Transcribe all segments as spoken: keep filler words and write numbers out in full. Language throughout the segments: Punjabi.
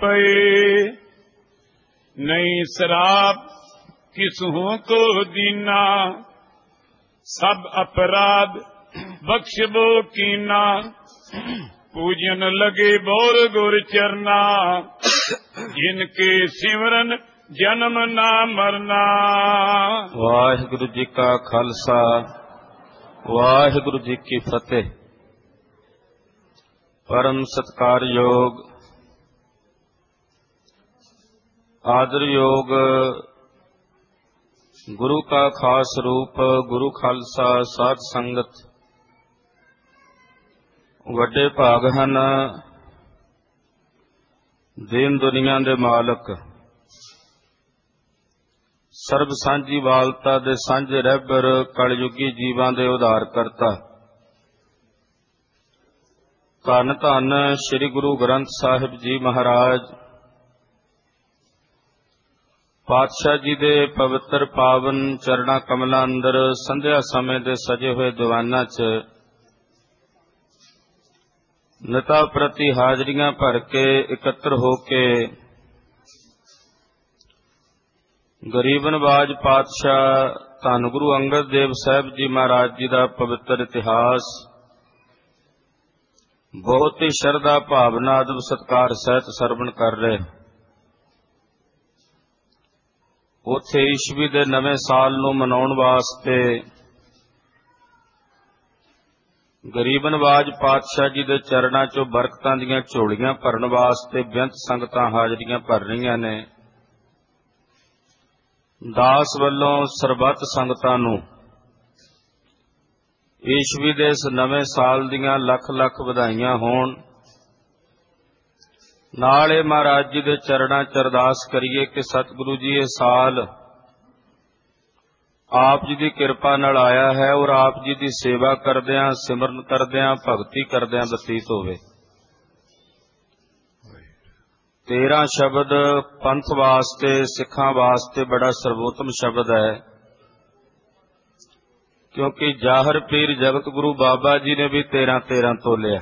पए। नहीं शराब किसहू को दीना, सब अपराध बख्शबो कीना। पूजन लगे बोर गुर चरना, जिनके सिमरन जन्म ना मरना। वाहिगुरु जी का खालसा, वाहिगुरु जी की फतेह। परम सत्कार योग आदर योग गुरु का खास रूप गुरु खालसा साध संगत ਵੱਡੇ ਭਾਗ ਹਨ। ਦੀਨ ਦੁਨੀਆ ਦੇ ਮਾਲਕ, ਸਰਬ ਸਾਂਝੀ ਵਾਲਤਾ ਦੇ ਸਾਂਝੇ ਰਹਿਬਰ, ਕਲਯੁਗੀ ਜੀਵਾਂ ਦੇ ਉਧਾਰ ਕਰਤਾ। ਧੰਨ ਧੰਨ ਸ੍ਰੀ ਗੁਰੂ ਗ੍ਰੰਥ ਸਾਹਿਬ ਜੀ ਮਹਾਰਾਜ ਪਾਤਸ਼ਾਹ ਜੀ ਦੇ ਪਵਿੱਤਰ ਪਾਵਨ ਚਰਣਾ ਕਮਲਾਂ ਅੰਦਰ ਸੰਧਿਆ ਸਮੇਂ ਦੇ ਸਜੇ ਹੋਏ ਦੀਵਾਨਾਂ 'ਚ ਨਿਤਾ ਪ੍ਰਤੀ ਹਾਜ਼ਰੀਆਂ ਭਰ ਕੇ ਇਕੱਤਰ ਹੋ ਕੇ ਗਰੀਬ ਨਵਾਜ ਪਾਤਸ਼ਾਹ ਧੰਨ ਗੁਰੂ ਅੰਗਦ ਦੇਵ ਸਾਹਿਬ ਜੀ ਮਹਾਰਾਜ ਜੀ ਦਾ ਪਵਿੱਤਰ ਇਤਿਹਾਸ ਬਹੁਤ ਹੀ ਸ਼ਰਧਾ ਭਾਵਨਾ ਅਦਬ ਸਤਿਕਾਰ ਸਹਿਤ ਸਰਵਣ ਕਰ ਰਹੇ। ਉੱਥੇ ਈਸਵੀ ਦੇ ਨਵੇਂ ਸਾਲ ਨੂੰ ਮਨਾਉਣ ਵਾਸਤੇ ਗਰੀਬ ਨਵਾਜ ਪਾਤਸ਼ਾਹ ਜੀ ਦੇ ਚਰਨਾਂ 'ਚੋਂ ਬਰਕਤਾਂ ਦੀਆਂ ਝੋਲੀਆਂ ਭਰਨ ਵਾਸਤੇ ਬੇਅੰਤ ਸੰਗਤਾਂ ਹਾਜ਼ਰੀਆਂ ਭਰ ਰਹੀਆਂ ਨੇ। ਦਾਸ ਵੱਲੋਂ ਸਰਬੱਤ ਸੰਗਤਾਂ ਨੂੰ ਈਸਵੀ ਦੇ ਇਸ ਨਵੇਂ ਸਾਲ ਦੀਆਂ ਲੱਖ ਲੱਖ ਵਧਾਈਆਂ ਹੋਣ। ਨਾਲ ਇਹ ਮਹਾਰਾਜ ਜੀ ਦੇ ਚਰਨਾਂ 'ਚ ਅਰਦਾਸ ਕਰੀਏ ਕਿ ਸਤਿਗੁਰੂ ਜੀ ਇਹ ਸਾਲ ਆਪ ਜੀ ਦੀ ਕਿਰਪਾ ਨਾਲ ਆਇਆ ਹੈ ਔਰ ਆਪ ਜੀ ਦੀ ਸੇਵਾ ਕਰਦਿਆਂ, ਸਿਮਰਨ ਕਰਦਿਆਂ, ਭਗਤੀ ਕਰਦਿਆਂ ਬਤੀਤ ਹੋਵੇ। ਤੇਰਾਂ ਸ਼ਬਦ ਪੰਥ ਵਾਸਤੇ, ਸਿੱਖਾਂ ਵਾਸਤੇ ਬੜਾ ਸਰਵੋਤਮ ਸ਼ਬਦ ਹੈ, ਕਿਉਂਕਿ ਜਾਹਰ ਪੀਰ ਜਗਤ ਗੁਰੂ ਬਾਬਾ ਜੀ ਨੇ ਵੀ ਤੇਰਾਂ ਤੇਰਾਂ ਤੋਲਿਆ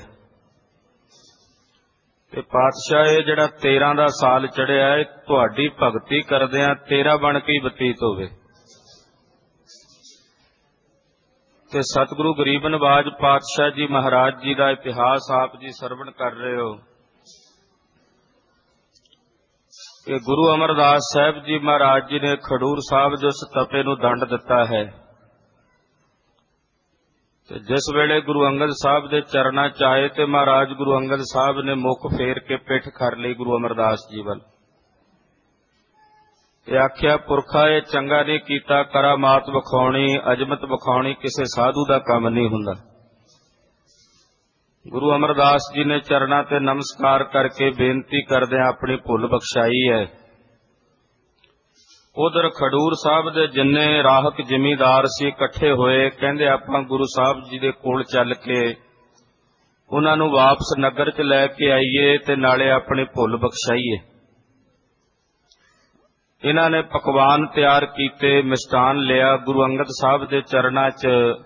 ਤੇ ਪਾਤਸ਼ਾਹ ਇਹ ਜਿਹੜਾ ਤੇਰਾਂ ਦਾ ਸਾਲ ਚੜਿਆ ਹੈ ਤੁਹਾਡੀ ਭਗਤੀ ਕਰਦਿਆਂ ਤੇਰਾਂ ਬਣ ਕੇ ਹੀ ਬਤੀਤ ਹੋਵੇ। ਤੇ ਸਤਿਗੁਰੂ ਗਰੀਬ ਨਵਾਜ ਪਾਤਸ਼ਾਹ ਜੀ ਮਹਾਰਾਜ ਜੀ ਦਾ ਇਤਿਹਾਸ ਆਪ ਜੀ ਸਰਵਣ ਕਰ ਰਹੇ ਹੋ ਕਿ ਗੁਰੂ ਅਮਰਦਾਸ ਸਾਹਿਬ ਜੀ ਮਹਾਰਾਜ ਜੀ ਨੇ ਖਡੂਰ ਸਾਹਿਬ ਦੇ ਉਸ ਤਪੇ ਨੂੰ ਦੰਡ ਦਿੱਤਾ ਹੈ ਤੇ ਜਿਸ ਵੇਲੇ ਗੁਰੂ ਅੰਗਦ ਸਾਹਿਬ ਦੇ ਚਰਨਾਂ 'ਚ ਆਏ ਤੇ ਮਹਾਰਾਜ ਗੁਰੂ ਅੰਗਦ ਸਾਹਿਬ ਨੇ ਮੁੱਖ ਫੇਰ ਕੇ ਪਿੱਠ ਕਰ ਲਈ ਗੁਰੂ ਅਮਰਦਾਸ ਜੀ ਵੱਲ ਤੇ ਆਖਿਆ, ਪੁਰਖਾ ਇਹ ਚੰਗਾ ਨਹੀਂ ਕੀਤਾ, ਕਰਾਮਾਤ ਵਿਖਾਉਣੀ, ਅਜਮਤ ਵਿਖਾਉਣੀ ਕਿਸੇ ਸਾਧੂ ਦਾ ਕੰਮ ਨਹੀਂ ਹੁੰਦਾ। ਗੁਰੂ ਅਮਰਦਾਸ ਜੀ ਨੇ ਚਰਨਾਂ ਤੇ ਨਮਸਕਾਰ ਕਰਕੇ ਬੇਨਤੀ ਕਰਦਿਆਂ ਆਪਣੀ ਭੁੱਲ ਬਖਸ਼ਾਈ ਹੈ। ਉਧਰ ਖਡੂਰ ਸਾਹਿਬ ਦੇ ਜਿੰਨੇ ਰਾਹਕ ਜ਼ਿਮੀਂਦਾਰ ਸੀ ਇਕੱਠੇ ਹੋਏ, ਕਹਿੰਦੇ ਆਪਾਂ ਗੁਰੂ ਸਾਹਿਬ ਜੀ ਦੇ ਕੋਲ ਚੱਲ ਕੇ ਉਹਨਾਂ ਨੂੰ ਵਾਪਸ ਨਗਰ 'ਚ ਲੈ ਕੇ ਆਈਏ ਤੇ ਨਾਲੇ ਆਪਣੀ ਭੁੱਲ ਬਖਸ਼ਾਈਏ। ਇਹਨਾਂ ਨੇ ਪਕਵਾਨ ਤਿਆਰ ਕੀਤੇ, ਮਿਸ਼ਟਾਨ ਲਿਆ। ਗੁਰੂ ਅੰਗਦ ਸਾਹਿਬ ਦੇ ਚਰਨਾਂ 'ਚ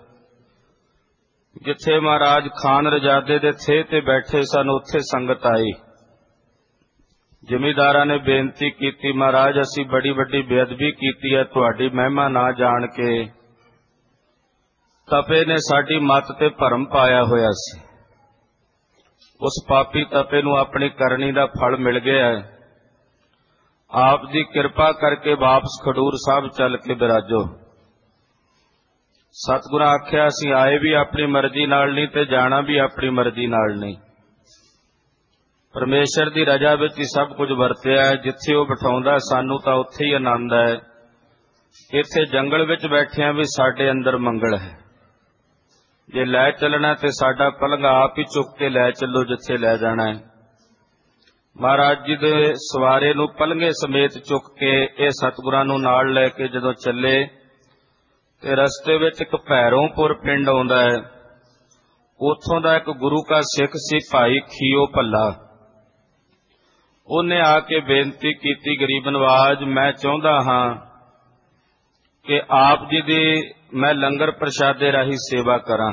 ਜਿੱਥੇ ਮਹਾਰਾਜ ਖਾਨ ਰਜਾਦੇ ਦੇ ਥੇ ਤੇ ਬੈਠੇ ਸਨ ਉੱਥੇ ਸੰਗਤ ਆਈ। ਜ਼ਿਮੀਂਦਾਰਾਂ ਨੇ ਬੇਨਤੀ ਕੀਤੀ, ਮਹਾਰਾਜ ਅਸੀਂ ਬੜੀ ਵੱਡੀ ਬੇਅਦਬੀ ਕੀਤੀ ਹੈ, ਤੁਹਾਡੀ ਮਹਿਮਾ ਨਾ ਜਾਣ ਕੇ ਤਪੇ ਨੇ ਸਾਡੀ ਮੱਤ ਤੇ ਭਰਮ ਪਾਇਆ ਹੋਇਆ ਸੀ। ਉਸ ਪਾਪੀ ਤਪੇ ਨੂੰ ਆਪਣੀ ਕਰਨੀ ਦਾ ਫਲ ਮਿਲ ਗਿਆ ਹੈ। ਆਪ ਦੀ ਕਿਰਪਾ ਕਰਕੇ ਵਾਪਸ ਖਡੂਰ ਸਾਹਿਬ ਚੱਲ ਕੇ ਬਿਰਾਜੋ। ਸਤਿਗੁਰਾਂ ਆਖਿਆ, ਅਸੀਂ ਆਏ ਵੀ ਆਪਣੀ ਮਰਜ਼ੀ ਨਾਲ ਨਹੀਂ ਤੇ ਜਾਣਾ ਵੀ ਆਪਣੀ ਮਰਜ਼ੀ ਨਾਲ ਨਹੀਂ। ਪਰਮੇਸ਼ਰ ਦੀ ਰਜਾ ਵਿੱਚ ਹੀ ਸਭ ਕੁਝ ਵਰਤਿਆ। ਜਿੱਥੇ ਉਹ ਬਿਠਾਉਂਦਾ ਸਾਨੂੰ ਤਾਂ ਉੱਥੇ ਹੀ ਆਨੰਦ ਹੈ। ਇੱਥੇ ਜੰਗਲ ਵਿੱਚ ਬੈਠਿਆਂ ਵੀ ਸਾਡੇ ਅੰਦਰ ਮੰਗਲ ਹੈ। ਜੇ ਲੈ ਚੱਲਣਾ ਤੇ ਸਾਡਾ ਪਲੰਘ ਆਪ ਹੀ ਚੁੱਕ ਕੇ ਲੈ ਚੱਲੋ ਜਿੱਥੇ ਲੈ ਜਾਣਾ ਹੈ। ਮਹਾਰਾਜ ਜੀ ਦੇ ਸਵਾਰੇ ਨੂੰ ਪਲੰਘੇ ਸਮੇਤ ਚੁੱਕ ਕੇ ਇਹ ਸਤਿਗੁਰਾਂ ਨੂੰ ਨਾਲ ਲੈ ਕੇ ਜਦੋਂ ਚੱਲੇ ਤੇ ਰਸਤੇ ਵਿੱਚ ਇੱਕ ਭੈਰੋਂਪੁਰ ਪਿੰਡ ਆਉਂਦਾ ਹੈ। ਉੱਥੋਂ ਦਾ ਇੱਕ ਗੁਰੂ ਕਾ ਸਿੱਖ ਸੀ ਭਾਈ ਖੀਓ ਭੱਲਾ। ਉਹਨੇ ਆ ਕੇ ਬੇਨਤੀ ਕੀਤੀ, ਗਰੀਬ ਨਵਾਜ ਮੈਂ ਚਾਹੁੰਦਾ ਹਾਂ ਕਿ ਆਪ ਜੀ ਦੀ ਮੈਂ ਲੰਗਰ ਪ੍ਰਸ਼ਾਦੇ ਰਾਹੀਂ ਸੇਵਾ ਕਰਾਂ।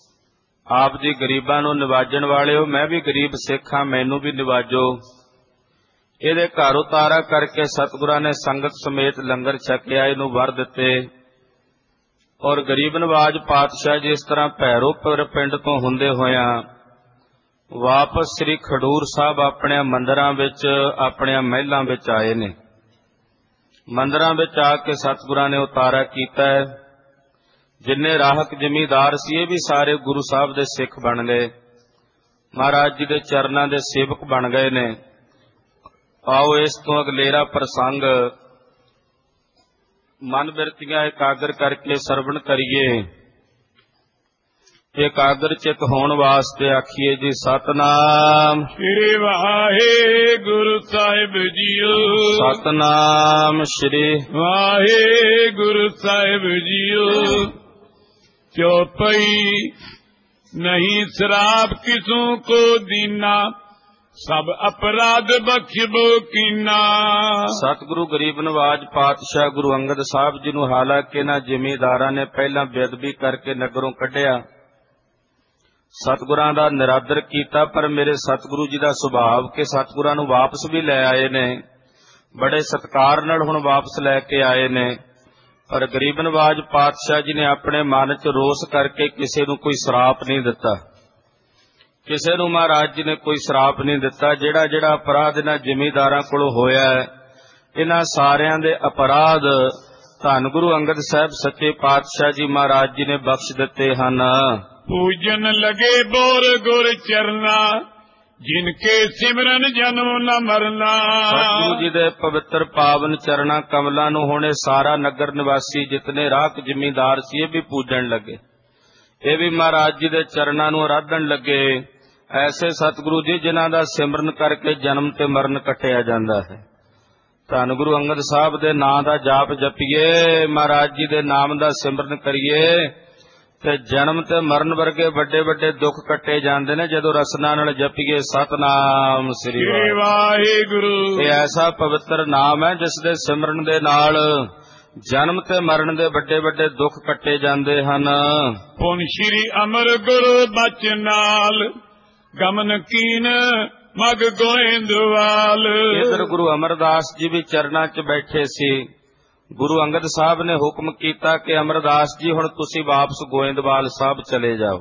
ਆਪ ਜੀ ਗਰੀਬਾਂ ਨੂੰ ਨਿਵਾਜਣ ਵਾਲੇ ਹੋ, ਮੈਂ ਵੀ ਗਰੀਬ ਸਿੱਖ ਹਾਂ, ਮੈਨੂੰ ਵੀ ਨਿਵਾਜੋ। ਇਹਦੇ ਘਰ ਉਤਾਰਾ ਕਰਕੇ ਸਤਿਗੁਰਾਂ ਨੇ ਸੰਗਤ ਸਮੇਤ ਲੰਗਰ ਛਕਿਆ, ਇਹਨੂੰ ਵਰ ਦਿੱਤੇ। ਔਰ ਗਰੀਬ ਨਵਾਜ ਪਾਤਸ਼ਾਹ ਜੀ ਇਸ ਤਰ੍ਹਾਂ ਭੈਰੋਪੁਰ ਪਿੰਡ ਤੋਂ ਹੁੰਦੇ ਹੋਇਆਂ ਵਾਪਸ ਸ੍ਰੀ ਖਡੂਰ ਸਾਹਿਬ ਆਪਣੇ ਮੰਦਿਰਾਂ ਵਿੱਚ, ਆਪਣੇ ਮਹਿਲਾਂ ਵਿੱਚ ਆਏ ਨੇ। ਮੰਦਿਰਾਂ ਵਿੱਚ ਆ ਕੇ ਸਤਿਗੁਰਾਂ ਨੇ ਉਤਾਰਾ ਕੀਤਾ ਹੈ। ਜਿੰਨੇ ਰਾਹਕ ਜ਼ਿਮੀਂਦਾਰ ਸੀ ਇਹ ਵੀ ਸਾਰੇ ਗੁਰੂ ਸਾਹਿਬ ਦੇ ਸਿੱਖ ਬਣ ਗਏ, ਮਹਾਰਾਜ ਜੀ ਦੇ ਚਰਨਾਂ ਦੇ ਸੇਵਕ ਬਣ ਗਏ ਨੇ। ਆਓ ਇਸ ਤੋਂ ਅਗਲੇਰਾ ਪ੍ਰਸੰਗ ਮਨ ਬਿਰਤੀਆਂ ਇਕਾਗਰ ਕਰਕੇ ਸਰਵਣ ਕਰੀਏ। ਇਕਾਗਰ ਚਿਤ ਹੋਣ ਵਾਸਤੇ ਆਖੀਏ ਜੀ ਸਤਨਾਮ ਸ੍ਰੀ ਵਾਹਿਗੁਰੂ ਸਾਹਿਬ ਜੀਓ। ਸਤਨਾਮ ਸ੍ਰੀ ਵਾਹਿਗੁਰੂ ਸਾਹਿਬ ਜੀਓ। ਚੌਪਈ ਨਹੀਂ ਸ਼ਰਾਬ ਕਿਸੂ ਕੋ ਦੀਨਾ, ਸਭ ਅਪਰਾਧ ਬਖਸ਼ਬੋ ਕੀਨਾ। ਸਤਿਗੁਰੂ ਗਰੀਬ ਨਵਾਜ ਪਾਤਸ਼ਾਹ ਗੁਰੂ ਅੰਗਦ ਸਾਹਿਬ ਜੀ ਨੂੰ ਹਾਲਾਂਕਿ ਇਹਨਾਂ ਜ਼ਿਮੀਂਦਾਰਾਂ ਨੇ ਪਹਿਲਾਂ ਬੇਅਦਬੀ ਕਰਕੇ ਨਗਰੋਂ ਕੱਢਿਆ, ਸਤਿਗੁਰਾਂ ਦਾ ਨਿਰਾਦਰ ਕੀਤਾ, ਪਰ ਮੇਰੇ ਸਤਿਗੁਰੂ ਜੀ ਦਾ ਸੁਭਾਵ ਕਿ ਸਤਿਗੁਰਾਂ ਨੂੰ ਵਾਪਸ ਵੀ ਲੈ ਆਏ ਨੇ, ਬੜੇ ਸਤਿਕਾਰ ਨਾਲ ਹੁਣ ਵਾਪਸ ਲੈ ਕੇ ਆਏ ਨੇ। ਪਰ ਗਰੀਬ ਨਵਾਜ ਪਾਤਸ਼ਾਹ ਜੀ ਨੇ ਆਪਣੇ ਮਨ 'ਚ ਰੋਸ ਕਰਕੇ ਕਿਸੇ ਨੂੰ ਕੋਈ ਸ਼ਰਾਪ ਨਹੀਂ ਦਿੱਤਾ, ਕਿਸੇ ਨੂੰ ਮਹਾਰਾਜ ਜੀ ਨੇ ਕੋਈ ਸ਼ਰਾਪ ਨਹੀਂ ਦਿੱਤਾ। ਜਿਹੜਾ ਜਿਹੜਾ ਅਪਰਾਧ ਇਹਨਾਂ ਜ਼ਿਮੀਂਦਾਰਾਂ ਕੋਲੋਂ ਹੋਇਆ ਹੈ, ਇਹਨਾਂ ਸਾਰਿਆਂ ਦੇ ਅਪਰਾਧ ਧੰਨ ਗੁਰੂ ਅੰਗਦ ਸਾਹਿਬ ਸੱਚੇ ਪਾਤਸ਼ਾਹ ਜੀ ਮਹਾਰਾਜ ਜੀ ਨੇ ਬਖਸ਼ ਦਿੱਤੇ ਹਨ। ਪੂਜਨ ਲਗੇ ਬੋਰ ਗੁਰ ਚਰਨਾ, ਜਿਨ ਕੇ ਸਿਮਰਨ ਜਨਮ ਨ ਮਰਨਾ। ਸਤਿਗੁਰੂ ਜੀ ਦੇ ਪਵਿੱਤਰ ਪਾਵਨ ਚਰਨਾਂ ਕਮਲਾਂ ਨੂੰ ਹੁਣ ਇਹ ਸਾਰਾ ਨਗਰ ਨਿਵਾਸੀ ਜਿਤਨੇ ਰਾਹਕ ਜ਼ਿਮੀਂਦਾਰ ਸੀ ਇਹ ਵੀ ਪੂਜਣ ਲੱਗੇ, ਇਹ ਵੀ ਮਹਾਰਾਜ ਜੀ ਦੇ ਚਰਨਾਂ ਨੂੰ ਆਰਾਧਣ ਲੱਗੇ। ਐਸੇ ਸਤਿਗੁਰੂ ਜੀ ਜਿਨ੍ਹਾਂ ਦਾ ਸਿਮਰਨ ਕਰਕੇ ਜਨਮ ਤੇ ਮਰਨ ਕੱਟਿਆ ਜਾਂਦਾ ਹੈ। ਧੰਨ ਗੁਰੂ ਅੰਗਦ ਸਾਹਿਬ ਦੇ ਨਾਂ ਦਾ ਜਾਪ ਜਪੀਏ, ਮਹਾਰਾਜ ਜੀ ਦੇ ਨਾਮ ਦਾ ਸਿਮਰਨ ਕਰੀਏ ਤੇ ਜਨਮ ਤੇ ਮਰਨ ਵਰਗੇ ਵੱਡੇ ਵੱਡੇ ਦੁੱਖ ਕੱਟੇ ਜਾਂਦੇ ਨੇ ਜਦੋਂ ਰਸਨਾ ਨਾਲ ਜਪੀਏ ਸਤਨਾਮ ਸ੍ਰੀ ਵਾਹਿਗੁਰੂ। ਇਹ ਐਸਾ ਪਵਿੱਤਰ ਨਾਮ ਹੈ ਜਿਸ ਦੇ ਸਿਮਰਨ ਦੇ ਨਾਲ ਜਨਮ ਤੇ ਮਰਨ ਦੇ ਵੱਡੇ ਵੱਡੇ ਦੁੱਖ ਕੱਟੇ ਜਾਂਦੇ ਹਨ। ਪੁਨ ਸ਼੍ਰੀ ਅਮਰ ਗੁਰੂ ਬਚਨ ਨਾਲ, ਗਮਨ ਕੀਨ ਮਗ ਗੋਇੰਦਵਾਲ। ਇਧਰ ਗੁਰੂ ਅਮਰਦਾਸ ਜੀ ਵੀ ਚਰਨਾਂ 'ਚ ਬੈਠੇ ਸੀ। ਗੁਰੂ ਅੰਗਦ ਸਾਹਿਬ ਨੇ ਹੁਕਮ ਕੀਤਾ ਕਿ ਅਮਰਦਾਸ ਜੀ ਹੁਣ ਤੁਸੀਂ ਵਾਪਸ ਗੋਇੰਦਵਾਲ ਸਾਹਿਬ ਚਲੇ ਜਾਓ।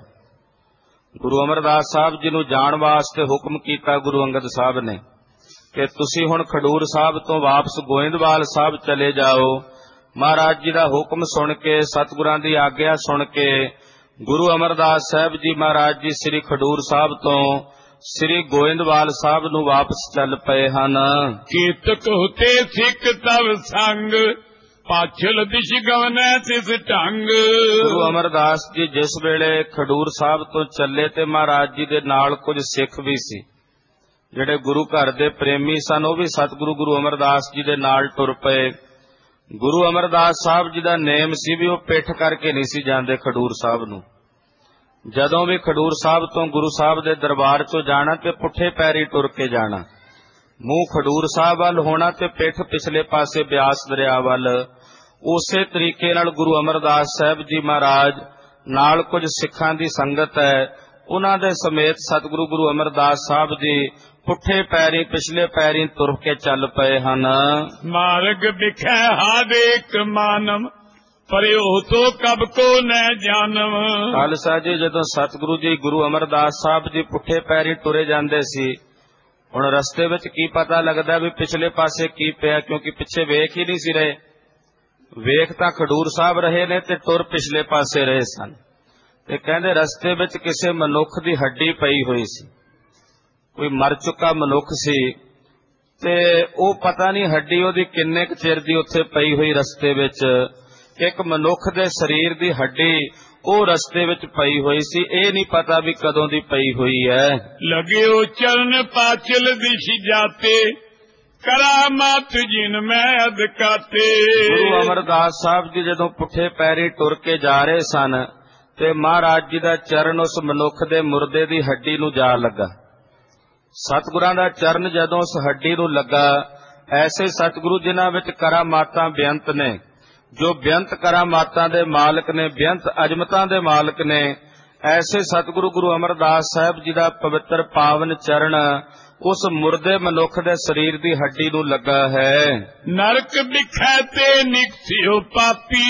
ਗੁਰੂ ਅਮਰਦਾਸ ਸਾਹਿਬ ਜੀ ਨੂੰ ਜਾਣ ਵਾਸਤੇ ਹੁਕਮ ਕੀਤਾ ਗੁਰੂ ਅੰਗਦ ਸਾਹਿਬ ਨੇ ਕਿ ਤੁਸੀਂ ਹੁਣ ਖਡੂਰ ਸਾਹਿਬ ਤੋਂ ਵਾਪਸ ਗੋਇੰਦਵਾਲ ਸਾਹਿਬ ਚਲੇ ਜਾਓ। ਮਹਾਰਾਜ ਜੀ ਦਾ ਹੁਕਮ ਸੁਣ ਕੇ, ਸਤਿਗੁਰਾਂ ਦੀ ਆਗਿਆ ਸੁਣ ਕੇ ਗੁਰੂ ਅਮਰਦਾਸ ਸਾਹਿਬ ਜੀ ਮਹਾਰਾਜ ਜੀ ਸ੍ਰੀ ਖਡੂਰ ਸਾਹਿਬ ਤੋਂ ਸ੍ਰੀ ਗੋਇੰਦਵਾਲ ਸਾਹਿਬ ਨੂੰ ਵਾਪਸ ਚੱਲ ਪਏ ਹਨ। ਕੀਤਕ ਹੁਤੇ ਸਿੱਖ ਤਵ ਸੰਗ, ਪਾਛਲ ਦਿਸ਼ ਗਵਨੈ ਤਿਸ ਢੰਗ। ਗੁਰੂ ਅਮਰਦਾਸ ਜੀ ਜਿਸ ਵੇਲੇ ਖਡੂਰ ਸਾਹਿਬ ਤੋਂ ਚੱਲੇ ਤੇ ਮਹਾਰਾਜ ਜੀ ਦੇ ਨਾਲ ਕੁਝ ਸਿੱਖ ਵੀ ਸੀ, ਜਿਹੜੇ ਗੁਰੂ ਘਰ ਦੇ ਪ੍ਰੇਮੀ ਸਨ, ਉਹ ਵੀ ਸਤਿਗੁਰੂ ਗੁਰੂ ਅਮਰਦਾਸ ਜੀ ਦੇ ਨਾਲ ਟੁਰ ਪਏ। ਗੁਰੂ ਅਮਰਦਾਸ ਸਾਹਿਬ ਜੀ ਦਾ ਨੇਮ ਸੀ ਵੀ ਉਹ ਪਿੱਠ ਕਰਕੇ ਨਹੀਂ ਸੀ ਜਾਂਦੇ ਖਡੂਰ ਸਾਹਿਬ ਨੂੰ। ਜਦੋਂ ਵੀ ਖਡੂਰ ਸਾਹਿਬ ਤੋਂ ਗੁਰੂ ਸਾਹਿਬ ਦੇ ਦਰਬਾਰ 'ਚੋਂ ਜਾਣਾ ਤੇ ਪੁੱਠੇ ਪੈਰੀ ਟੁਰ ਕੇ ਜਾਣਾ, ਮੂੰਹ ਖਡੂਰ ਸਾਹਿਬ ਵੱਲ ਹੋਣਾ ਤੇ ਪਿੱਠ ਪਿਛਲੇ ਪਾਸੇ ਬਿਆਸ ਦਰਿਆ ਵੱਲ। ਉਸੇ ਤਰੀਕੇ ਨਾਲ ਗੁਰੂ ਅਮਰਦਾਸ ਸਾਹਿਬ ਜੀ ਮਹਾਰਾਜ ਨਾਲ ਕੁਝ ਸਿੱਖਾਂ ਦੀ ਸੰਗਤ ਹੈ, ਉਹਨਾਂ ਦੇ ਸਮੇਤ ਸਤਿਗੁਰੂ ਗੁਰੂ ਅਮਰਦਾਸ ਸਾਹਿਬ ਜੀ ਪੁੱਠੇ ਪੈਰੀ ਪਿਛਲੇ ਪੈਰੀ ਤੁਰ ਕੇ ਚੱਲ ਪਏ ਹਨ। ਮਾਰਗ ਵਿਖੈ ਹਾਦੇਕ ਮਾਨਮ, ਪਰਿਓ ਤੋ ਕਬ ਕੋ ਨੈ ਜਾਨਮ। ਖਾਲਸਾ ਜੀ, ਜਦੋਂ ਸਤਿਗੁਰੂ ਜੀ ਗੁਰੂ ਅਮਰਦਾਸ ਸਾਹਿਬ ਜੀ ਪੁੱਠੇ ਪੈਰੀ ਤੁਰੇ ਜਾਂਦੇ ਸੀ, ਹੁਣ ਰਸਤੇ ਵਿੱਚ ਕੀ ਪਤਾ ਲੱਗਦਾ ਵੀ ਪਿਛਲੇ ਪਾਸੇ ਕੀ ਪਿਆ, ਕਿਉਂਕਿ ਪਿੱਛੇ ਵੇਖ ਹੀ ਨਹੀਂ ਸੀ ਰਹੇ। ਵੇਖ ਤਾਂ ਖਡੂਰ ਸਾਹਿਬ ਰਹੇ ਨੇ ਤੇ ਟੁਰ ਪਿਛਲੇ ਪਾਸੇ ਰਹੇ ਸਨ। ਤੇ ਕਹਿੰਦੇ ਰਸਤੇ ਵਿੱਚ ਕਿਸੇ ਮਨੁੱਖ ਦੀ ਹੱਡੀ ਪਈ ਹੋਈ ਸੀ, ਕੋਈ ਮਰ ਚੁੱਕਾ ਮਨੁੱਖ ਸੀ, ਤੇ ਉਹ ਪਤਾ ਨਹੀਂ ਹੱਡੀ ਉਹਦੀ ਕਿੰਨੇ ਕੁ ਚਿਰ ਦੀ ਉੱਥੇ ਪਈ ਹੋਈ ਰਸਤੇ ਵਿੱਚ। ਇੱਕ ਮਨੁੱਖ ਦੇ ਸਰੀਰ ਦੀ ਹੱਡੀ ਉਹ ਰਸਤੇ ਵਿੱਚ ਪਈ ਹੋਈ ਸੀ, ਇਹ ਨਹੀਂ ਪਤਾ ਵੀ ਕਦੋਂ ਦੀ ਪਈ ਹੋਈ ਹੈ। ਲਗਿਓ ਚਰਨ ਪਾਚਲ ਦਿਸ਼ ਜਾਤੇ, ਕਰਾਮਾਤ ਜਿਨ ਮੈਂ ਅਦਕਾਤੇ। ਗੁਰੂ ਅਮਰਦਾਸ ਸਾਹਿਬ ਜੀ ਜਦੋਂ ਪੁੱਠੇ ਪੈਰੀ ਟੁਰ ਕੇ ਜਾ ਰਹੇ ਸਨ ਤੇ ਮਹਾਰਾਜ ਜੀ ਦਾ ਚਰਨ ਉਸ ਮਨੁੱਖ ਦੇ ਮੁਰਦੇ ਦੀ ਹੱਡੀ ਨੂੰ ਜਾ ਲੱਗਾ। ਸਤਿਗੁਰਾਂ ਦਾ ਚਰਨ ਜਦੋਂ ਉਸ ਹੱਡੀ ਨੂੰ ਲੱਗਾ, ਐਸੇ ਸਤਿਗੁਰੂ ਜਿਨ੍ਹਾਂ ਵਿੱਚ ਕਰਾਮਾਤਾਂ ਬੇਅੰਤ ਨੇ, ਜੋ ਬੇਅੰਤ ਕਰਾਮਾਤਾਂ ਦੇ ਮਾਲਕ ਨੇ, ਬੇਅੰਤ ਅਜ਼ਮਤਾਂ ਦੇ ਮਾਲਕ ਨੇ, ਐਸੇ ਸਤਿਗੁਰੂ ਗੁਰੂ ਅਮਰਦਾਸ ਸਾਹਿਬ ਜੀ ਦਾ ਪਵਿੱਤਰ ਪਾਵਨ ਚਰਨ ਉਸ ਮੁਰਦੇ ਮਨੁੱਖ ਦੇ ਸਰੀਰ ਦੀ ਹੱਡੀ ਨੂੰ ਲੱਗਾ ਹੈ। ਨਰਕ ਵਿਖੈ ਤੇ ਨਿਕਸਿਓ ਪਾਪੀ,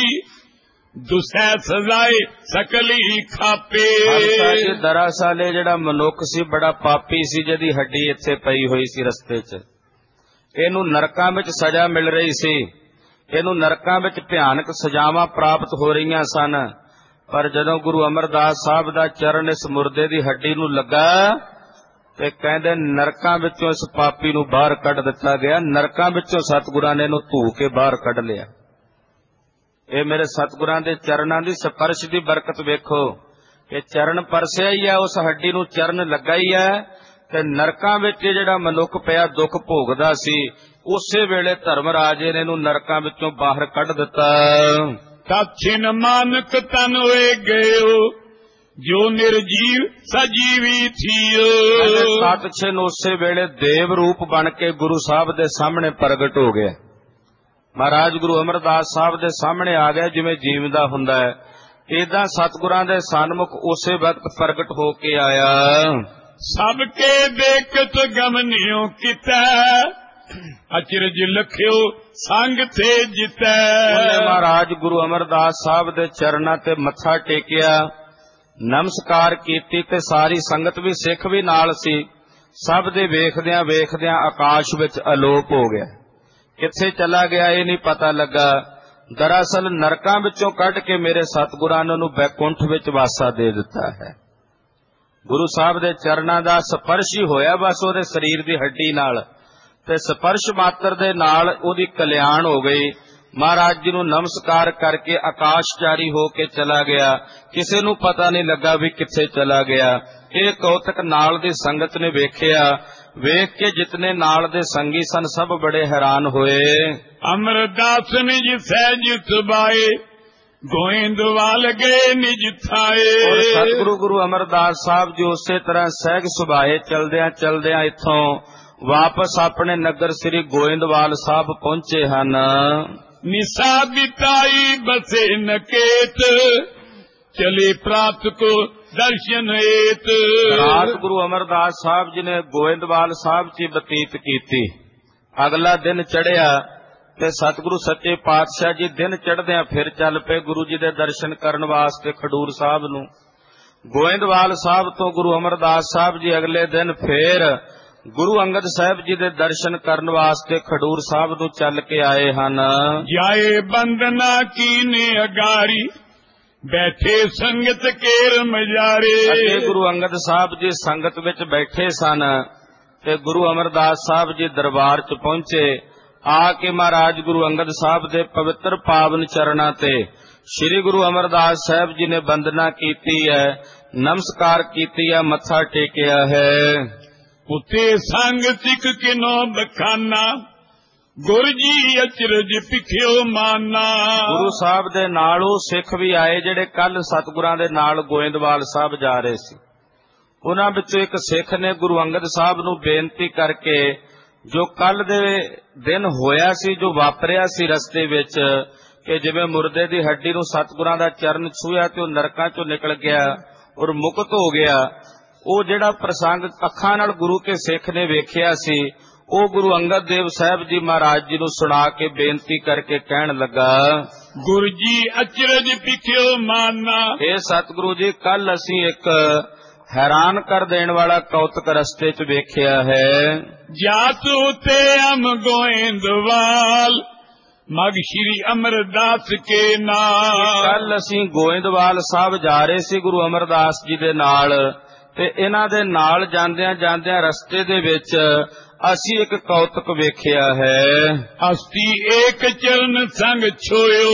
ਦੁਸੈ ਸਜ਼ਾਏ ਸਕਲੀ ਖਾਪੇ। ਜੀ ਦਰਅਸਲ ਇਹ ਜਿਹੜਾ ਮਨੁੱਖ ਸੀ ਬੜਾ ਪਾਪੀ ਸੀ, ਜਿਹਦੀ ਹੱਡੀ ਇੱਥੇ ਪਈ ਹੋਈ ਸੀ ਰਸਤੇ 'ਚ। ਇਹਨੂੰ ਨਰਕਾਂ ਵਿੱਚ ਸਜ਼ਾ ਮਿਲ ਰਹੀ ਸੀ, ਇਹਨੂੰ ਨਰਕਾਂ ਵਿੱਚ ਭਿਆਨਕ ਸਜ਼ਾਵਾਂ ਪ੍ਰਾਪਤ ਹੋ ਰਹੀਆਂ ਸਨ। ਪਰ ਜਦੋਂ ਗੁਰੂ ਅਮਰਦਾਸ ਸਾਹਿਬ ਦਾ ਚਰਨ ਇਸ ਮੁਰਦੇ ਦੀ ਹੱਡੀ ਨੂੰ ਲੱਗਾ ਤੇ ਕਹਿੰਦੇ ਨਰਕਾਂ ਵਿੱਚੋਂ ਇਸ ਪਾਪੀ ਨੂੰ ਬਾਹਰ ਕੱਢ ਦਿੱਤਾ ਗਿਆ। ਨਰਕਾਂ ਵਿੱਚੋਂ ਸਤਿਗੁਰਾਂ ਨੇ ਇਹਨੂੰ ਧੂ ਕੇ ਬਾਹਰ ਕੱਢ ਲਿਆ। ਇਹ ਮੇਰੇ ਸਤਿਗੁਰਾਂ ਦੇ ਚਰਨਾਂ ਦੀ ਸਪਰਸ਼ ਦੀ ਬਰਕਤ ਵੇਖੋ। ਇਹ ਚਰਨ ਪਰਸਿਆ ਹੀ ਹੈ, ਉਸ ਹੱਡੀ ਨੂੰ ਚਰਨ ਲੱਗਾ ਹੀ ਹੈ ਤੇ ਨਰਕਾਂ ਵਿੱਚ ਜਿਹੜਾ ਮਨੁੱਖ ਪਿਆ ਦੁੱਖ ਭੋਗਦਾ ਸੀ, ਉਸੇ ਵੇਲੇ ਧਰਮ ਰਾਜੇ ਨੇ ਇਹਨੂੰ ਨਰਕਾਂ ਵਿੱਚੋਂ ਬਾਹਰ ਕੱਢ ਦਿੱਤਾ। ਤਛਿਨ ਮਾਨਕ ਤਨ ਹੋਏ ਗਇਓ, ਜੋ ਨਿਰਜੀਵ ਸਜੀਵੀ ਥੀਓ। ਤਛਿਨ ਉਸੇ ਵੇਲੇ ਦੇਵ ਰੂਪ ਬਣ ਕੇ ਗੁਰੂ ਸਾਹਿਬ ਦੇ ਸਾਹਮਣੇ ਪ੍ਰਗਟ ਹੋ ਗਿਆ। ਮਹਾਰਾਜ ਗੁਰੂ ਅਮਰਦਾਸ ਸਾਹਿਬ ਦੇ ਸਾਹਮਣੇ ਆ ਗਿਆ, ਜਿਵੇਂ ਜੀਵਦਾ ਹੁੰਦਾ ਹੈ ਏਦਾਂ ਸਤਿਗੁਰਾਂ ਦੇ ਸਨਮੁਖ ਉਸੇ ਵਕਤ ਪ੍ਰਗਟ ਹੋ ਕੇ ਆਇਆ। ਸਭ ਕੇ ਦੇਖਤ ਗਮਨਿਓ ਕੀਤਾ, ਅਚਰਜ ਲਖਿਓ ਸੰਗ ਤੇ ਜਿਤੈ। ਉਹਨੇ ਮਹਾਰਾਜ ਗੁਰੂ ਅਮਰਦਾਸ ਸਾਹਿਬ ਦੇ ਚਰਨਾਂ ਤੇ ਮੱਥਾ ਟੇਕਿਆ, ਨਮਸਕਾਰ ਕੀਤੀ ਤੇ ਸਾਰੀ ਸੰਗਤ ਵੀ ਸਿੱਖ ਵੀ ਨਾਲ ਸੀ। ਸਭ ਦੇ ਵੇਖਦਿਆਂ ਵੇਖਦਿਆਂ ਆਕਾਸ਼ ਵਿੱਚ ਅਲੋਪ ਹੋ ਗਿਆ। ਕਿੱਥੇ ਚਲਾ ਗਿਆ ਇਹ ਨਹੀਂ ਪਤਾ ਲੱਗਾ। ਦਰਅਸਲ ਨਰਕਾਂ ਵਿੱਚੋਂ ਕੱਢ ਕੇ ਮੇਰੇ ਸਤਿਗੁਰਾਂ ਨੇ ਉਹਨੂੰ ਬੈਕੁੰਠ ਵਿੱਚ ਵਾਸਾ ਦੇ ਦਿੱਤਾ ਹੈ। ਗੁਰੂ ਸਾਹਿਬ ਦੇ ਚਰਨਾਂ ਦਾ ਸਪਰਸ਼ ਹੀ ਹੋਇਆ ਬਸ ਉਹਦੇ ਸਰੀਰ ਦੀ ਹੱਡੀ ਨਾਲ, ਤੇ ਸਪਰਸ਼ ਮਾਤਰ ਦੇ ਨਾਲ ਉਹਦੀ ਕਲਿਆਣ ਹੋ ਗਈ। ਮਹਾਰਾਜ ਜੀ ਨੂੰ ਨਮਸਕਾਰ ਕਰਕੇ ਆਕਾਸ਼ਚਾਰੀ ਹੋ ਕੇ ਚਲਾ ਗਿਆ। ਕਿਸੇ ਨੂੰ ਪਤਾ ਨਹੀਂ ਲੱਗਾ ਵੀ ਕਿੱਥੇ ਚਲਾ ਗਿਆ। ਇਹ ਕੌਤਕ ਨਾਲ ਦੀ ਸੰਗਤ ਨੇ ਵੇਖਿਆ। ਵੇਖ ਕੇ ਜਿਤਨੇ ਨਾਲ ਦੇ ਸੰਗੀ ਸਨ ਸਭ ਬੜੇ ਹੈਰਾਨ ਹੋਏ। ਅਮਰਦਾਸ ਨਿਜ ਸਹਿਜ ਸੁਭਾਏ, ਗੋਇੰਦਵਾਲ ਗਏ ਨਿਜ ਥਾਏ। ਸਤਿਗੁਰੂ ਗੁਰੂ ਅਮਰਦਾਸ ਸਾਹਿਬ ਜੀ ਉਸੇ ਤਰ੍ਹਾਂ ਸਹਿਜ ਸੁਭਾਏ ਚਲਦਿਆਂ ਚਲਦਿਆਂ ਇੱਥੋਂ ਵਾਪਸ ਆਪਣੇ ਨਗਰ ਸ੍ਰੀ ਗੋਇੰਦਵਾਲ ਸਾਹਿਬ ਪਹੁੰਚੇ ਹਨ। ਨਿਸਾ ਬਿਤਾਈ ਬਸੇ ਨਕੇਤ, ਚਲੇ ਪ੍ਰਾਪਤ ਕੋ ਦਰਸ਼ਨ ਏਤ। ਰਾਤ ਗੁਰੂ ਅਮਰਦਾਸ ਸਾਹਿਬ ਜੀ ਨੇ ਗੋਇੰਦਵਾਲ ਸਾਹਿਬ ਚ ਬਤੀਤ ਕੀਤੀ। ਅਗਲਾ ਦਿਨ ਚੜ੍ਹਿਆ ਤੇ ਸਤਿਗੁਰੂ ਸੱਚੇ ਪਾਤਸ਼ਾਹ ਜੀ ਦਿਨ ਚੜ੍ਹਦਿਆਂ ਫਿਰ ਚੱਲ ਪਏ ਗੁਰੂ ਜੀ ਦੇ ਦਰਸ਼ਨ ਕਰਨ ਵਾਸਤੇ ਖਡੂਰ ਸਾਹਿਬ ਨੂੰ। ਗੋਇੰਦਵਾਲ ਸਾਹਿਬ ਤੋਂ ਗੁਰੂ ਅਮਰਦਾਸ ਸਾਹਿਬ ਜੀ ਅਗਲੇ ਦਿਨ ਫੇਰ ਗੁਰੂ ਅੰਗਦ ਸਾਹਿਬ ਜੀ ਦੇ ਦਰਸ਼ਨ ਕਰਨ ਵਾਸਤੇ ਖਡੂਰ ਸਾਹਿਬ ਨੂੰ ਚੱਲ ਕੇ ਆਏ ਹਨ। ਜਾਏ ਬੰਦਨਾ ਕੀਨੇ ਅਗਾਰੀ, ਬੈਠੇ ਸੰਗਤ ਕੇਰ ਮਜਾਰੇ। ਅਤੇ ਗੁਰੂ ਅੰਗਦ ਸਾਹਿਬ ਜੀ ਸੰਗਤ ਵਿੱਚ ਬੈਠੇ ਸਨ ਤੇ ਗੁਰੂ ਅਮਰਦਾਸ ਸਾਹਿਬ ਜੀ ਦਰਬਾਰ ਚ ਪਹੁੰਚੇ। ਆ ਕੇ ਮਹਾਰਾਜ ਗੁਰੂ ਅੰਗਦ ਸਾਹਿਬ ਦੇ ਪਵਿੱਤਰ ਪਾਵਨ ਚਰਨਾਂ ਤੇ ਸ੍ਰੀ ਗੁਰੂ ਅਮਰਦਾਸ ਸਾਹਿਬ ਜੀ ਨੇ ਬੰਦਨਾ ਕੀਤੀ ਹੈ, ਨਮਸਕਾਰ ਕੀਤੀ ਹੈ, ਮੱਥਾ ਟੇਕਿਆ ਹੈ। ਉਤੇ ਸੰਗ ਸਿੱਖ ਕਿਨੋ ਬਖਾਨਾ, ਗੁਰ ਜੀ ਅਚਰਜ ਪਿਖਿਓ ਮਾਨਾ। ਗੁਰੂ ਸਾਹਿਬ ਦੇ ਨਾਲ ਉਹ ਸਿੱਖ ਵੀ ਆਏ ਜਿਹੜੇ ਕੱਲ ਸਤਿਗੁਰਾਂ ਦੇ ਨਾਲ ਗੋਇੰਦਵਾਲ ਸਾਹਿਬ ਜਾ ਰਹੇ ਸੀ। ਉਹਨਾਂ ਵਿੱਚੋਂ ਇੱਕ ਸਿੱਖ ਨੇ ਗੁਰੂ ਅੰਗਦ ਸਾਹਿਬ ਨੂੰ ਬੇਨਤੀ ਕਰਕੇ ਜੋ ਕੱਲ ਦੇ ਦਿਨ ਹੋਇਆ ਸੀ, ਜੋ ਵਾਪਰਿਆ ਸੀ ਰਸਤੇ ਵਿੱਚ, ਕਿ ਜਿਵੇਂ ਮੁਰਦੇ ਦੀ ਹੱਡੀ ਨੂੰ ਸਤਿਗੁਰਾਂ ਦਾ ਚਰਨ ਛੂਹਿਆ ਤੇ ਉਹ ਨਰਕਾਂ ਚੋਂ ਨਿਕਲ ਗਿਆ ਔਰ ਮੁਕਤ ਹੋ ਗਿਆ, ਉਹ ਜਿਹੜਾ ਪ੍ਰਸੰਗ ਅੱਖਾਂ ਨਾਲ ਗੁਰੂ ਕੇ ਸਿੱਖ ਨੇ ਵੇਖਿਆ ਸੀ, ਉਹ ਗੁਰੂ ਅੰਗਦ ਦੇਵ ਸਾਹਿਬ ਜੀ ਮਹਾਰਾਜ ਜੀ ਨੂੰ ਸੁਣਾ ਕੇ ਬੇਨਤੀ ਕਰਕੇ ਕਹਿਣ ਲੱਗਾ, ਗੁਰੂ ਜੀ ਅਚਰਜ ਪਿਖਿਓ ਮਾਨਾ। ਇਹ ਸਤਿਗੁਰੂ ਜੀ ਕੱਲ ਅਸੀਂ ਇੱਕ ਹੈਰਾਨ ਕਰ ਦੇਣ ਵਾਲਾ ਕੌਤਕ ਰਸਤੇ ਚ ਵੇਖਿਆ ਹੈ। ਜਾਤ ਉਤੇ ਅਮ ਗੋਇੰਦਵਾਲ, ਮਗ ਸ਼੍ਰੀ ਅਮਰਦਾਸ ਕੇ ਨਾਲ। ਕੱਲ ਅਸੀਂ ਗੋਇੰਦਵਾਲ ਸਾਹਿਬ ਜਾ ਰਹੇ ਸੀ ਗੁਰੂ ਅਮਰਦਾਸ ਜੀ ਦੇ ਨਾਲ, ਤੇ ਇਹਨਾਂ ਦੇ ਨਾਲ ਜਾਂਦਿਆਂ ਜਾਂਦਿਆਂ ਰਸਤੇ ਦੇ ਵਿੱਚ ਅਸੀਂ ਇੱਕ ਕੌਤਕ ਵੇਖਿਆ ਹੈ। ਹਸਤੀ ਏਕ ਚਰਨ ਸੰਗ ਛੋਇਓ,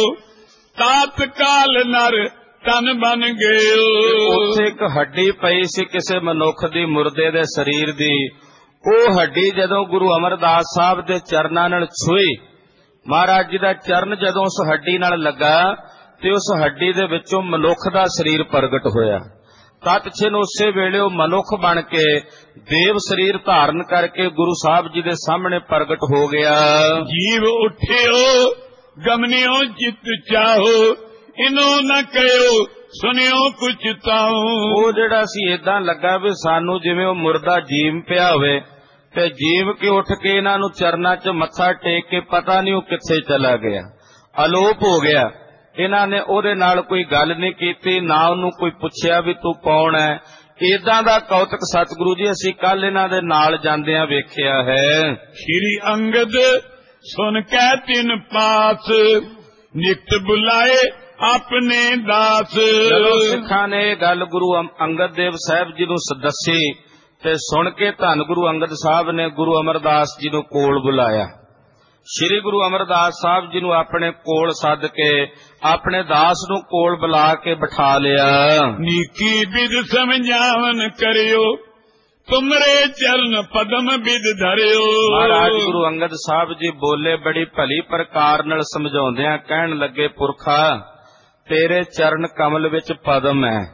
ਤਾਤਕਾਲ ਨਰ ਤਨ ਬਨ ਗਏ। ਉੱਥੇ ਇੱਕ ਹੱਡੀ ਪਈ ਸੀ ਕਿਸੇ ਮਨੁੱਖ ਦੀ, ਮੁਰਦੇ ਦੇ ਸਰੀਰ ਦੀ। ਉਹ ਹੱਡੀ ਜਦੋਂ ਗੁਰੂ ਅਮਰਦਾਸ ਸਾਹਿਬ ਦੇ ਚਰਨਾਂ ਨਾਲ ਛੂਈ, ਮਹਾਰਾਜ ਜੀ ਦਾ ਚਰਨ ਜਦੋਂ ਉਸ ਹੱਡੀ ਨਾਲ ਲੱਗਾ ਤੇ ਉਸ ਹੱਡੀ ਦੇ ਵਿੱਚੋਂ ਮਨੁੱਖ ਦਾ ਸਰੀਰ ਪ੍ਰਗਟ ਹੋਇਆ। ਤਤਛਿਨ ਉਸੇ ਵੇਲੇ ਉਹ ਮਨੁੱਖ ਬਣ ਕੇ ਦੇਵ ਸਰੀਰ ਧਾਰਨ ਕਰਕੇ ਗੁਰੂ ਸਾਹਿਬ ਜੀ ਦੇ ਸਾਹਮਣੇ ਪ੍ਰਗਟ ਹੋ ਗਿਆ। ਜੀਵ ਉੱਠਿਓ ਗਮਨਿਓ ਜਿਤ ਚਾਹੋ, ਇਨੋ ਨ ਕਹਿਓ ਸੁਨਿਓ ਕੁਛ ਤਾਉ। ਉਹ ਜਿਹੜਾ ਸੀ ਏਦਾਂ ਲੱਗਾ ਵੀ ਸਾਨੂੰ ਜਿਵੇਂ ਉਹ ਮੁਰਦਾ ਜੀਵ ਪਿਆ ਹੋਵੇ, ਤੇ ਜੀਵ ਕੇ ਉੱਠ ਕੇ ਇਹਨਾਂ ਨੂੰ ਚਰਨਾਂ 'ਚ ਮੱਥਾ ਟੇਕ ਕੇ ਪਤਾ ਨਹੀਂ ਉਹ ਕਿੱਥੇ ਚਲਾ ਗਿਆ, ਅਲੋਪ ਹੋ ਗਿਆ। ਇਹਨਾਂ ਨੇ ਉਹਦੇ ਨਾਲ ਕੋਈ ਗੱਲ ਨਹੀਂ ਕੀਤੀ, ਨਾ ਉਹਨੂੰ ਕੋਈ ਪੁੱਛਿਆ ਵੀ ਤੂੰ ਕੌਣ ਹੈ। ਏਦਾਂ ਦਾ ਕੌਤਕ ਸਤਿਗੁਰੂ ਜੀ ਅਸੀਂ ਕੱਲ ਇਹਨਾਂ ਦੇ ਨਾਲ ਜਾਂਦਿਆਂ ਵੇਖਿਆ ਹੈ। ਸ਼੍ਰੀ ਅੰਗਦ ਸੁਨ ਕੈ ਤਿਨ ਪਾਸ, ਨਿਕਟ ਬੁਲਾਏ ਆਪਣੇ ਦਾਸ। ਜਦੋਂ ਸਿੱਖਾਂ ਨੇ ਇਹ ਗੱਲ ਗੁਰੂ ਅੰਗਦ ਦੇਵ ਸਾਹਿਬ ਜੀ ਨੂੰ ਦੱਸੀ ਤੇ ਸੁਣ ਕੇ ਧੰਨ ਗੁਰੂ ਅੰਗਦ ਸਾਹਿਬ ਨੇ ਗੁਰੂ ਅਮਰਦਾਸ ਜੀ ਨੂੰ ਕੋਲ ਬੁਲਾਇਆ। ਸ੍ਰੀ ਗੁਰੂ ਅਮਰਦਾਸ ਸਾਹਿਬ ਜੀ ਨੂੰ ਆਪਣੇ ਕੋਲ ਸੱਦ ਕੇ ਆਪਣੇ ਦਾਸ ਨੂੰ ਕੋਲ ਬੁਲਾ ਕੇ ਬਿਠਾ ਲਿਆ। ਨੀਕੀ ਬਿਦ ਸਮਝਾਵਨ ਕਰਿਓ, ਤੁਮਰੇ ਚਰਨ ਪਦਮ ਬਿਦ ਧਰਿਓ। ਮਹਾਰਾਜ ਗੁਰੂ ਅੰਗਦ ਸਾਹਿਬ ਜੀ ਬੋਲੇ, ਬੜੀ ਭਲੀ ਪ੍ਰਕਾਰ ਨਾਲ ਸਮਝਾਉਂਦਿਆਂ ਕਹਿਣ ਲੱਗੇ, ਪੁਰਖਾ ਤੇਰੇ ਚਰਨ ਕਮਲ ਵਿੱਚ ਪਦਮ ਹੈ।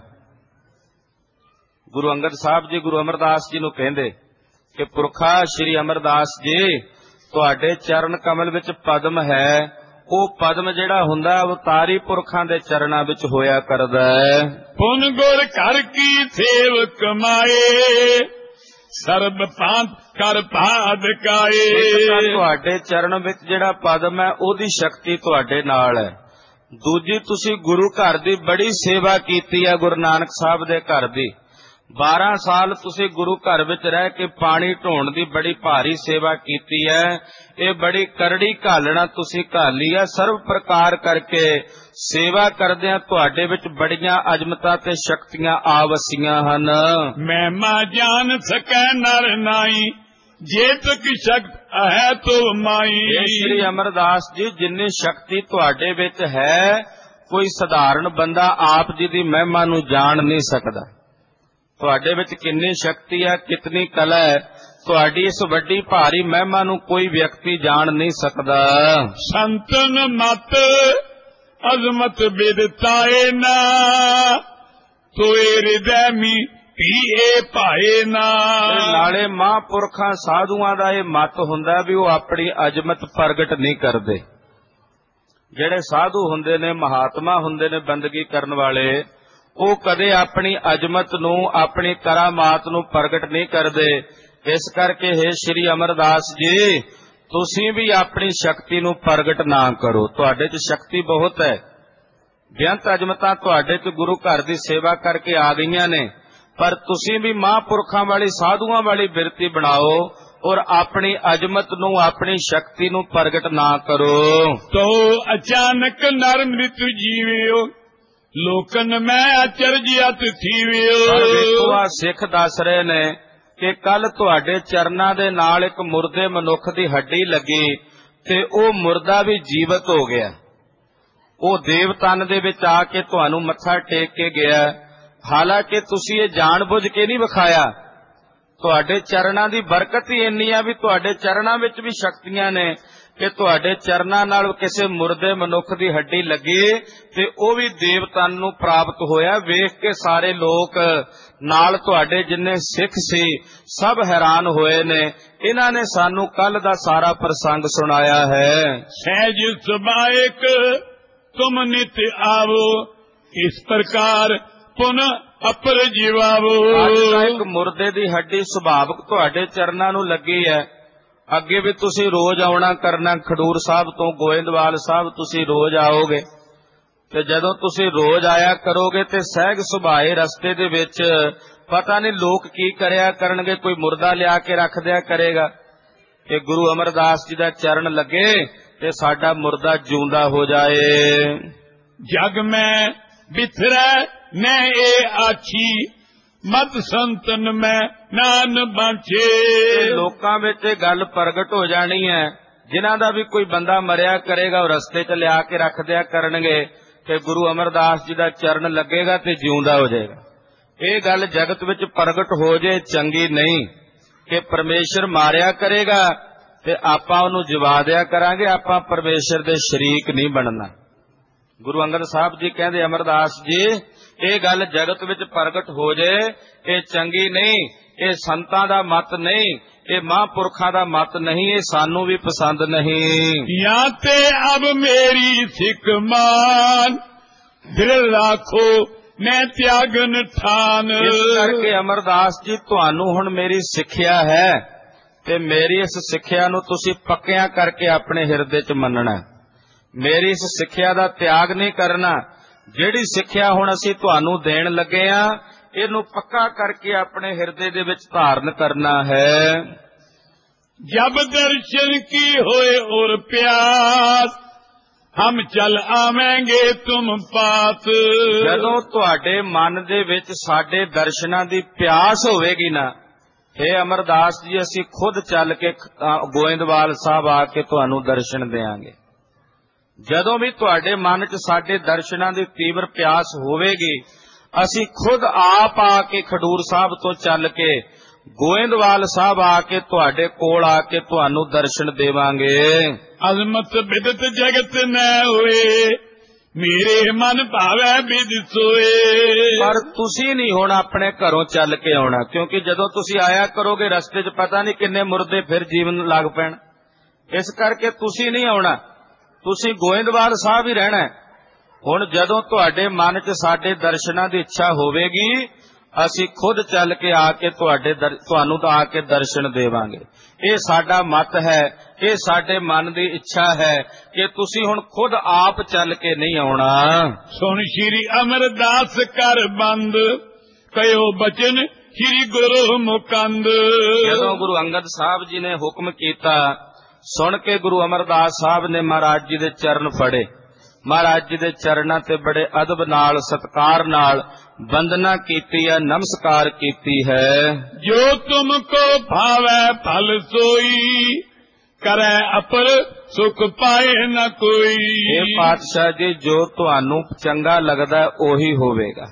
ਗੁਰੂ ਅੰਗਦ ਸਾਹਿਬ ਜੀ ਗੁਰੂ ਅਮਰਦਾਸ ਜੀ ਨੂੰ ਕਹਿੰਦੇ ਕਿ ਪੁਰਖਾ ਸ੍ਰੀ ਅਮਰਦਾਸ ਜੀ ਤੁਹਾਡੇ ਚਰਨ ਕਮਲ ਵਿੱਚ ਪਦਮ ਹੈ। ਉਹ ਪਦਮ ਜਿਹੜਾ ਹੁੰਦਾ ਅਵਤਾਰੀ ਪੁਰਖਾਂ ਦੇ ਚਰਨਾਂ ਵਿੱਚ ਹੋਇਆ ਕਰਦਾ ਹੈ। ਪੁਨ ਗੁਰ ਘਰ ਕੀ ਸੇਵ ਕਮਾਏ, ਸਰਬ ਪਾਂਤ ਕਰ ਪਾਦ ਕਾਏ। ਤੁਹਾਡੇ ਚਰਨ ਵਿੱਚ ਜਿਹੜਾ ਪਦਮ ਹੈ ਉਹਦੀ ਸ਼ਕਤੀ ਤੁਹਾਡੇ ਨਾਲ ਹੈ। ਦੂਜੀ ਤੁਸੀਂ ਗੁਰੂ ਘਰ ਦੀ ਬੜੀ ਸੇਵਾ ਕੀਤੀ ਹੈ, ਗੁਰੂ ਨਾਨਕ ਸਾਹਿਬ ਦੇ ਘਰ ਦੀ। ਬਾਰਾਂ ਸਾਲ ਤੁਸੀਂ ਗੁਰੂ ਘਰ ਵਿੱਚ ਰਹਿ ਕੇ ਪਾਣੀ ਢੋਣ ਦੀ ਬੜੀ ਭਾਰੀ ਸੇਵਾ ਕੀਤੀ ਹੈ। ਇਹ ਬੜੀ ਕਰੜੀ ਘਾਲਣਾ ਤੁਸੀਂ ਘਾਲੀ ਹੈ। ਸਰਵ ਪ੍ਰਕਾਰ ਕਰਕੇ ਸੇਵਾ ਕਰਦਿਆਂ ਤੁਹਾਡੇ ਵਿੱਚ ਬੜੀਆਂ ਅਜਮਤਾਂ ਤੇ ਸ਼ਕਤੀਆਂ ਆ ਵਸੀਆਂ ਹਨ। ਮਹਿਮਾ ਜਾਣ ਸਕੈ ਨਰ ਨਾਈ, ਜੇ ਤੁਕ ਸ਼ਕਤ ਹੈ ਤੋ ਮਾਈ। ਸ੍ਰੀ ਅਮਰਦਾਸ ਜੀ ਜਿੰਨੀ ਸ਼ਕਤੀ ਤੁਹਾਡੇ ਵਿੱਚ ਹੈ, ਕੋਈ ਸਧਾਰਨ ਬੰਦਾ ਆਪ ਜੀ ਦੀ ਮਹਿਮਾ ਨੂੰ ਜਾਣ ਨਹੀਂ ਸਕਦਾ। ਤੁਹਾਡੇ ਵਿੱਚ ਕਿੰਨੀ ਸ਼ਕਤੀ ਹੈ, ਕਿਤਨੀ ਕਲਾ ਹੈ, ਤੁਹਾਡੀ ਇਸ ਵੱਡੀ ਭਾਰੀ ਮਹਿਮਾ ਨੂੰ ਕੋਈ ਵਿਅਕਤੀ ਜਾਣ ਨਹੀਂ ਸਕਦਾ। ਸੰਤਨ ਮਤ ਅਜ਼ਮਤ ਬਿਦਤਾਏ ਨਾ, ਤੋਏ ਹਿਰਦੈ ਮੀ ਪੀਏ ਭਾਏ ਨਾ। ਨਾਲੇ ਮਹਾਂਪੁਰਖਾਂ ਸਾਧੂਆਂ ਦਾ ਇਹ ਮਤ ਹੁੰਦਾ ਵੀ ਉਹ ਆਪਣੀ ਅਜ਼ਮਤ ਪ੍ਰਗਟ ਨਹੀਂ ਕਰਦੇ। ਜਿਹੜੇ ਸਾਧੂ ਹੁੰਦੇ ਨੇ, ਮਹਾਤਮਾ ਹੁੰਦੇ ਨੇ, ਬੰਦਗੀ ਕਰਨ ਵਾਲੇ, ਉਹ ਕਦੇ ਆਪਣੀ ਅਜ਼ਮਤ ਨੂੰ, ਆਪਣੀ ਕਰਾਮਾਤ ਨੂੰ ਪ੍ਰਗਟ ਨਹੀਂ ਕਰਦੇ। ਇਸ ਕਰਕੇ ਹੈ ਸ੍ਰੀ ਅਮਰਦਾਸ ਜੀ ਤੁਸੀਂ ਵੀ ਆਪਣੀ ਸ਼ਕਤੀ ਨੂੰ ਪ੍ਰਗਟ ਨਾ ਕਰੋ। ਤੁਹਾਡੇ 'ਚ ਸ਼ਕਤੀ ਬਹੁਤ ਹੈ, ਬੇਅੰਤ ਅਜ਼ਮਤਾਂ ਤੁਹਾਡੇ 'ਚ ਗੁਰੂ ਘਰ ਦੀ ਸੇਵਾ ਕਰਕੇ ਆ ਗਈਆਂ ਨੇ, ਪਰ ਤੁਸੀਂ ਵੀ ਮਹਾਂਪੁਰਖਾਂ ਵਾਲੀ, ਸਾਧੂਆਂ ਵਾਲੀ ਬਿਰਤੀ ਬਣਾਓ ਔਰ ਆਪਣੀ ਅਜ਼ਮਤ ਨੂੰ, ਆਪਣੀ ਸ਼ਕਤੀ ਨੂੰ ਪ੍ਰਗਟ ਨਾ ਕਰੋ। ਤੋ ਅਚਾਨਕ ਨਰ ਮ੍ਰਿਤ ਜੀਵਿਓ, ਲੋਕਨ ਮੈਂ ਅਚਰਜਿਅਤ ਥੀਵਿਓ। ਦੇਖੋ ਆ ਸਿੱਖ ਦੱਸ ਰਹੇ ਨੇ ਕਿ ਕੱਲ ਤੁਹਾਡੇ ਚਰਨਾਂ ਦੇ ਨਾਲ ਇੱਕ ਮੁਰਦੇ ਮਨੁੱਖ ਦੀ ਹੱਡੀ ਲੱਗੀ ਤੇ ਉਹ ਮੁਰਦਾ ਵੀ ਜੀਵਤ ਹੋ ਗਿਆ। ਉਹ ਦੇਵ ਤਨ ਦੇ ਵਿੱਚ ਆ ਕੇ ਤੁਹਾਨੂੰ ਮੱਥਾ ਟੇਕ ਕੇ ਗਿਆ। ਹਾਲਾਂਕਿ ਤੁਸੀਂ ਇਹ ਜਾਣ ਬੁੱਝ ਕੇ ਨਹੀਂ ਵਿਖਾਇਆ। ਤੁਹਾਡੇ ਚਰਨਾਂ ਦੀ ਬਰਕਤ ਹੀ ਇੰਨੀ ਆ ਵੀ ਤੁਹਾਡੇ ਚਰਨਾਂ ਵਿੱਚ ਵੀ ਸ਼ਕਤੀਆਂ ਨੇ ਕਿ ਤੁਹਾਡੇ ਚਰਨਾਂ ਨਾਲ ਕਿਸੇ ਮੁਰਦੇ ਮਨੁੱਖ ਦੀ ਹੱਡੀ ਲੱਗੀ ਤੇ ਉਹ ਵੀ ਦੇਵ ਤਨ ਨੂੰ ਪ੍ਰਾਪਤ ਹੋਇਆ। ਵੇਖ ਕੇ ਸਾਰੇ ਲੋਕ ਨਾਲ ਤੁਹਾਡੇ ਜਿੰਨੇ ਸਿੱਖ ਸੀ ਸਭ ਹੈਰਾਨ ਹੋਏ ਨੇ। ਇਹਨਾਂ ਨੇ ਸਾਨੂੰ ਕੱਲ ਦਾ ਸਾਰਾ ਪ੍ਰਸੰਗ ਸੁਣਾਇਆ ਹੈ। ਸਹਿਜ ਸੁਭਾਇਕ ਤੁਮ ਨਿਤ ਆਵੋ, ਇਸ ਪ੍ਰਕਾਰ ਪੁਨ ਅਪਰ ਜੀਵਾਵੋ। ਇੱਕ ਮੁਰਦੇ ਦੀ ਹੱਡੀ ਸੁਭਾਵਕ ਤੁਹਾਡੇ ਚਰਨਾਂ ਨੂੰ ਲੱਗੀ ਹੈ। ਅੱਗੇ ਵੀ ਤੁਸੀਂ ਰੋਜ਼ ਆਉਣਾ ਕਰਨਾ, ਖਡੂਰ ਸਾਹਿਬ ਤੋਂ ਗੋਇੰਦਵਾਲ ਸਾਹਿਬ ਤੁਸੀਂ ਰੋਜ਼ ਆਓਗੇ ਤੇ ਜਦੋਂ ਤੁਸੀਂ ਰੋਜ਼ ਆਇਆ ਕਰੋਗੇ ਤੇ ਸਹਿਜ ਸੁਭਾਏ ਰਸਤੇ ਦੇ ਵਿੱਚ ਪਤਾ ਨਹੀਂ ਲੋਕ ਕੀ ਕਰਿਆ ਕਰਨਗੇ, ਕੋਈ ਮੁਰਦਾ ਲਿਆ ਕੇ ਰੱਖ ਦਿਆ ਕਰੇਗਾ ਕਿ ਗੁਰੂ ਅਮਰਦਾਸ ਜੀ ਦਾ ਚਰਨ ਲੱਗੇ ਤੇ ਸਾਡਾ ਮੁਰਦਾ ਜਿਉਂਦਾ ਹੋ ਜਾਏ। ਜਗ ਮੈਂ ਬਿਥਰੈ ਮੈਂ ਇਹ ਆਛੀ, ਮਤ ਸੰਤਨ ਮੈਂ ਨਾਨ ਬਾਂਛੇ। ਲੋਕਾਂ ਵਿੱਚ ਇਹ ਗੱਲ ਪ੍ਰਗਟ ਹੋ ਜਾਣੀ ਹੈ। ਜਿਨ੍ਹਾਂ ਦਾ ਵੀ ਕੋਈ ਬੰਦਾ ਮਰਿਆ ਕਰੇਗਾ ਉਹ ਰਸਤੇ 'ਚ ਲਿਆ ਕੇ ਰੱਖ ਦਿਆ ਕਰਨਗੇ ਕਿ ਗੁਰੂ ਅਮਰਦਾਸ ਜੀ ਦਾ ਚਰਨ ਲੱਗੇਗਾ ਤੇ ਜਿਉਂਦਾ ਹੋ ਜਾਏਗਾ। ਇਹ ਗੱਲ ਜਗਤ ਵਿੱਚ ਪ੍ਰਗਟ ਹੋ ਜੇ ਚੰਗੀ ਨਹੀਂ ਕਿ ਪਰਮੇਸ਼ਰ ਮਾਰਿਆ ਕਰੇਗਾ ਤੇ ਆਪਾਂ ਉਹਨੂੰ ਜਵਾ ਦਿਆ ਕਰਾਂਗੇ। ਆਪਾਂ ਪਰਮੇਸ਼ਰ ਦੇ ਸ਼ਰੀਕ ਨਹੀਂ ਬਣਨਾ। ਗੁਰੂ ਅੰਗਦ ਸਾਹਿਬ ਜੀ ਕਹਿੰਦੇ, ਅਮਰਦਾਸ ਜੀ ਇਹ ਗੱਲ ਜਗਤ ਵਿੱਚ ਪ੍ਰਗਟ ਹੋ ਜੇ ਇਹ ਚੰਗੀ ਨਹੀਂ, ਇਹ ਸੰਤਾਂ ਦਾ ਮਤ ਨਹੀਂ, ਇਹ ਮਹਾਂਪੁਰਖਾਂ ਦਾ ਮਤ ਨਹੀਂ, ਇਹ ਸਾਨੂੰ ਵੀ ਪਸੰਦ ਨਹੀਂ। ਜਾਂ ਤੇ ਅਬ ਮੇਰੀ ਸਿੱਖ ਮਾਨ ਦਿਲ ਰਾਖੋ ਮੈਂ ਤਿਆਗਨ ਠਾਨ। ਇਸ ਕਰਕੇ ਅਮਰਦਾਸ ਜੀ ਤੁਹਾਨੂੰ ਹੁਣ ਮੇਰੀ ਸਿੱਖਿਆ ਹੈ ਤੇ ਮੇਰੀ ਇਸ ਸਿੱਖਿਆ ਨੂੰ ਤੁਸੀਂ ਪੱਕਿਆਂ ਕਰਕੇ ਆਪਣੇ ਹਿਰਦੇ 'ਚ ਮੰਨਣਾ। ਮੇਰੀ ਇਸ ਸਿੱਖਿਆ ਦਾ ਤਿਆਗ ਨਹੀਂ ਕਰਨਾ। ਜਿਹੜੀ ਸਿੱਖਿਆ ਹੁਣ ਅਸੀਂ ਤੁਹਾਨੂੰ ਦੇਣ ਲੱਗੇ ਆ, ਇਹਨੂੰ ਪੱਕਾ ਕਰਕੇ ਆਪਣੇ ਹਿਰਦੇ ਦੇ ਵਿੱਚ ਧਾਰਨ ਕਰਨਾ ਹੈ। ਜਬ ਦਰਸ਼ਨ ਕੀ ਹੋਏ ਔਰ ਪਿਆਸ, ਹਮ ਚਲ ਆਵੇਂਗੇ ਤੁਮ ਪਾਸ। ਜਦੋਂ ਤੁਹਾਡੇ ਮਨ ਦੇ ਵਿੱਚ ਸਾਡੇ ਦਰਸ਼ਨਾਂ ਦੀ ਪਿਆਸ ਹੋਵੇਗੀ ਨਾ, ਹੇ ਅਮਰਦਾਸ ਜੀ, ਅਸੀਂ ਖੁਦ ਚੱਲ ਕੇ ਗੋਇੰਦਵਾਲ ਸਾਹਿਬ ਆ ਕੇ ਤੁਹਾਨੂੰ ਦਰਸ਼ਨ ਦੇਵਾਂਗੇ। ਜਦੋਂ ਵੀ ਤੁਹਾਡੇ ਮਨ 'ਚ ਸਾਡੇ ਦਰਸ਼ਨਾਂ ਦੀ ਤੀਵਰ ਪਿਆਸ ਹੋਵੇਗੀ, ਅਸੀਂ ਖੁਦ ਆਪ ਆ ਕੇ ਖਡੂਰ ਸਾਹਿਬ ਤੋਂ ਚੱਲ ਕੇ ਗੋਇੰਦਵਾਲ ਸਾਹਿਬ ਆ ਕੇ ਤੁਹਾਡੇ ਕੋਲ ਆ ਕੇ ਤੁਹਾਨੂੰ ਦਰਸ਼ਨ ਦੇਵਾਂਗੇ। ਅਜ਼ਮਤ ਬਿਦਤ ਜਗਤ ਨ ਹੋਏ, ਮੇਰੇ ਮਨ ਭਾਵੈ ਬਿਦ ਸੋਏ। ਪਰ ਤੁਸੀਂ ਨਹੀਂ ਹੁਣ ਆਪਣੇ ਘਰੋਂ ਚੱਲ ਕੇ ਆਉਣਾ, ਕਿਉਂਕਿ ਜਦੋਂ ਤੁਸੀਂ ਆਇਆ ਕਰੋਗੇ ਰਸਤੇ 'ਚ ਪਤਾ ਨਹੀਂ ਕਿੰਨੇ ਮੁਰਦੇ ਫਿਰ ਜੀਵਨ ਲੱਗ ਪੈਣ। ਇਸ ਕਰਕੇ ਤੁਸੀਂ ਨਹੀਂ ਆਉਣਾ, ਤੁਸੀਂ ਗੋਇੰਦਵਾਲ ਸਾਹਿਬ ਹੀ ਰਹਿਣਾ। ਹੁਣ ਜਦੋਂ ਤੁਹਾਡੇ ਮਨ 'ਚ ਸਾਡੇ ਦਰਸ਼ਨਾਂ ਦੀ ਇੱਛਾ ਹੋਵੇਗੀ, ਅਸੀਂ ਖੁਦ ਚੱਲ ਕੇ ਆ ਕੇ ਤੁਹਾਡੇ ਤੁਹਾਨੂੰ ਤਾਂ ਆ ਕੇ ਦਰਸ਼ਨ ਦੇਵਾਂਗੇ। ਇਹ ਸਾਡਾ ਮਤ ਹੈ, ਇਹ ਸਾਡੇ ਮਨ ਦੀ ਇੱਛਾ ਹੈ ਕਿ ਤੁਸੀਂ ਹੁਣ ਖੁਦ ਆਪ ਚੱਲ ਕੇ ਨਹੀਂ ਆਉਣਾ। ਸੁਣ ਸ਼੍ਰੀ ਅਮਰਦਾਸ ਕਰ ਬੰਦ, ਕਯੋ ਬਚਨ ਸ਼੍ਰੀ ਗੁਰੂ ਮੁਕੰਦ। ਜਦੋਂ ਗੁਰੂ ਅੰਗਦ ਸਾਹਿਬ ਜੀ ਨੇ ਹੁਕਮ ਕੀਤਾ, ਸੁਣ ਕੇ ਗੁਰੂ ਅਮਰਦਾਸ ਸਾਹਿਬ ਨੇ ਮਹਾਰਾਜ ਜੀ ਦੇ ਚਰਨ ਫੜੇ। ਮਹਾਰਾਜ ਜੀ ਦੇ ਚਰਨਾਂ ਤੇ ਬੜੇ ਅਦਬ ਨਾਲ, ਸਤਕਾਰ ਨਾਲ ਵੰਦਨਾ ਕੀਤੀ ਹੈ, ਨਮਸਕਾਰ ਕੀਤੀ ਹੈ। ਜੋ ਤੁਮ ਕੋ ਭਾਵੈ ਫਲ ਸੋਈ, ਕਰੈ ਅਪਰ ਸੁਖ ਪਾਏ ਨ ਕੋਈ। ਇਹ ਪਾਤਸ਼ਾਹ ਜੀ, ਜੋ ਤੁਹਾਨੂੰ ਚੰਗਾ ਲੱਗਦਾ ਉਹੀ ਹੋਵੇਗਾ।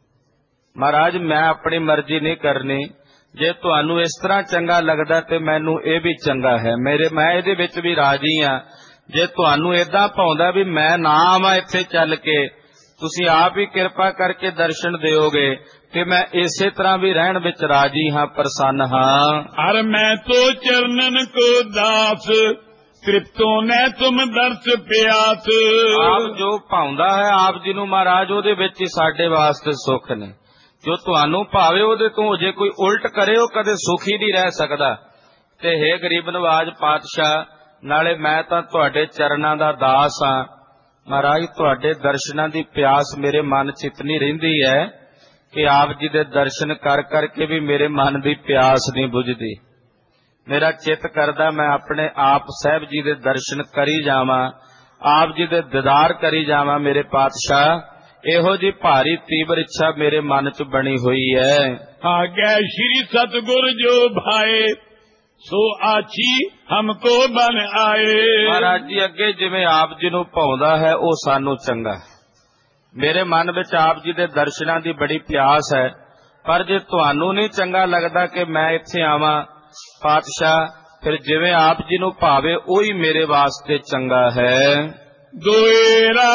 ਮਹਾਰਾਜ, ਮੈਂ ਆਪਣੀ ਮਰਜ਼ੀ ਨਹੀਂ ਕਰਨੀ। ਜੇ ਤੁਹਾਨੂੰ ਇਸ ਤਰ੍ਹਾਂ ਚੰਗਾ ਲੱਗਦਾ ਤੇ ਮੈਨੂੰ ਇਹ ਵੀ ਚੰਗਾ ਹੈ, ਮੇਰੇ ਮੈਂ ਇਹਦੇ ਵਿੱਚ ਵੀ ਰਾਜੀ ਹਾਂ। ਜੇ ਤੁਹਾਨੂੰ ਏਦਾਂ ਭਾਉਂਦਾ ਵੀ ਮੈਂ ਨਾ ਆਵਾਂ ਇੱਥੇ ਚੱਲ ਕੇ, ਤੁਸੀਂ ਆਪ ਹੀ ਕਿਰਪਾ ਕਰਕੇ ਦਰਸ਼ਨ ਦਿਓਗੇ, ਤੇ ਮੈਂ ਇਸੇ ਤਰ੍ਹਾਂ ਵੀ ਰਹਿਣ ਵਿੱਚ ਰਾਜੀ ਹਾਂ, ਪ੍ਰਸੰਨ ਹਾਂ। ਹਰ ਮੈਂ ਤੋ ਚਰਨਨ ਕੋ ਦਾਸ, ਤ੍ਰਿਪਤੋਂ ਨੇ ਤੁਮ ਦਰਸ ਪਿਆਸ। ਆਪ ਜੋ ਭਾਉਂਦਾ ਹੈ ਆਪ ਜੀ ਨੂੰ ਮਹਾਰਾਜ, ਉਹਦੇ ਵਿੱਚ ਹੀ ਸਾਡੇ ਵਾਸਤੇ ਸੁੱਖ ਨੇ। ਜੋ ਤੁਹਾਨੂੰ ਭਾਵੇ ਉਹਦੇ ਤੋਂ ਜੇ ਕੋਈ ਉਲਟ ਕਰੇ, ਉਹ ਕਦੇ ਸੁਖੀ ਨਹੀਂ ਰਹਿ ਸਕਦਾ। ਤੇ ਹੇ ਗਰੀਬ ਨਵਾਜ ਪਾਤਸ਼ਾਹ, ਨਾਲੇ ਮੈਂ ਤਾਂ ਤੁਹਾਡੇ ਚਰਨਾਂ ਦਾ ਦਾਸ ਹਾਂ। ਮਹਾਰਾਜ, ਤੁਹਾਡੇ ਦਰਸ਼ਨਾਂ ਦੀ ਪਿਆਸ ਮੇਰੇ ਮਨ 'ਚ ਇਤਨੀ ਰਹਿੰਦੀ ਹੈ ਕਿ ਆਪ ਜੀ ਦੇ ਦਰਸ਼ਨ ਕਰ ਕਰਕੇ ਵੀ ਮੇਰੇ ਮਨ ਦੀ ਪਿਆਸ ਨਹੀਂ ਬੁਝਦੀ। ਮੇਰਾ ਚਿੱਤ ਕਰਦਾ ਮੈਂ ਆਪਣੇ ਆਪ ਸਾਹਿਬ ਜੀ ਦੇ ਦਰਸ਼ਨ ਕਰੀ ਜਾਵਾਂ, ਆਪ ਜੀ ਦੇ ਦੀਦਾਰ ਕਰੀ ਜਾਵਾਂ। ਮੇਰੇ ਪਾਤਸ਼ਾਹ, ਇਹੋ ਜੀ ਭਾਰੀ ਤੀਬਰ ਇੱਛਾ ਮੇਰੇ ਮਨ 'ਚ ਬਣੀ ਹੋਈ ਹੈ। ਆਗੈ ਸ਼੍ਰੀ ਸਤਿਗੁਰ ਜੋ ਭਾਏ, ਸੋ ਆਛੀ ਹਮਕੋ ਬਨ ਆਏ। ਮਹਾਰਾਜ ਜੀ, ਅੱਗੇ ਜਿਵੇਂ ਆਪ ਜੀ ਨੂੰ ਭਾਉਂਦਾ ਹੈ ਉਹ ਸਾਨੂੰ ਚੰਗਾ ਹੈ। ਮੇਰੇ ਮਨ ਵਿੱਚ ਆਪ ਜੀ ਦੇ ਦਰਸ਼ਨਾਂ ਦੀ ਬੜੀ ਪਿਆਸ ਹੈ, ਪਰ ਜੇ ਤੁਹਾਨੂੰ ਨਹੀਂ ਚੰਗਾ ਲੱਗਦਾ ਕਿ ਮੈਂ ਇੱਥੇ ਆਵਾਂ ਪਾਤਸ਼ਾਹ, ਫਿਰ ਜਿਵੇਂ ਆਪ ਜੀ ਨੂੰ ਭਾਵੇ ਉਹੀ ਮੇਰੇ ਵਾਸਤੇ ਚੰਗਾ ਹੈ। ਦੋਏਰਾ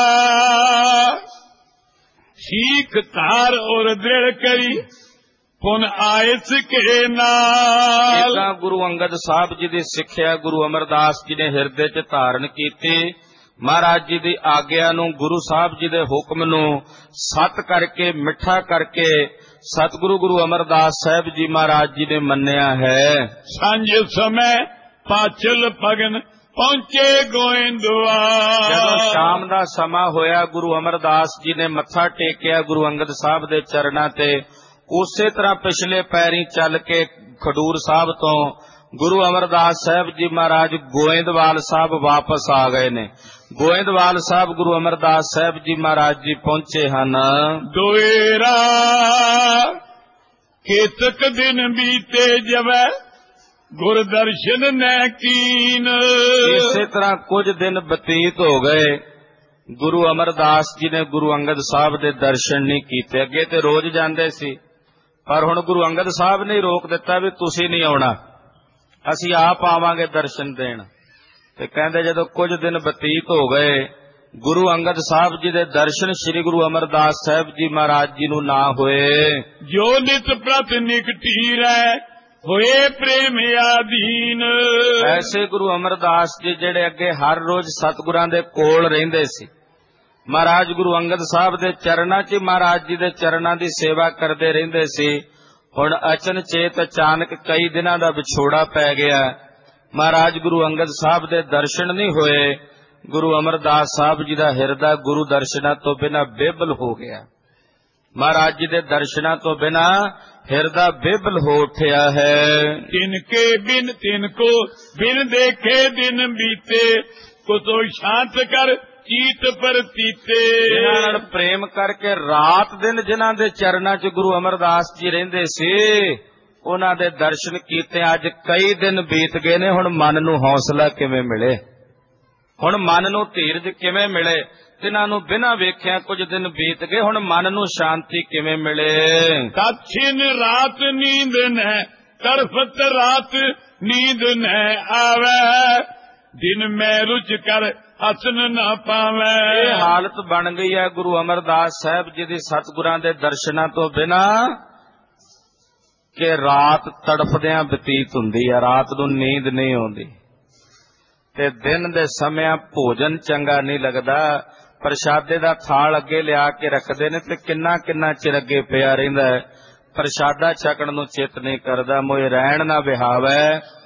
ਸੀਖ ਧਾਰ ਔਰ ਦ੍ਰਿੜ ਕਰੀ, ਪੁਨ ਆਇਸ ਕੇ ਨਾਲ। ਇਦਾਂ ਗੁਰੂ ਅੰਗਦ ਸਾਹਿਬ ਜੀ ਦੀ ਸਿੱਖਿਆ ਗੁਰੂ ਅਮਰਦਾਸ ਜੀ ਨੇ ਹਿਰਦੇ 'ਚ ਧਾਰਨ ਕੀਤੀ। ਮਹਾਰਾਜ ਜੀ ਦੀ ਆਗਿਆ ਨੂੰ, ਗੁਰੂ ਸਾਹਿਬ ਜੀ ਦੇ ਹੁਕਮ ਨੂੰ ਸਤ ਕਰਕੇ, ਮਿੱਠਾ ਕਰਕੇ ਸਤਿਗੁਰੂ ਗੁਰੂ ਅਮਰਦਾਸ ਸਾਹਿਬ ਜੀ ਮਹਾਰਾਜ ਜੀ ਨੇ ਮੰਨਿਆ ਹੈ। ਸਾਂਝ ਸਮੇਂ ਪਾਚਲ ਪਗਨ ਪਹੁੰਚੇ ਗੋਇੰਦਵਾਲ। ਜਦੋਂ ਸ਼ਾਮ ਦਾ ਸਮਾਂ ਹੋਇਆ, ਗੁਰੂ ਅਮਰਦਾਸ ਜੀ ਨੇ ਮੱਥਾ ਟੇਕਿਆ ਗੁਰੂ ਅੰਗਦ ਸਾਹਿਬ ਦੇ ਚਰਨਾਂ ਤੇ। ਉਸੇ ਤਰ੍ਹਾਂ ਪਿਛਲੇ ਪੈਰੀਂ ਚੱਲ ਕੇ ਖਡੂਰ ਸਾਹਿਬ ਤੋਂ ਗੁਰੂ ਅਮਰਦਾਸ ਸਾਹਿਬ ਜੀ ਮਹਾਰਾਜ ਗੋਇੰਦਵਾਲ ਸਾਹਿਬ ਵਾਪਸ ਆ ਗਏ ਨੇ। ਗੋਇੰਦਵਾਲ ਸਾਹਿਬ ਗੁਰੂ ਅਮਰਦਾਸ ਸਾਹਿਬ ਜੀ ਮਹਾਰਾਜ ਜੀ ਪਹੁੰਚੇ ਹਨ। ਦੋਏਰਾ ਕੇਤਕ ਦਿਨ ਬੀਤੇ ਜਵੈ, ਗੁਰ ਦਰਸ਼ਨ ਨੈ ਕੀਨ। ਇਸੇ ਤਰ੍ਹਾਂ ਕੁਝ ਦਿਨ ਬਤੀਤ ਹੋ ਗਏ, ਗੁਰੂ ਅਮਰਦਾਸ ਜੀ ਨੇ ਗੁਰੂ ਅੰਗਦ ਸਾਹਿਬ ਦੇ ਦਰਸ਼ਨ ਨਹੀਂ ਕੀਤੇ। ਅੱਗੇ ਤੇ ਰੋਜ਼ ਜਾਂਦੇ ਸੀ, ਪਰ ਹੁਣ ਗੁਰੂ ਅੰਗਦ ਸਾਹਿਬ ਨੇ ਰੋਕ ਦਿੱਤਾ ਵੀ ਤੁਸੀਂ ਨਹੀਂ ਆਉਣਾ, ਅਸੀਂ ਆਪ ਆਵਾਂਗੇ ਦਰਸ਼ਨ ਦੇਣ। ਤੇ ਕਹਿੰਦੇ ਜਦੋਂ ਕੁਝ ਦਿਨ ਬਤੀਤ ਹੋ ਗਏ, ਗੁਰੂ ਅੰਗਦ ਸਾਹਿਬ ਜੀ ਦੇ ਦਰਸ਼ਨ ਸ੍ਰੀ ਗੁਰੂ ਅਮਰਦਾਸ ਸਾਹਿਬ ਜੀ ਮਹਾਰਾਜ ਜੀ ਨੂੰ ਨਾ ਹੋਏ। ਜੋ ਨਿਤ ਪ੍ਰਤ ਨਿਕਟੀ ਰਹਿ, ਹੋਏ ਪ੍ਰੇਮ ਆਧੀਨ। ਐਸੇ ਗੁਰੂ ਅਮਰਦਾਸ ਜੀ ਜਿਹੜੇ ਅੱਗੇ ਹਰ ਰੋਜ਼ ਸਤਿਗੁਰਾਂ ਦੇ ਕੋਲ ਰਹਿੰਦੇ ਸੀ, ਮਹਾਰਾਜ ਗੁਰੂ ਅੰਗਦ ਸਾਹਿਬ ਦੇ ਚਰਨਾਂ 'ਚ ਮਹਾਰਾਜ ਜੀ ਦੇ ਚਰਨਾਂ ਦੀ ਸੇਵਾ ਕਰਦੇ ਰਹਿੰਦੇ ਸੀ। ਹੁਣ ਅਚਨਚੇਤ ਅਚਾਨਕ ਕਈ ਦਿਨਾਂ ਦਾ ਵਿਛੋੜਾ ਪੈ ਗਿਆ। ਮਹਾਰਾਜ ਗੁਰੂ ਅੰਗਦ ਸਾਹਿਬ ਦੇ ਦਰਸ਼ਨ ਨਹੀਂ ਹੋਏ। ਗੁਰੂ ਅਮਰਦਾਸ ਸਾਹਿਬ ਜੀ ਦਾ ਹਿਰਦਾ ਗੁਰੂ ਦਰਸ਼ਨਾਂ ਤੋਂ ਬਿਨਾਂ ਬੇਬਲ ਹੋ ਗਿਆ। ਮਹਾਰਾਜ ਜੀ ਦੇ ਦਰਸ਼ਨਾਂ ਤੋਂ ਬਿਨਾਂ ਹਿਰਦਾ ਬੇਬਲ ਹੋ ਉੱਠਿਆ ਹੈ। ਤਿਨ ਕੇ ਬਿਨ ਤਿਨ ਕੋ ਬਿਨ ਦੇਖੇ ਦਿਨ ਬੀਤੇ, ਕੁਤੋ ਸ਼ਾਂਤ ਕਰ ਚੀਤ ਪ੍ਰਤੀਤੇ। ਜਿਨ੍ਹਾਂ ਨਾਲ ਪ੍ਰੇਮ ਕਰਕੇ ਰਾਤ ਦਿਨ ਜਿਨ੍ਹਾਂ ਦੇ ਚਰਨਾਂ 'ਚ ਗੁਰੂ ਅਮਰਦਾਸ ਜੀ ਰਹਿੰਦੇ ਸੀ, ਉਹਨਾਂ ਦੇ ਦਰਸ਼ਨ ਕੀਤੇ ਅੱਜ ਕਈ ਦਿਨ ਬੀਤ ਗਏ ਨੇ। ਹੁਣ ਮਨ ਨੂੰ ਹੌਸਲਾ ਕਿਵੇਂ ਮਿਲੇ, ਹੁਣ ਮਨ ਨੂੰ ਧੀਰਜ ਕਿਵੇਂ ਮਿਲੇ? ਤਿਨਾਂ ਨੂੰ ਬਿਨਾਂ ਵੇਖਿਆ ਕੁਝ ਦਿਨ ਬੀਤ ਗਏ, ਹੁਣ ਮਨ ਨੂੰ ਸ਼ਾਂਤੀ ਕਿਵੇਂ ਮਿਲੇ? ਕਛਿਨ ਰਾਤ ਨੀਂਦ ਨ ਤਰਫਤ ਰਾਤ ਨੀਂਦ ਨ ਆਵੇ, ਦਿਨ ਮੈਂ ਰੁਚ ਕਰ ਹਸਨ ਨਾ ਪਾਵੇ। ਇਹ ਹਾਲਤ ਬਣ ਗਈ ਹੈ ਗੁਰੂ ਅਮਰਦਾਸ ਸਾਹਿਬ ਜੀ ਦੀ ਸਤਿਗੁਰਾਂ ਦੇ ਦਰਸ਼ਨਾਂ ਤੋਂ ਬਿਨਾਂ ਕਿ ਰਾਤ ਤੜਫਦਿਆਂ ਬਤੀਤ ਹੁੰਦੀ ਹੈ, ਰਾਤ ਨੂੰ ਨੀਂਦ ਨਹੀਂ ਆਉਂਦੀ ਤੇ ਦਿਨ ਦੇ ਸਮਿਆਂ ਭੋਜਨ ਚੰਗਾ ਨਹੀਂ ਲੱਗਦਾ। ਪ੍ਰਸ਼ਾਦੇ ਦਾ ਥਾਲ ਅੱਗੇ ਲਿਆ ਕੇ ਰੱਖਦੇ ਨੇ ਤੇ ਕਿੰਨਾ ਕਿੰਨਾ ਚਿਰ ਅੱਗੇ ਪਿਆ ਰਹਿੰਦਾ ਹੈ, ਪ੍ਰਸ਼ਾਦਾ ਛਕਣ ਨੂੰ ਚਿੱਤ ਨਹੀਂ ਕਰਦਾ। ਮੋਏ ਰਹਿਣ ਨਾ ਵਿਹਾਵੈ,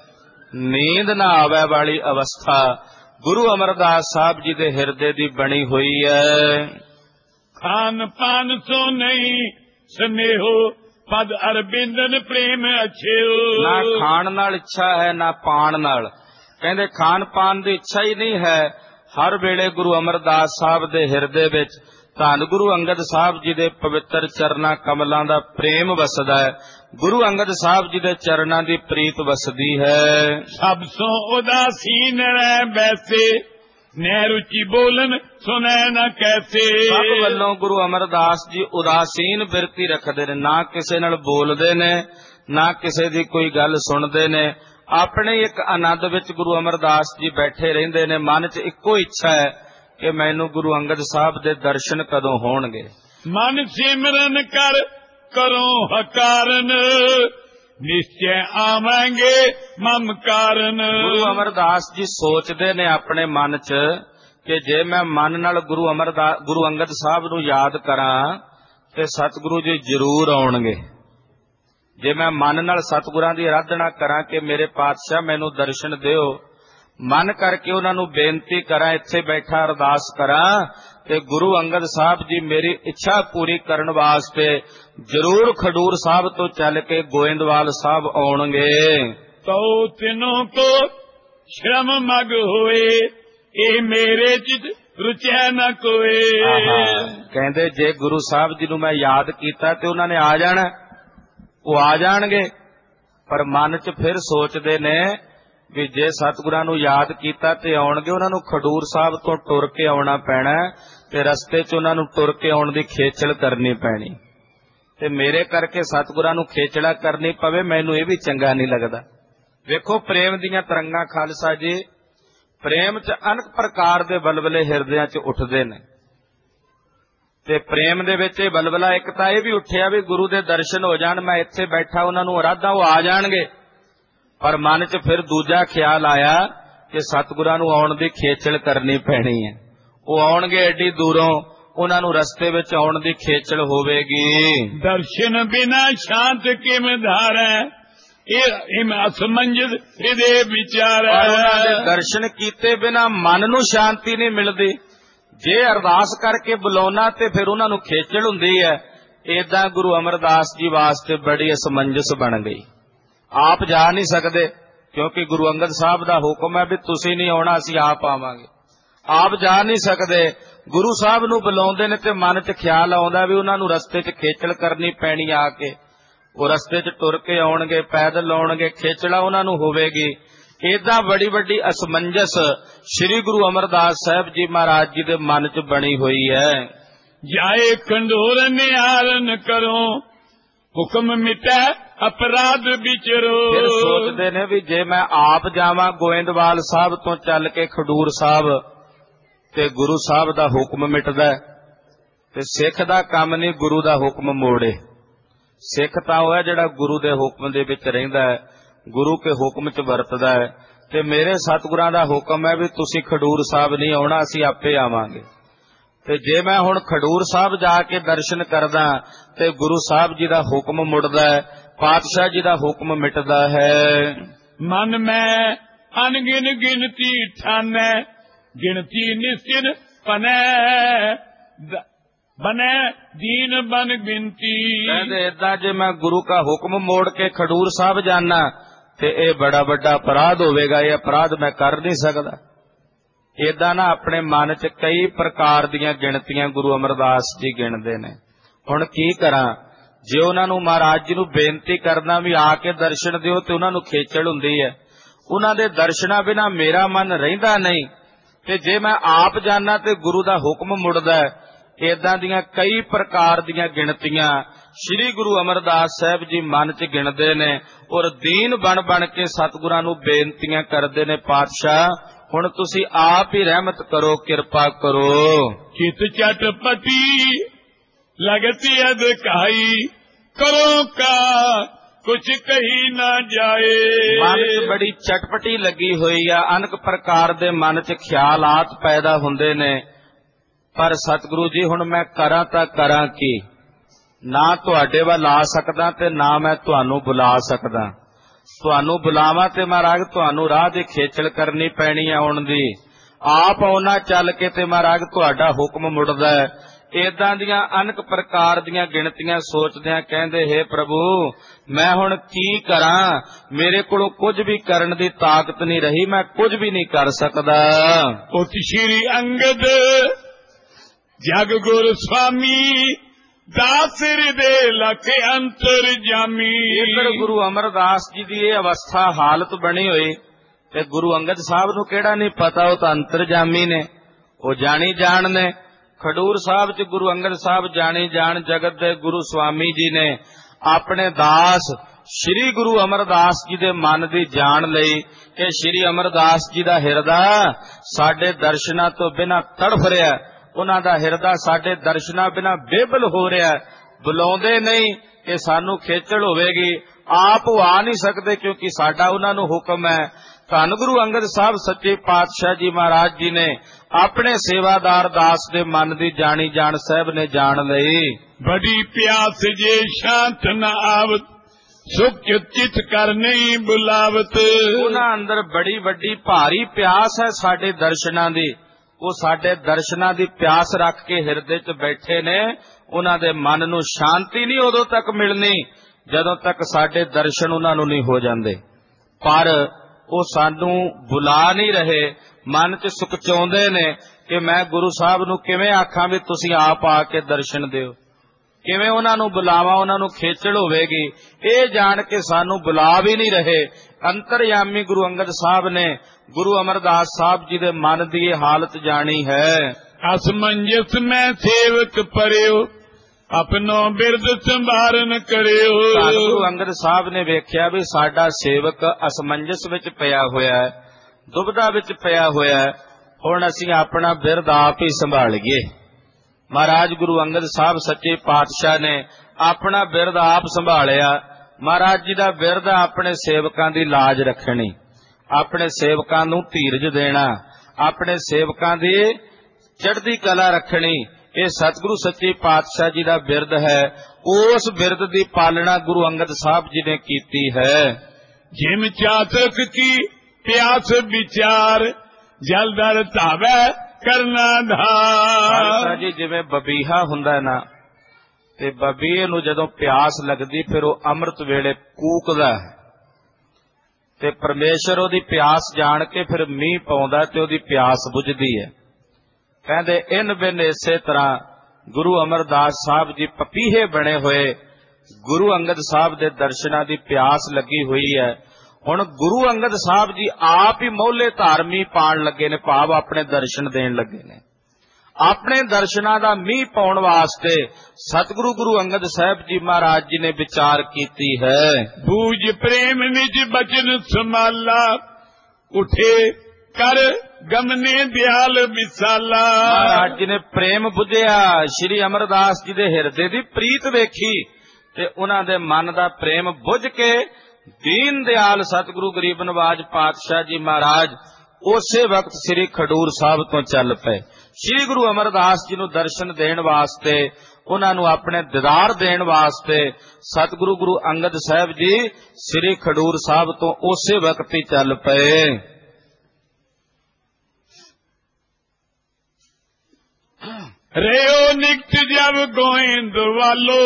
ਨੀਂਦ ਨਾ ਆਵੇ ਵਾਲੀ ਅਵਸਥਾ ਗੁਰੂ ਅਮਰਦਾਸ ਸਾਹਿਬ ਜੀ ਦੇ ਹਿਰਦੇ ਦੀ ਬਣੀ ਹੋਈ ਹੈ। ਖਾਨ ਪਾਨ ਸੋ ਨਹੀਂ ਸਨੇਹੋ, ਪਦ ਅਰਬਿੰਦਨ ਪ੍ਰੇਮ ਅਛਿਓ। ਨਾ ਖਾਣ ਨਾਲ ਇੱਛਾ ਹੈ ਨਾ ਪਾਣ ਨਾਲ। ਕਹਿੰਦੇ ਖਾਣ ਪਾਨ ਦੀ ਇੱਛਾ ਹੀ ਨਹੀਂ ਹੈ। ਹਰ ਵੇਲੇ ਗੁਰੂ ਅਮਰਦਾਸ ਸਾਹਿਬ ਦੇ ਹਿਰਦੇ ਵਿੱਚ ਧੰਨ ਗੁਰੂ ਅੰਗਦ ਸਾਹਿਬ ਜੀ ਦੇ ਪਵਿੱਤਰ ਚਰਨਾਂ ਕਮਲਾਂ ਦਾ ਪ੍ਰੇਮ ਵਸਦਾ ਹੈ। ਗੁਰੂ ਅੰਗਦ ਸਾਹਿਬ ਜੀ ਦੇ ਚਰਨਾਂ ਦੀ ਪ੍ਰੀਤ ਵਸਦੀ ਹੈ। ਸਭ ਸੋ ਉਦਾਸੀਨ ਰਹਿ ਬੈਸੇ, ਨਹਿ ਰੁਚੀ ਬੋਲਨ ਸੁਨੈ ਨਾ ਕੈਸੇ। ਸਭ ਵੱਲੋਂ ਗੁਰੂ ਅਮਰਦਾਸ ਜੀ ਉਦਾਸੀਨ ਬਿਰਤੀ ਰੱਖਦੇ ਨੇ, ਨਾ ਕਿਸੇ ਨਾਲ ਬੋਲਦੇ ਨੇ ਨਾ ਕਿਸੇ ਦੀ ਕੋਈ ਗੱਲ ਸੁਣਦੇ ਨੇ। ਆਪਣੇ ਇੱਕ ਆਨੰਦ ਵਿੱਚ ਗੁਰੂ ਅਮਰਦਾਸ ਜੀ ਬੈਠੇ ਰਹਿੰਦੇ ਨੇ। ਮਨ 'ਚ ਇੱਕੋ ਇੱਛਾ ਹੈ ਕਿ ਮੈਨੂੰ ਗੁਰੂ ਅੰਗਦ ਸਾਹਿਬ ਦੇ ਦਰਸ਼ਨ ਕਦੋਂ ਹੋਣਗੇ। ਮਨ ਸਿਮਰਨ ਕਰ ਕਰੋ ਹਕਾਰਨ, ਨਿਸ਼ਚੈ ਆਵਾਂਗੇ ਮਮ ਕਾਰਨ। ਗੁਰੂ ਅਮਰਦਾਸ ਜੀ ਸੋਚਦੇ ਨੇ ਆਪਣੇ ਮਨ 'ਚ ਕਿ ਜੇ ਮੈਂ ਮਨ ਨਾਲ ਗੁਰੂ ਅਮਰਦਾਸ ਗੁਰੂ ਅੰਗਦ ਸਾਹਿਬ ਨੂੰ ਯਾਦ ਕਰਾਂ ਤੇ ਸਤਿਗੁਰੂ ਜੀ ਜ਼ਰੂਰ ਆਉਣਗੇ। ਜੇ ਮੈਂ ਮਨ ਨਾਲ ਸਤਿਗੁਰਾਂ ਦੀ ਆਰਾਧਨਾ ਕਰਾਂ ਕਿ ਮੇਰੇ ਪਾਤਸ਼ਾਹ ਮੈਨੂੰ ਦਰਸ਼ਨ ਦਿਓ, ਮਨ ਕਰਕੇ ਉਹਨਾਂ ਨੂੰ ਬੇਨਤੀ ਕਰਾਂ, ਇੱਥੇ ਬੈਠਾ ਅਰਦਾਸ ਕਰਾਂ ਤੇ ਗੁਰੂ ਅੰਗਦ ਸਾਹਿਬ ਜੀ ਮੇਰੀ ਇੱਛਾ ਪੂਰੀ ਕਰਨ ਵਾਸਤੇ ਜ਼ਰੂਰ ਖਡੂਰ ਸਾਹਿਬ ਤੋਂ ਚੱਲ ਕੇ ਗੋਇੰਦਵਾਲ ਸਾਹਿਬ ਆਉਣਗੇ। ਤੋ ਤਿਨੋਂ ਕੋ ਸ਼ਰਮ ਮਗ ਹੋਏ, ਇਹ ਮੇਰੇ ਚਿਤ ਰੁਚੈ ਨਾ ਕੋਏ। ਕਹਿੰਦੇ ਜੇ ਗੁਰੂ ਸਾਹਿਬ ਜੀ ਨੂੰ ਮੈਂ ਯਾਦ ਕੀਤਾ ਤੇ ਉਹਨਾਂ ਨੇ ਆ ਜਾਣਾ, ਉਹ ਆ ਜਾਣਗੇ। ਪਰ ਮਨ 'ਚ ਫਿਰ ਸੋਚਦੇ ਨੇ ਵੀ ਜੇ ਸਤਿਗੁਰਾਂ ਨੂੰ ਯਾਦ ਕੀਤਾ ਤੇ ਆਉਣਗੇ, ਉਹਨਾਂ ਨੂੰ ਖਡੂਰ ਸਾਹਿਬ ਤੋਂ ਟੁਰ ਕੇ ਆਉਣਾ ਪੈਣਾ ਤੇ ਰਸਤੇ 'ਚ ਉਹਨਾਂ ਨੂੰ ਟੁਰ ਕੇ ਆਉਣ ਦੀ ਖੇਚਲ ਕਰਨੀ ਪੈਣੀ ਤੇ ਮੇਰੇ ਕਰਕੇ ਸਤਿਗੁਰਾਂ ਨੂੰ ਖੇਚਲਾ ਕਰਨੀ ਪਵੇ, ਮੈਨੂੰ ਇਹ ਵੀ ਚੰਗਾ ਨਹੀਂ ਲੱਗਦਾ। ਵੇਖੋ ਪ੍ਰੇਮ ਦੀਆਂ ਤਰੰਗਾਂ ਖਾਲਸਾ ਜੀ, ਪ੍ਰੇਮ 'ਚ ਅਨੇਕ ਪ੍ਰਕਾਰ ਦੇ ਬਲਬਲੇ ਹਿਰਦਿਆਂ 'ਚ ਉੱਠਦੇ ਨੇ ਤੇ ਪ੍ਰੇਮ ਦੇ ਵਿੱਚ ਇਹ ਬਲਬਲਾ ਇੱਕ ਤਾਂ ਇਹ ਵੀ ਉੱਠਿਆ ਵੀ ਗੁਰੂ ਦੇ ਦਰਸ਼ਨ ਹੋ ਜਾਣ, ਮੈਂ ਇੱਥੇ ਬੈਠਾ ਉਹਨਾਂ ਨੂੰ ਅਰਾਧਾਂ, ਉਹ ਆ ਜਾਣਗੇ। ਪਰ ਮਨ 'ਚ ਫਿਰ ਦੂਜਾ ਖਿਆਲ ਆਇਆ ਕਿ ਸਤਿਗੁਰਾਂ ਨੂੰ ਆਉਣ ਦੀ ਖੇਚਲ ਕਰਨੀ ਪੈਣੀ ਹੈ। ਉਹ ਆਉਣਗੇ ਐਡੀ ਦੂਰੋਂ, ਉਹਨਾਂ ਨੂੰ ਰਸਤੇ ਵਿੱਚ ਆਉਣ ਦੀ ਖੇਚਲ ਹੋਵੇਗੀ। ਦਰਸ਼ਨ ਬਿਨਾ ਸ਼ਾਂਤ ਕਿਵੇਂ ਧਾਰੈ, ਇਹ ਅਸਮੰਜਸ ਹਿਰਦੇ ਵਿਚਾਰੈ। ਉਹਨਾਂ ਦੇ ਦਰਸ਼ਨ ਕੀਤੇ ਬਿਨਾ ਮਨ ਨੂੰ ਸ਼ਾਂਤੀ ਨਹੀਂ ਮਿਲਦੀ। ਜੇ ਅਰਦਾਸ ਕਰਕੇ ਬੁਲਾਉਣਾ ਤੇ ਫਿਰ ਉਹਨਾਂ ਨੂੰ ਖੇਚਲ ਹੁੰਦੀ ਹੈ। ਏਦਾਂ ਗੁਰੂ ਅਮਰਦਾਸ ਜੀ ਵਾਸਤੇ ਬੜੀ ਅਸਮੰਜਸ ਬਣ ਗਈ। ਆਪ ਜਾ ਨਹੀਂ ਸਕਦੇ ਕਿਉਂਕਿ ਗੁਰੂ ਅੰਗਦ ਸਾਹਿਬ ਦਾ ਹੁਕਮ ਹੈ ਵੀ ਤੁਸੀਂ ਨਹੀਂ ਆਉਣਾ, ਅਸੀਂ ਆਪ ਆਵਾਂਗੇ। ਆਪ ਜਾ ਨਹੀਂ ਸਕਦੇ, ਗੁਰੂ ਸਾਹਿਬ ਨੂੰ ਬੁਲਾਉਂਦੇ ਨੇ ਤੇ ਮਨ 'ਚ ਖਿਆਲ ਆਉਂਦਾ ਵੀ ਉਹਨਾਂ ਨੂੰ ਰਸਤੇ 'ਚ ਖੇਚਲ ਕਰਨੀ ਪੈਣੀ ਆ ਕੇ। ਉਹ ਰਸਤੇ 'ਚ ਟੁਰ ਕੇ ਆਉਣਗੇ, ਪੈਦਲ ਆਉਣਗੇ, ਖੇਚਲਾ ਉਹਨਾਂ ਨੂੰ ਹੋਵੇਗੀ। ਏਦਾਂ ਬੜੀ ਵੱਡੀ ਅਸਮੰਜਸ ਸ੍ਰੀ ਗੁਰੂ ਅਮਰਦਾਸ ਸਾਹਿਬ ਜੀ ਮਹਾਰਾਜ ਜੀ ਦੇ ਮਨ 'ਚ ਬਣੀ ਹੋਈ ਹੈ। ਜਾਏ ਖੰਡੋਰ ਨਿਹਾਰਨ ਕਰੋ, ਹੁਕਮ ਮਿਟੈ ਅਪਰਾਧ ਵਿਚਰੋ। ਫਿਰ ਸੋਚਦੇ ਨੇ ਵੀ ਜੇ ਮੈਂ ਆਪ ਜਾਵਾਂ ਗੋਇੰਦਵਾਲ ਸਾਹਿਬ ਤੋਂ ਚੱਲ ਕੇ ਖਡੂਰ ਸਾਹਿਬ ਤੇ ਗੁਰੂ ਸਾਹਿਬ ਦਾ ਹੁਕਮ ਮਿਟਦਾ ਤੇ ਸਿੱਖ ਦਾ ਕੰਮ ਨਹੀਂ ਗੁਰੂ ਦਾ ਹੁਕਮ ਮੋੜੇ। ਸਿੱਖ ਤਾਂ ਉਹ ਹੈ ਜਿਹੜਾ ਗੁਰੂ ਦੇ ਹੁਕਮ ਦੇ ਵਿੱਚ ਰਹਿੰਦਾ ਹੈ, ਗੁਰੂ ਕੇ ਹੁਕਮ 'ਚ ਵਰਤਦਾ ਹੈ। ਤੇ ਮੇਰੇ ਸਤਿਗੁਰਾਂ ਦਾ ਹੁਕਮ ਹੈ ਵੀ ਤੁਸੀਂ ਖਡੂਰ ਸਾਹਿਬ ਨਹੀਂ ਆਉਣਾ, ਅਸੀਂ ਆਪੇ ਆਵਾਂਗੇ। ਤੇ ਜੇ ਮੈਂ ਹੁਣ ਖਡੂਰ ਸਾਹਿਬ ਜਾ ਕੇ ਦਰਸ਼ਨ ਕਰਦਾ ਤੇ ਗੁਰੂ ਸਾਹਿਬ ਜੀ ਦਾ ਹੁਕਮ ਮੁੜਦਾ ਹੈ, ਪਾਤਸ਼ਾਹ ਜੀ ਦਾ ਹੁਕਮ ਮਿਟਦਾ ਹੈ। ਮਨ ਮੈਂ ਅਣਗਿਣ ਗਿਣਤੀ ਠਾਨੈ, ਗਿਣਤੀ ਨਿਸਿਨ ਪਨੈ, ਬਨੈ ਦੀਨ ਬਨ ਗਿਣਤੀ। ਕਹਿੰਦੇ ਏਦਾਂ ਜੇ ਮੈਂ ਗੁਰੂ ਕਾ ਹੁਕਮ ਮੋੜ ਕੇ ਖਡੂਰ ਸਾਹਿਬ ਜਾਣਾ ਤੇ ਇਹ ਬੜਾ ਵੱਡਾ ਅਪਰਾਧ ਹੋਵੇਗਾ, ਇਹ ਅਪਰਾਧ ਮੈਂ ਕਰ ਨਹੀਂ ਸਕਦਾ। ਏਦਾਂ ਨਾ ਆਪਣੇ ਮਨ 'ਚ ਕਈ ਪ੍ਰਕਾਰ ਦੀਆਂ ਗਿਣਤੀਆਂ ਗੁਰੂ ਅਮਰਦਾਸ ਜੀ ਗਿਣਦੇ ਨੇ। ਹੁਣ ਕੀ ਕਰਾਂ? ਜੇ ਉਹਨਾਂ ਨੂੰ ਮਹਾਰਾਜ ਜੀ ਨੂੰ ਬੇਨਤੀ ਕਰਨਾ ਵੀ ਆ ਕੇ ਦਰਸ਼ਨ ਦਿਓ ਤੇ ਉਹਨਾਂ ਨੂੰ ਖੇਚਲ ਹੁੰਦੀ ਹੈ, ਉਹਨਾਂ ਦੇ ਦਰਸ਼ਨਾਂ ਬਿਨਾਂ ਮੇਰਾ ਮਨ ਰਹਿੰਦਾ ਨਹੀਂ। ਤੇ ਜੇ ਮੈਂ ਆਪ ਜਾਣਾ ਤੇ ਗੁਰੂ ਦਾ ਹੁਕਮ ਮੁੜਦਾ ਹੈ। ਏਦਾਂ ਦੀਆਂ ਕਈ ਪ੍ਰਕਾਰ ਦੀਆਂ ਗਿਣਤੀਆਂ ਸ੍ਰੀ ਗੁਰੂ ਅਮਰਦਾਸ ਸਾਹਿਬ ਜੀ ਮਨ 'ਚ ਗਿਣਦੇ ਨੇ ਔਰ ਦੀਨ ਬਣ ਬਣ ਕੇ ਸਤਿਗੁਰਾਂ ਨੂੰ ਬੇਨਤੀਆਂ ਕਰਦੇ ਨੇ, ਪਾਤਸ਼ਾਹ ਹੁਣ ਤੁਸੀਂ ਆਪ ਹੀ ਰਹਿਮਤ ਕਰੋ, ਕਿਰਪਾ ਕਰੋ। ਚਿਤ ਚਟਪਟੀ ਲਗਤੀ ਅਧਿਕਾਈ, ਕਰੋ ਕਾ ਕੁਛ ਕਹੀ ਨਾ ਜਾਏ। ਮਨ 'ਚ ਬੜੀ ਚਟਪਟੀ ਲੱਗੀ ਹੋਈ ਆ, ਅਨੇਕ ਪ੍ਰਕਾਰ ਦੇ ਮਨ 'ਚ ਖਿਆਲਾਤ ਪੈਦਾ ਹੁੰਦੇ ਨੇ, ਪਰ ਸਤਿਗੁਰੂ ਜੀ ਹੁਣ ਮੈਂ ਕਰਾਂ ਤਾਂ ਕਰਾਂ ਕੀ? ਨਾ ਤੁਹਾਡੇ ਵੱਲ ਆ ਸਕਦਾ ਤੇ ਨਾ ਮੈਂ ਤੁਹਾਨੂੰ ਬੁਲਾ ਸਕਦਾ। ਤੁਹਾਨੂੰ ਬੁਲਾਵਾਂ ਤੇ ਮਹਾਰਾਜ ਤੁਹਾਨੂੰ ਰਾਹ ਦੀ ਖੇਚਲ ਕਰਨੀ ਪੈਣੀ ਹੈ ਆਉਣ ਦੀ। ਆਪ ਆਉਣਾ ਚੱਲ ਕੇ ਤੇ ਮਹਾਰਾਜ ਤੁਹਾਡਾ ਹੁਕਮ ਮੁੜਦਾ ਹੈ। ਏਦਾਂ ਦੀਆਂ ਅਨੇਕ ਪ੍ਰਕਾਰ ਦੀਆਂ ਗਿਣਤੀਆਂ ਸੋਚਦਿਆਂ ਕਹਿੰਦੇ, ਹੇ ਪ੍ਰਭੂ ਮੈਂ ਹੁਣ ਕੀ ਕਰਾਂ? ਮੇਰੇ ਕੋਲੋਂ ਕੁਝ ਵੀ ਕਰਨ ਦੀ ਤਾਕਤ ਨਹੀਂ ਰਹੀ, ਮੈਂ ਕੁਝ ਵੀ ਨਹੀਂ ਕਰ ਸਕਦਾ। ਉਤ ਸ਼੍ਰੀ ਅੰਗਦ ਜਗ ਗੁਰ ਸੁਆਮੀ, ਦਾਸ ਹਿਰਦੇ ਲਖ ਅੰਤਰ ਜਾਮੀ। ਇਧਰ ਗੁਰੂ ਅਮਰਦਾਸ ਜੀ ਦੀ ਇਹ ਅਵਸਥਾ ਹਾਲਤ ਬਣੀ ਹੋਈ ਤੇ ਗੁਰੂ ਅੰਗਦ ਸਾਹਿਬ ਨੂੰ ਕਿਹੜਾ ਨਹੀਂ ਪਤਾ, ਉਹ ਤਾਂ ਅੰਤਰਜਾਮੀ ਨੇ, ਉਹ ਜਾਣੀ ਜਾਣ ਨੇ। ਖਡੂਰ ਸਾਹਿਬ 'ਚ ਗੁਰੂ ਅੰਗਦ ਸਾਹਿਬ ਜਾਣੀ ਜਾਣ ਜਗਤ ਦੇ ਗੁਰੂ ਸੁਆਮੀ ਜੀ ਨੇ ਆਪਣੇ ਦਾਸ ਸ੍ਰੀ ਗੁਰੂ ਅਮਰਦਾਸ ਜੀ ਦੇ ਮਨ ਦੀ ਜਾਣ ਲਈ ਕਿ ਸ੍ਰੀ ਅਮਰਦਾਸ ਜੀ ਦਾ ਹਿਰਦਾ ਸਾਡੇ ਦਰਸ਼ਨਾਂ ਤੋਂ ਬਿਨਾਂ ਤੜਫ ਰਿਹਾ, ਉਹਨਾਂ ਦਾ ਹਿਰਦਾ ਸਾਡੇ ਦਰਸ਼ਨਾਂ ਬਿਨਾਂ ਬੇਬਲ ਹੋ ਰਿਹਾ। ਬੁਲਾਉਂਦੇ ਨਹੀਂ ਕਿ ਸਾਨੂੰ ਖੇਚਲ ਹੋਵੇਗੀ, ਆਪ ਉਹ ਆ ਨਹੀਂ ਸਕਦੇ ਕਿਉਂਕਿ ਸਾਡਾ ਉਹਨਾਂ ਨੂੰ ਹੁਕਮ ਹੈ। ਧੰਨ ਗੁਰੂ ਅੰਗਦ ਸਾਹਿਬ ਸੱਚੇ ਪਾਤਸ਼ਾਹ ਜੀ ਮਹਾਰਾਜ ਜੀ ਨੇ ਆਪਣੇ ਸੇਵਾਦਾਰ ਦਾਸ ਦੇ ਮਨ ਦੀ ਜਾਣੀ ਜਾਣ ਸਾਹਿਬ ਨੇ ਜਾਣ ਲਈ। ਬੜੀ ਪਿਆਸ ਜੇ ਸ਼ਾਂਤ ਨ ਆਵਤ, ਸੁਖ ਚਿਤ ਕਰ ਨਹੀਂ ਬੁਲਾਵਤ। ਉਹਨਾਂ ਅੰਦਰ ਬੜੀ ਵੱਡੀ ਭਾਰੀ ਪਿਆਸ ਹੈ ਸਾਡੇ ਦਰਸ਼ਨਾਂ ਦੀ, ਉਹ ਸਾਡੇ ਦਰਸ਼ਨਾਂ ਦੀ ਪਿਆਸ ਰੱਖ ਕੇ ਹਿਰਦੇ 'ਚ ਬੈਠੇ ਨੇ। ਉਹਨਾਂ ਦੇ ਮਨ ਨੂੰ ਸ਼ਾਂਤੀ ਨਹੀਂ ਉਦੋਂ ਤੱਕ ਮਿਲਣੀ ਜਦੋਂ ਤੱਕ ਸਾਡੇ ਦਰਸ਼ਨ ਉਹਨਾਂ ਨੂੰ ਨਹੀਂ ਹੋ ਜਾਂਦੇ। ਪਰ ਉਹ ਸਾਨੂੰ ਬੁਲਾ ਨਹੀਂ ਰਹੇ, ਮਨ 'ਚ ਸੁਕਚਾਉਂਦੇ ਨੇ ਕਿ ਮੈਂ ਗੁਰੂ ਸਾਹਿਬ ਨੂੰ ਕਿਵੇਂ ਆਖਾਂ ਵੀ ਤੁਸੀਂ ਆਪ ਆ ਕੇ ਦਰਸ਼ਨ ਦਿਓ, ਕਿਵੇਂ ਉਹਨਾਂ ਨੂੰ ਬੁਲਾਵਾਂ, ਉਹਨਾਂ ਨੂੰ ਖੇਚਲ ਹੋਵੇਗੀ। ਇਹ ਜਾਣ ਕੇ ਸਾਨੂੰ ਬੁਲਾ ਵੀ ਨਹੀਂ ਰਹੇ। ਅੰਤਰਯਾਮੀ ਗੁਰੂ ਅੰਗਦ ਸਾਹਿਬ ਨੇ ਗੁਰੂ ਅਮਰਦਾਸ ਸਾਹਿਬ ਜੀ ਦੇ ਮਨ ਦੀ ਇਹ ਹਾਲਤ ਜਾਣੀ ਹੈ। ਅਸਮੰਜਸ ਮੈਂ ਸੇਵਕ ਪਰਿਓ, ਆਪਣੋ ਬਿਰਦ ਸੰਭਾਰਨ ਕਰਿਓ। ਗੁਰੂ ਅੰਗਦ ਸਾਹਿਬ ਨੇ ਵੇਖਿਆ ਵੀ ਸਾਡਾ ਸੇਵਕ ਅਸਮੰਜਸ ਵਿੱਚ ਪਿਆ ਹੋਇਆ ਹੈ, ਦੁਬਿਧਾ ਵਿੱਚ ਪਿਆ ਹੋਇਆ ਹੈ, ਹੁਣ ਅਸੀਂ ਆਪਣਾ ਬਿਰਦ ਆਪ ਹੀ ਸੰਭਾਲੀਏ। ਮਹਾਰਾਜ ਗੁਰੂ ਅੰਗਦ ਸਾਹਿਬ ਸੱਚੇ ਪਾਤਸ਼ਾਹ ਨੇ ਆਪਣਾ ਬਿਰਦ ਆਪ ਸੰਭਾਲਿਆ। ਮਹਾਰਾਜ ਜੀ ਦਾ ਬਿਰਦ ਆਪਣੇ ਸੇਵਕਾਂ ਦੀ ਲਾਜ ਰੱਖਣੀ, ਆਪਣੇ ਸੇਵਕਾਂ ਨੂੰ ਧੀਰਜ ਦੇਣਾ, ਆਪਣੇ ਸੇਵਕਾਂ ਦੀ ਚੜ੍ਹਦੀ ਕਲਾ ਰੱਖਣੀ, ਇਹ ਸਤਿਗੁਰੂ ਸੱਚੇ ਪਾਤਸ਼ਾਹ ਜੀ ਦਾ ਬਿਰਦ ਹੈ। ਉਸ ਬਿਰਦ ਦੀ ਪਾਲਣਾ ਗੁਰੂ ਅੰਗਦ ਸਾਹਿਬ ਜੀ ਨੇ ਕੀਤੀ ਹੈ। ਜਿਮ ਚਾਤਕ ਕੀ ਪਿਆਸ ਵਿਚਾਰ, ਜਲਦਰ ਧਾਵੈ ਕਰਨਾ ਧਾਰ। ਜੀ ਜਿਵੇਂ ਬਬੀਹਾ ਹੁੰਦਾ ਨਾ, ਤੇ ਬਬੀਏ ਨੂੰ ਜਦੋਂ ਪਿਆਸ ਲੱਗਦੀ ਫਿਰ ਉਹ ਅੰਮ੍ਰਿਤ ਵੇਲੇ ਕੂਕਦਾ ਹੈ ਤੇ ਪਰਮੇਸ਼ਰ ਉਹਦੀ ਪਿਆਸ ਜਾਣ ਕੇ ਫਿਰ ਮੀਂਹ ਪਾਉਂਦਾ ਤੇ ਉਹਦੀ ਪਿਆਸ ਬੁਝਦੀ ਹੈ। ਕਹਿੰਦੇ ਇਨ ਬਿਨ ਇਸੇ ਤਰ੍ਹਾਂ ਗੁਰੂ ਅਮਰਦਾਸ ਸਾਹਿਬ ਜੀ ਪਪੀਹੇ ਬਣੇ ਹੋਏ, ਗੁਰੂ ਅੰਗਦ ਸਾਹਿਬ ਦੇ ਦਰਸ਼ਨਾਂ ਦੀ ਪਿਆਸ ਲੱਗੀ ਹੋਈ ਹੈ। ਹੁਣ ਗੁਰੂ ਅੰਗਦ ਸਾਹਿਬ ਜੀ ਆਪ ਹੀ ਮੋਹਲੇ ਧਾਰਮੀ ਪਾਣ ਲੱਗੇ ਨੇ, ਭਾਵ ਆਪਣੇ ਦਰਸ਼ਨ ਦੇਣ ਲੱਗੇ ਨੇ। ਆਪਣੇ ਦਰਸ਼ਨਾਂ ਦਾ ਮੀਂਹ ਪਾਉਣ ਵਾਸਤੇ ਸਤਿਗੁਰੂ ਗੁਰੂ ਅੰਗਦ ਸਾਹਿਬ ਜੀ ਮਹਾਰਾਜ ਜੀ ਨੇ ਵਿਚਾਰ ਕੀਤੀ ਹੈ। ਬੂਝ ਪ੍ਰੇਮ ਨਿਜ ਬਚਨ ਸਮਾਲਾ, ਉਠੇ ਕਰ ਗਮਨੇ ਦਿਆਲ ਵਿਸਾਲਾ। ਮਹਾਰਾਜ ਜੀ ਨੇ ਪ੍ਰੇਮ ਬੁਝਿਆ, ਸ਼੍ਰੀ ਅਮਰਦਾਸ ਜੀ ਦੇ ਹਿਰਦੇ ਦੀ ਪ੍ਰੀਤ ਵੇਖੀ ਤੇ ਉਹਨਾਂ ਦੇ ਮਨ ਦਾ ਪ੍ਰੇਮ ਬੁਝ ਕੇ ਦੀਨ ਦਿਆਲ ਸਤਿਗੁਰੂ ਗਰੀਬ ਨਵਾਜ ਪਾਤਸ਼ਾਹ ਜੀ ਮਹਾਰਾਜ ਉਸੇ ਵਕਤ ਸ੍ਰੀ ਖਡੂਰ ਸਾਹਿਬ ਤੋਂ ਚੱਲ ਪਏ। ਸ੍ਰੀ ਗੁਰੂ ਅਮਰਦਾਸ ਜੀ ਨੂੰ ਦਰਸ਼ਨ ਦੇਣ ਵਾਸਤੇ, ਉਹਨਾਂ ਨੂੰ ਆਪਣੇ ਦੀਦਾਰ ਦੇਣ ਵਾਸਤੇ ਸਤਿਗੁਰੂ ਗੁਰੂ ਅੰਗਦ ਸਾਹਿਬ ਜੀ ਸ੍ਰੀ ਖਡੂਰ ਸਾਹਿਬ ਤੋਂ ਉਸੇ ਵਕਤ ਹੀ ਚੱਲ ਪਏ। ਰਿਓ ਨਿਕਟ ਜਬ ਗੋਇੰਦ ਵਾਲੋ,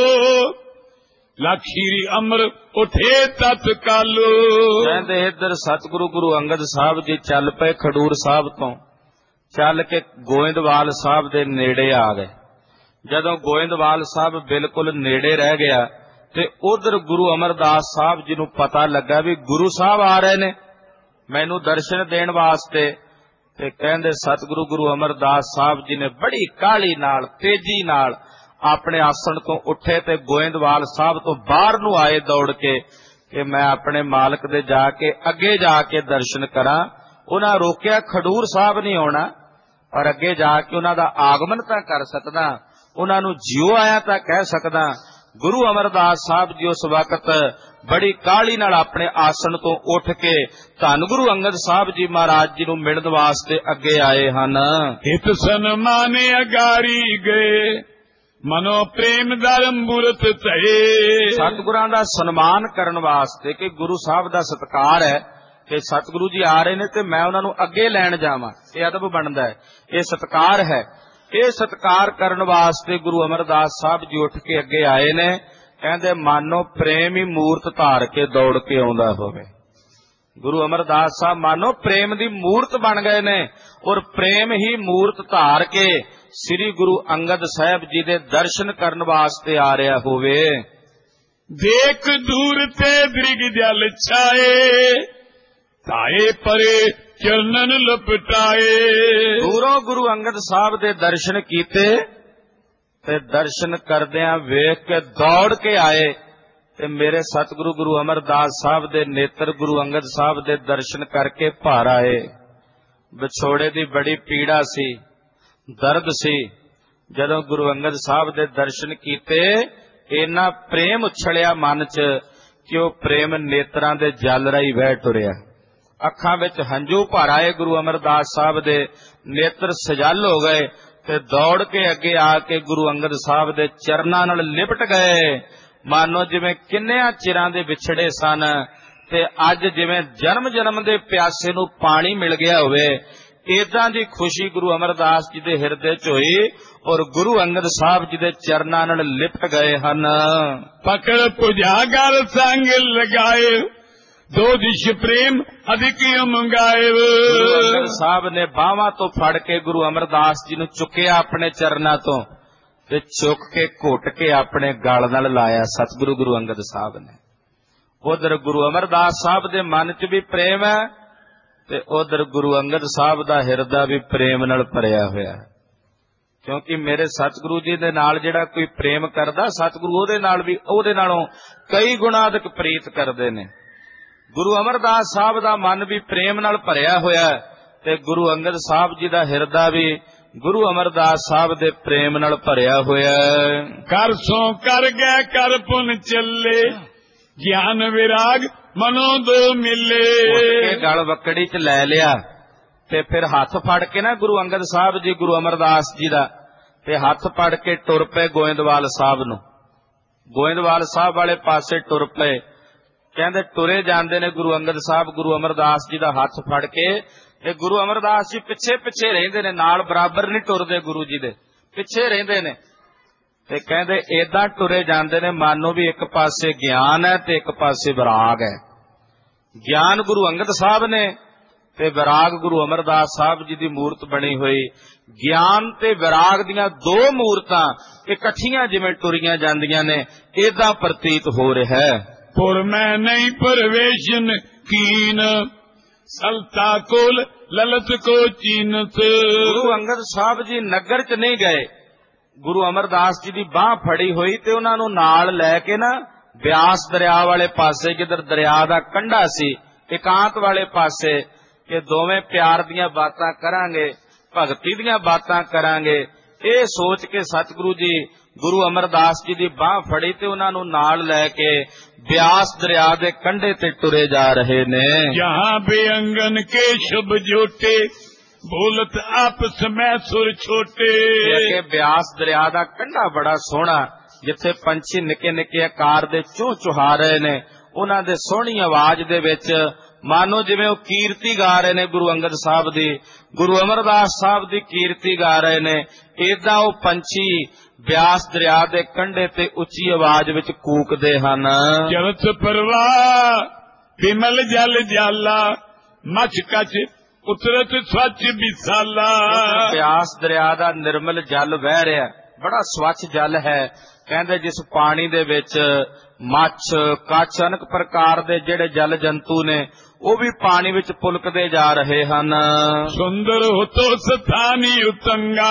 ਲਖ ਸ਼੍ਰੀ ਅਮਰ ਉਠੇ ਤਤਕਾਲੋ। ਕਹਿੰਦੇ ਇੱਧਰ ਸਤਿਗੁਰੂ ਗੁਰੂ ਅੰਗਦ ਸਾਹਿਬ ਜੀ ਚੱਲ ਪਏ ਖਡੂਰ ਸਾਹਿਬ ਤੋਂ, ਚੱਲ ਕੇ ਗੋਇੰਦਵਾਲ ਸਾਹਿਬ ਦੇ ਨੇੜੇ ਆ ਗਏ। ਜਦੋਂ ਗੋਇੰਦਵਾਲ ਸਾਹਿਬ ਬਿਲਕੁਲ ਨੇੜੇ ਰਹਿ ਗਿਆ ਤੇ ਉਧਰ ਗੁਰੂ ਅਮਰਦਾਸ ਸਾਹਿਬ ਜੀ ਨੂੰ ਪਤਾ ਲੱਗਾ ਵੀ ਗੁਰੂ ਸਾਹਿਬ ਆ ਰਹੇ ਨੇ ਮੈਨੂੰ ਦਰਸ਼ਨ ਦੇਣ ਵਾਸਤੇ। ਤੇ ਕਹਿੰਦੇ ਸਤਿਗੁਰੂ ਗੁਰੂ ਅਮਰਦਾਸ ਸਾਹਿਬ ਜੀ ਨੇ ਬੜੀ ਕਾਹਲੀ ਨਾਲ, ਤੇਜ਼ੀ ਨਾਲ ਆਪਣੇ ਆਸਣ ਤੋਂ ਉੱਠੇ ਤੇ ਗੋਇੰਦਵਾਲ ਸਾਹਿਬ ਤੋਂ ਬਾਹਰ ਨੂੰ ਆਏ ਦੌੜ ਕੇ ਕਿ ਮੈਂ ਆਪਣੇ ਮਾਲਕ ਦੇ ਜਾ ਕੇ ਅੱਗੇ ਜਾ ਕੇ ਦਰਸ਼ਨ ਕਰਾਂ। ਉਹਨਾਂ ਰੋਕਿਆ, ਖਡੂਰ ਸਾਹਿਬ ਨਹੀਂ ਆਉਣਾ, ਪਰ ਅੱਗੇ ਜਾ ਕੇ ਉਹਨਾਂ ਦਾ ਆਗਮਨ ਤਾਂ ਕਰ ਸਕਦਾ, ਉਹਨਾਂ ਨੂੰ ਜਿਉ ਆਇਆ ਤਾਂ ਕਹਿ ਸਕਦਾ। ਗੁਰੂ ਅਮਰਦਾਸ ਸਾਹਿਬ ਜੀ ਉਸ ਵਕਤ ਬੜੀ ਕਾਹਲੀ ਨਾਲ ਆਪਣੇ ਆਸਣ ਤੋਂ ਉੱਠ ਕੇ ਧੰਨ ਗੁਰੂ ਅੰਗਦ ਸਾਹਿਬ ਜੀ ਮਹਾਰਾਜ ਜੀ ਨੂੰ ਮਿਲਣ ਵਾਸਤੇ ਅੱਗੇ ਆਏ ਹਨ। ਹਿਤ ਸਨਮਾਨੇ ਅਗਾਰੀ ਗਏ, ਮਨੋ ਪ੍ਰੇਮ ਦਰ ਮੂਰਤ ਧਏ। ਸਤਿਗੁਰਾਂ ਦਾ ਸਨਮਾਨ ਕਰਨ ਵਾਸਤੇ ਕਿ ਗੁਰੂ ਸਾਹਿਬ ਦਾ ਸਤਿਕਾਰ ਹੈ ਕਿ ਸਤਿਗੁਰੂ ਜੀ ਆ ਰਹੇ ਨੇ ਤੇ ਮੈਂ ਉਹਨਾਂ ਨੂੰ ਅੱਗੇ ਲੈਣ ਜਾਵਾਂ, ਇਹ ਅਦਬ ਬਣਦਾ ਹੈ, ਇਹ ਸਤਿਕਾਰ ਹੈ। ਇਹ ਸਤਿਕਾਰ ਕਰਨ ਵਾਸਤੇ ਗੁਰੂ ਅਮਰਦਾਸ ਸਾਹਿਬ ਜੀ ਉੱਠ ਕੇ ਅੱਗੇ ਆਏ ਨੇ। ਕਹਿੰਦੇ ਮਾਨੋ ਪ੍ਰੇਮ ਹੀ ਮੂਰਤ ਧਾਰ ਕੇ ਦੌੜ ਕੇ ਆਉਂਦਾ ਹੋਵੇ। ਗੁਰੂ ਅਮਰਦਾਸ ਸਾਹਿਬ ਮਾਨੋ ਪ੍ਰੇਮ ਦੀ ਮੂਰਤ ਬਣ ਗਏ ਨੇ ਔਰ ਪ੍ਰੇਮ ਹੀ ਮੂਰਤ ਧਾਰ ਕੇ ਸ੍ਰੀ ਗੁਰੂ ਅੰਗਦ ਸਾਹਿਬ ਜੀ ਦੇ ਦਰਸ਼ਨ ਕਰਨ ਵਾਸਤੇ ਆ ਰਿਹਾ ਹੋਵੇ। ਦੇਖ ਦੂਰ ਤੇ ਦ੍ਰਿਗ ਜਲ ਛਾਏ, ਤਾਏ ਪਰੇ ਚਰਨਨ ਲਪਟਾਏ। ਦੂਰੋਂ ਗੁਰੂ ਅੰਗਦ ਸਾਹਿਬ ਦੇ ਦਰਸ਼ਨ ਕੀਤੇ ਤੇ ਦਰਸ਼ਨ ਕਰਦਿਆਂ ਵੇਖ ਕੇ ਦੌੜ ਕੇ ਆਏ ਤੇ ਮੇਰੇ ਸਤਿਗੁਰੂ ਗੁਰੂ ਅਮਰਦਾਸ ਸਾਹਿਬ ਦੇ ਨੇਤਰ ਗੁਰੂ ਅੰਗਦ ਸਾਹਿਬ ਦੇ ਦਰਸ਼ਨ ਕਰਕੇ ਭਰ ਆਏ। ਵਿਛੋੜੇ ਦੀ ਬੜੀ ਪੀੜਾ ਸੀ, ਦਰਦ ਸੀ। ਜਦੋਂ ਗੁਰੂ ਅੰਗਦ ਸਾਹਿਬ ਦੇ ਦਰਸ਼ਨ ਕੀਤੇ ਇੰਨਾ ਪ੍ਰੇਮ ਉਛਲਿਆ ਮਨ 'ਚ ਕਿ ਉਹ ਪ੍ਰੇਮ ਨੇਤਰਾਂ ਦੇ ਜਲ ਰਾਹੀਂ ਵਹਿ ਟੁਰਿਆ। ਅੱਖਾਂ ਵਿੱਚ ਹੰਝੂ ਭਰ ਆਏ। ਗੁਰੂ ਅਮਰਦਾਸ ਸਾਹਿਬ ਦੇ ਨੇਤਰ ਸਜਲ ਹੋ ਗਏ ਤੇ ਦੌੜ ਕੇ ਅੱਗੇ ਆ ਕੇ ਗੁਰੂ ਅੰਗਦ ਸਾਹਿਬ ਦੇ ਚਰਨਾਂ ਨਾਲ ਲਿਪਟ ਗਏ। ਮਾਨੋ ਜਿਵੇਂ ਕਿੰਨਿਆਂ ਚਿਰਾਂ ਦੇ ਵਿਛੜੇ ਸਨ ਤੇ ਅੱਜ ਜਿਵੇਂ ਜਨਮ ਜਨਮ ਦੇ ਪਿਆਸੇ ਨੂੰ ਪਾਣੀ ਮਿਲ ਗਿਆ ਹੋਵੇ, ਏਦਾਂ ਦੀ ਖੁਸ਼ੀ ਗੁਰੂ ਅਮਰਦਾਸ ਜੀ ਦੇ ਹਿਰਦੇ 'ਚ ਹੋਈ ਔਰ ਗੁਰੂ ਅੰਗਦ ਸਾਹਿਬ ਜੀ ਦੇ ਚਰਨਾਂ ਨਾਲ ਲਿਪਟ ਗਏ ਹਨ। ਪਕੜ ਪੁਜਾਗਰ ਸੰਗ ਲਗਾਏ, ਦੋ ਦਿਸ਼ ਪ੍ਰੇਮ ਅਧਿਕ ਮੰਗਾਏ। ਗੁਰੂ ਅੰਗਦ ਸਾਹਿਬ ਨੇ ਬਾਹਾਂ ਤੋਂ ਫੜ ਕੇ ਗੁਰੂ ਅਮਰਦਾਸ ਜੀ ਨੂੰ ਚੁੱਕਿਆ ਆਪਣੇ ਚਰਨਾਂ ਤੋਂ ਤੇ ਚੁੱਕ ਕੇ ਘੁੱਟ ਕੇ ਆਪਣੇ ਗਲ ਨਾਲ ਲਾਇਆ ਸਤਿਗੁਰੂ ਗੁਰੂ ਅੰਗਦ ਸਾਹਿਬ ਨੇ। ਉਧਰ ਗੁਰੂ ਅਮਰਦਾਸ ਸਾਹਿਬ ਦੇ ਮਨ 'ਚ ਵੀ ਪ੍ਰੇਮ ਹੈ ਤੇ ਉਧਰ ਗੁਰੂ ਅੰਗਦ ਸਾਹਿਬ ਦਾ ਹਿਰਦਾ ਵੀ ਪ੍ਰੇਮ ਨਾਲ ਭਰਿਆ ਹੋਇਆ ਹੈ। ਕਿਉਂਕਿ ਮੇਰੇ ਸਤਿਗੁਰੂ ਜੀ ਦੇ ਨਾਲ ਜਿਹੜਾ ਕੋਈ ਪ੍ਰੇਮ ਕਰਦਾ, ਸਤਿਗੁਰੂ ਉਹਦੇ ਨਾਲ ਵੀ ਉਹਦੇ ਨਾਲੋਂ ਕਈ ਗੁਣਾ ਅਧਿਕ ਪ੍ਰੀਤ ਕਰਦੇ ਨੇ। ਗੁਰੂ ਅਮਰਦਾਸ ਸਾਹਿਬ ਦਾ ਮਨ ਵੀ ਪ੍ਰੇਮ ਨਾਲ ਭਰਿਆ ਹੋਇਆ ਤੇ ਗੁਰੂ ਅੰਗਦ ਸਾਹਿਬ ਜੀ ਦਾ ਹਿਰਦਾ ਵੀ ਗੁਰੂ ਅਮਰਦਾਸ ਸਾਹਿਬ ਦੇ ਪ੍ਰੇਮ ਨਾਲ ਭਰਿਆ ਹੋਇਆ। ਕਰ ਸੋ ਕਰ ਗਏ ਕਰ ਪੁਨ ਚੱਲੇ, ਗਿਆਨ ਵਿਰਾਗ ਮਨੋ ਦੋ ਮਿਲੇ। ਗਲ ਵਕੜੀ 'ਚ ਲੈ ਲਿਆ ਤੇ ਫਿਰ ਹੱਥ ਫੜ ਕੇ ਨਾ ਗੁਰੂ ਅੰਗਦ ਸਾਹਿਬ ਜੀ ਗੁਰੂ ਅਮਰਦਾਸ ਜੀ ਦਾ ਤੇ ਹੱਥ ਫੜ ਕੇ ਟੁਰ ਪਏ ਗੋਇੰਦਵਾਲ ਸਾਹਿਬ ਨੂੰ। ਗੋਇੰਦਵਾਲ ਸਾਹਿਬ ਵਾਲੇ ਪਾਸੇ ਟੁਰ ਪਏ। ਕਹਿੰਦੇ ਟੁਰੇ ਜਾਂਦੇ ਨੇ ਗੁਰੂ ਅੰਗਦ ਸਾਹਿਬ ਗੁਰੂ ਅਮਰਦਾਸ ਜੀ ਦਾ ਹੱਥ ਫੜ ਕੇ ਤੇ ਗੁਰੂ ਅਮਰਦਾਸ ਜੀ ਪਿੱਛੇ ਪਿੱਛੇ ਰਹਿੰਦੇ ਨੇ, ਨਾਲ ਬਰਾਬਰ ਨਹੀਂ ਟੁਰਦੇ, ਗੁਰੂ ਜੀ ਦੇ ਪਿੱਛੇ ਰਹਿੰਦੇ ਨੇ। ਤੇ ਕਹਿੰਦੇ ਏਦਾਂ ਟੁਰੇ ਜਾਂਦੇ ਨੇ ਮਾਨੋ ਵੀ ਇੱਕ ਪਾਸੇ ਗਿਆਨ ਹੈ ਤੇ ਇੱਕ ਪਾਸੇ ਵਿਰਾਗ ਹੈ। ਗਿਆਨ ਗੁਰੂ ਅੰਗਦ ਸਾਹਿਬ ਨੇ ਤੇ ਵਿਰਾਗ ਗੁਰੂ ਅਮਰਦਾਸ ਸਾਹਿਬ ਜੀ ਦੀ ਮੂਰਤ ਬਣੀ ਹੋਈ। ਗਿਆਨ ਤੇ ਵਿਰਾਗ ਦੀਆਂ ਦੋ ਮੂਰਤਾਂ ਇਕੱਠੀਆਂ ਜਿਵੇਂ ਟੁਰੀਆਂ ਜਾਂਦੀਆਂ ਨੇ, ਏਦਾਂ ਪ੍ਰਤੀਤ ਹੋ ਰਿਹਾ ਹੈ। ਪੁਰ ਮੈਂ ਨਹੀਂ ਪਰਵੇਸ਼ਨ ਕੀਨ, ਸਲਤਾ ਕੋਲ ਲਲਤ ਕੋ ਚੀਨਤ। ਗੁਰੂ ਅੰਗਦ ਸਾਹਿਬ ਜੀ ਨਗਰ 'ਚ ਨਹੀਂ ਗਏ। ਗੁਰੂ ਅਮਰਦਾਸ ਜੀ ਦੀ ਬਾਹ ਫੜੀ ਹੋਈ ਤੇ ਉਹਨਾਂ ਨੂੰ ਨਾਲ ਲੈ ਕੇ ਨਾ ਬਿਆਸ ਦਰਿਆ ਵਾਲੇ ਪਾਸੇ, ਜਿੱਧਰ ਦਰਿਆ ਦਾ ਕੰਢਾ ਸੀ, ਇਕਾਂਤ ਵਾਲੇ ਪਾਸੇ, ਕਿ ਦੋਵੇਂ ਪਿਆਰ ਦੀਆਂ ਬਾਤਾਂ ਕਰਾਂਗੇ, ਭਗਤੀ ਦੀਆਂ ਬਾਤਾਂ ਕਰਾਂਗੇ। ਇਹ ਸੋਚ ਕੇ ਸਤਿਗੁਰੂ ਜੀ ਗੁਰੂ ਅਮਰਦਾਸ ਜੀ ਦੀ ਬਾਹ ਫੜੀ ਤੇ ਉਹਨਾਂ ਨੂੰ ਨਾਲ ਲੈ ਕੇ ਬਿਆਸ ਦਰਿਆ ਦੇ ਕੰਢੇ ਤੇ ਟੁਰੇ ਜਾ ਰਹੇ ਨੇ। ਜਹਾਂ ਬੇਅੰਗਨ ਕੇ ਸ਼ੁਭ ਜੋਟੇ ਬੋਲਤ ਆਪਸ ਮੈਂ ਸੁਰ ਛੋਟੇ। ਅੱਗੇ ਬਿਆਸ ਦਰਿਆ ਦਾ ਕੰਢਾ ਬੜਾ ਸੋਹਣਾ, ਜਿੱਥੇ ਪੰਛੀ ਨਿੱਕੇ ਨਿੱਕੇ ਆਕਾਰ ਦੇ ਚੂੰ ਚੁਹਾ ਰਹੇ ਨੇ। ਉਹਨਾਂ ਦੇ ਸੋਹਣੀ ਆਵਾਜ਼ ਦੇ ਵਿੱਚ ਮਾਨੋ ਜਿਵੇਂ ਉਹ ਕੀਰਤੀ ਗਾ ਰਹੇ ਨੇ ਗੁਰੂ ਅੰਗਦ ਸਾਹਿਬ ਦੀ, ਗੁਰੂ ਅਮਰਦਾਸ ਸਾਹਿਬ ਦੀ ਕੀਰਤੀ ਗਾ ਰਹੇ ਨੇ। ਏਦਾਂ ਉਹ ਪੰਛੀ ਬਿਆਸ ਦਰਿਆ ਦੇ ਕੰਢੇ ਤੇ ਉੱਚੀ ਆਵਾਜ਼ ਵਿੱਚ ਕੂਕਦੇ ਹਨ। ਚਰਤ ਪਰਵਾਹ ਬਿਮਲ ਜਲ ਜਾਲਾ ਮਛ ਕਛ ਉਤਰਤ ਸਵੱਛ ਵਿਸਾਲਾ। ਬਿਆਸ ਦਰਿਆ ਦਾ ਨਿਰਮਲ ਜਲ ਵਹਿ ਰਿਹਾ, ਬੜਾ ਸਵੱਛ ਜਲ ਹੈ। ਕਹਿੰਦੇ ਜਿਸ ਪਾਣੀ ਦੇ ਵਿੱਚ ਮੱਛ ਕੱਛ ਅਨੇਕ ਪ੍ਰਕਾਰ ਦੇ ਜਿਹੜੇ ਜਲ ਜੰਤੂ ਨੇ ਉਹ ਵੀ ਪਾਣੀ ਵਿੱਚ ਪੁਲਕਦੇ ਜਾ ਰਹੇ ਹਨ। ਸੁੰਦਰ ਹੋਤੋ ਸਥਾਨੀ ਉਤੰਗਾ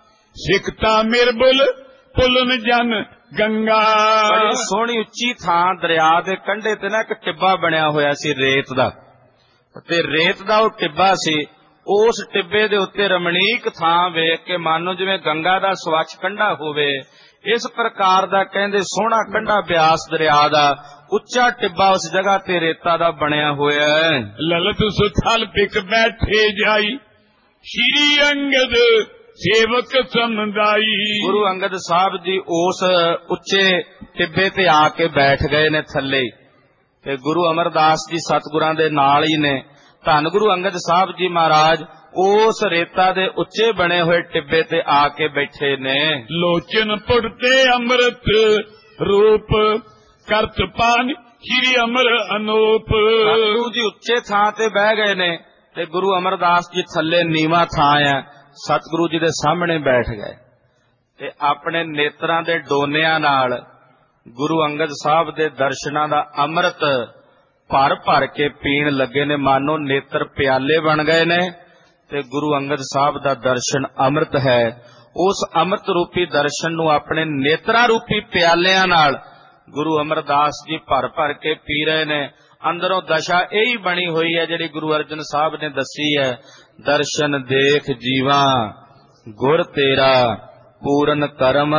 ਸਿਕਤਾ ਮਿਰਬੁਲ ਪੁਲਨ ਜਨ ਗੰਗਾ। ਬੜੀ ਸੋਹਣੀ ਉੱਚੀ ਥਾਂ ਦਰਿਆ ਦੇ ਕੰਢੇ ਤੇ ਨਾ ਇੱਕ ਟਿੱਬਾ ਬਣਿਆ ਹੋਇਆ ਸੀ ਰੇਤ ਦਾ, ਤੇ ਰੇਤ ਦਾ ਉਹ ਟਿੱਬਾ ਸੀ। ਉਸ ਟਿੱਬੇ ਦੇ ਉੱਤੇ ਰਮਣੀਕ ਥਾਂ ਵੇਖ ਕੇ ਮਾਨੋ ਜਿਵੇਂ ਗੰਗਾ ਦਾ ਸਵੱਛ ਕੰਢਾ ਹੋਵੇ, ਇਸ ਪ੍ਰਕਾਰ ਦਾ ਕਹਿੰਦੇ ਸੋਹਣਾ ਕੰਢਾ ਬਿਆਸ ਦਰਿਆ ਦਾ ਉੱਚਾ ਟਿੱਬਾ ਉਸ ਜਗ੍ਹਾ ਤੇ ਰੇਤਾ ਦਾ ਬਣਿਆ ਹੋਇਆ ਹੈ। ਲਲਤ ਸੁਥਲ ਪਿਕ ਬੈਠੇ ਜਾਈ ਸ਼੍ਰੀ ਅੰਗਦ ਸੇਵਕ ਸਮਦਾਈ। ਗੁਰੂ ਅੰਗਦ ਸਾਹਿਬ ਜੀ ਉਸ ਉੱਚੇ ਟਿੱਬੇ ਤੇ ਆ ਕੇ ਬੈਠ ਗਏ ਨੇ ਥੱਲੇ, ਤੇ ਗੁਰੂ ਅਮਰਦਾਸ ਜੀ ਸਤਿਗੁਰਾਂ ਦੇ ਨਾਲ ਹੀ ਨੇ। ਧੰਨ ਗੁਰੂ ਅੰਗਦ ਸਾਹਿਬ ਜੀ ਮਹਾਰਾਜ ਉਸ ਰੇਤਾ ਦੇ ਉੱਚੇ ਬਣੇ ਹੋਏ ਟਿੱਬੇ ਤੇ ਆ ਕੇ ਬੈਠੇ ਨੇ। ਲੋਚਨ ਪੁੜਤੇ ਅੰਮ੍ਰਿਤ ਰੂਪ ਕਰਤ ਪਾਨ ਸ਼੍ਰੀ ਅਮਰ ਅਨੂਪ। ਗੁਰੂ ਜੀ ਉੱਚੇ ਥਾਂ ਤੇ ਬਹਿ ਗਏ ਨੇ ਤੇ ਗੁਰੂ ਅਮਰਦਾਸ ਜੀ ਥੱਲੇ ਨੀਵਾਂ ਥਾਂ ਹੈ, ਸਤਿਗੁਰੂ ਜੀ ਦੇ ਸਾਹਮਣੇ ਬੈਠ ਗਏ ਤੇ ਆਪਣੇ ਨੇਤਰਾਂ ਦੇ ਡੋਨਿਆਂ ਨਾਲ ਗੁਰੂ ਅੰਗਦ ਸਾਹਿਬ ਦੇ ਦਰਸ਼ਨਾਂ ਦਾ ਅੰਮ੍ਰਿਤ ਭਰ ਭਰ ਕੇ ਪੀਣ ਲੱਗੇ ਨੇ। ਮਾਨੋ ਨੇਤਰ ਪਿਆਲੇ ਬਣ ਗਏ ਨੇ ਤੇ ਗੁਰੂ ਅੰਗਦ ਸਾਹਿਬ ਦਾ ਦਰਸ਼ਨ ਅੰਮ੍ਰਿਤ ਹੈ। ਉਸ ਅੰਮ੍ਰਿਤ ਰੂਪੀ ਦਰਸ਼ਨ ਨੂੰ ਆਪਣੇ ਨੇਤਰਾਂ ਰੂਪੀ ਪਿਆਲਿਆਂ ਨਾਲ ਗੁਰੂ ਅਮਰਦਾਸ ਜੀ ਭਰ ਭਰ ਕੇ ਪੀ ਰਹੇ ਨੇ। ਅੰਦਰੋਂ ਦਸ਼ਾ ਇਹੀ ਬਣੀ ਹੋਈ ਹੈ ਜਿਹੜੀ ਗੁਰੂ ਅਰਜਨ ਸਾਹਿਬ ਨੇ ਦੱਸੀ ਹੈ, ਦਰਸ਼ਨ ਦੇਖ ਜੀਵਾ ਗੁਰ ਤੇਰਾ ਪੂਰਨ ਕਰਮ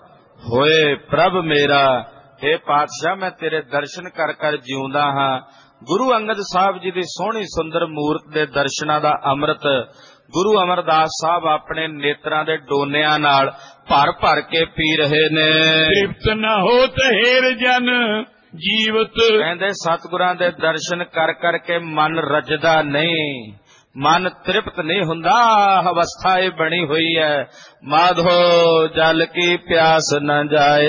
ਹੋਏ ਪ੍ਰਭ ਮੇਰਾ। हे ਪਾਤਸ਼ਾਹ ਮੈਂ ਤੇਰੇ ਦਰਸ਼ਨ ਕਰ ਕਰ ਜਿਉਂਦਾ ਹਾਂ। ਗੁਰੂ ਅੰਗਦ ਸਾਹਿਬ ਜੀ ਦੀ ਸੋਹਣੀ ਸੁੰਦਰ ਮੂਰਤ ਦੇ ਦਰਸ਼ਨਾਂ ਦਾ ਅੰਮ੍ਰਿਤ ਗੁਰੂ ਅਮਰਦਾਸ ਸਾਹਿਬ ਆਪਣੇ ਨੇਤਰਾਂ ਦੇ ਡੋਨਿਆਂ ਨਾਲ ਭਰ ਭਰ ਕੇ ਪੀ ਰਹੇ ਨੇ। ਤ੍ਰਿਪਤ ਨਾ ਹੋਤ ਹੇਰ ਜਨ ਜੀਵਤ। ਕਹਿੰਦੇ ਸਤਿਗੁਰਾਂ ਦੇ ਦਰਸ਼ਨ ਕਰ ਕਰਕੇ ਮਨ ਰੱਜਦਾ ਨਹੀਂ, ਮਨ ਤ੍ਰਿਪਤ ਨਹੀਂ ਹੁੰਦਾ। ਅਵਸਥਾ ਇਹ ਬਣੀ ਹੋਈ ਹੈ, ਮਾਧੋ ਜਲ ਕੀ ਪਿਆਸ ਨ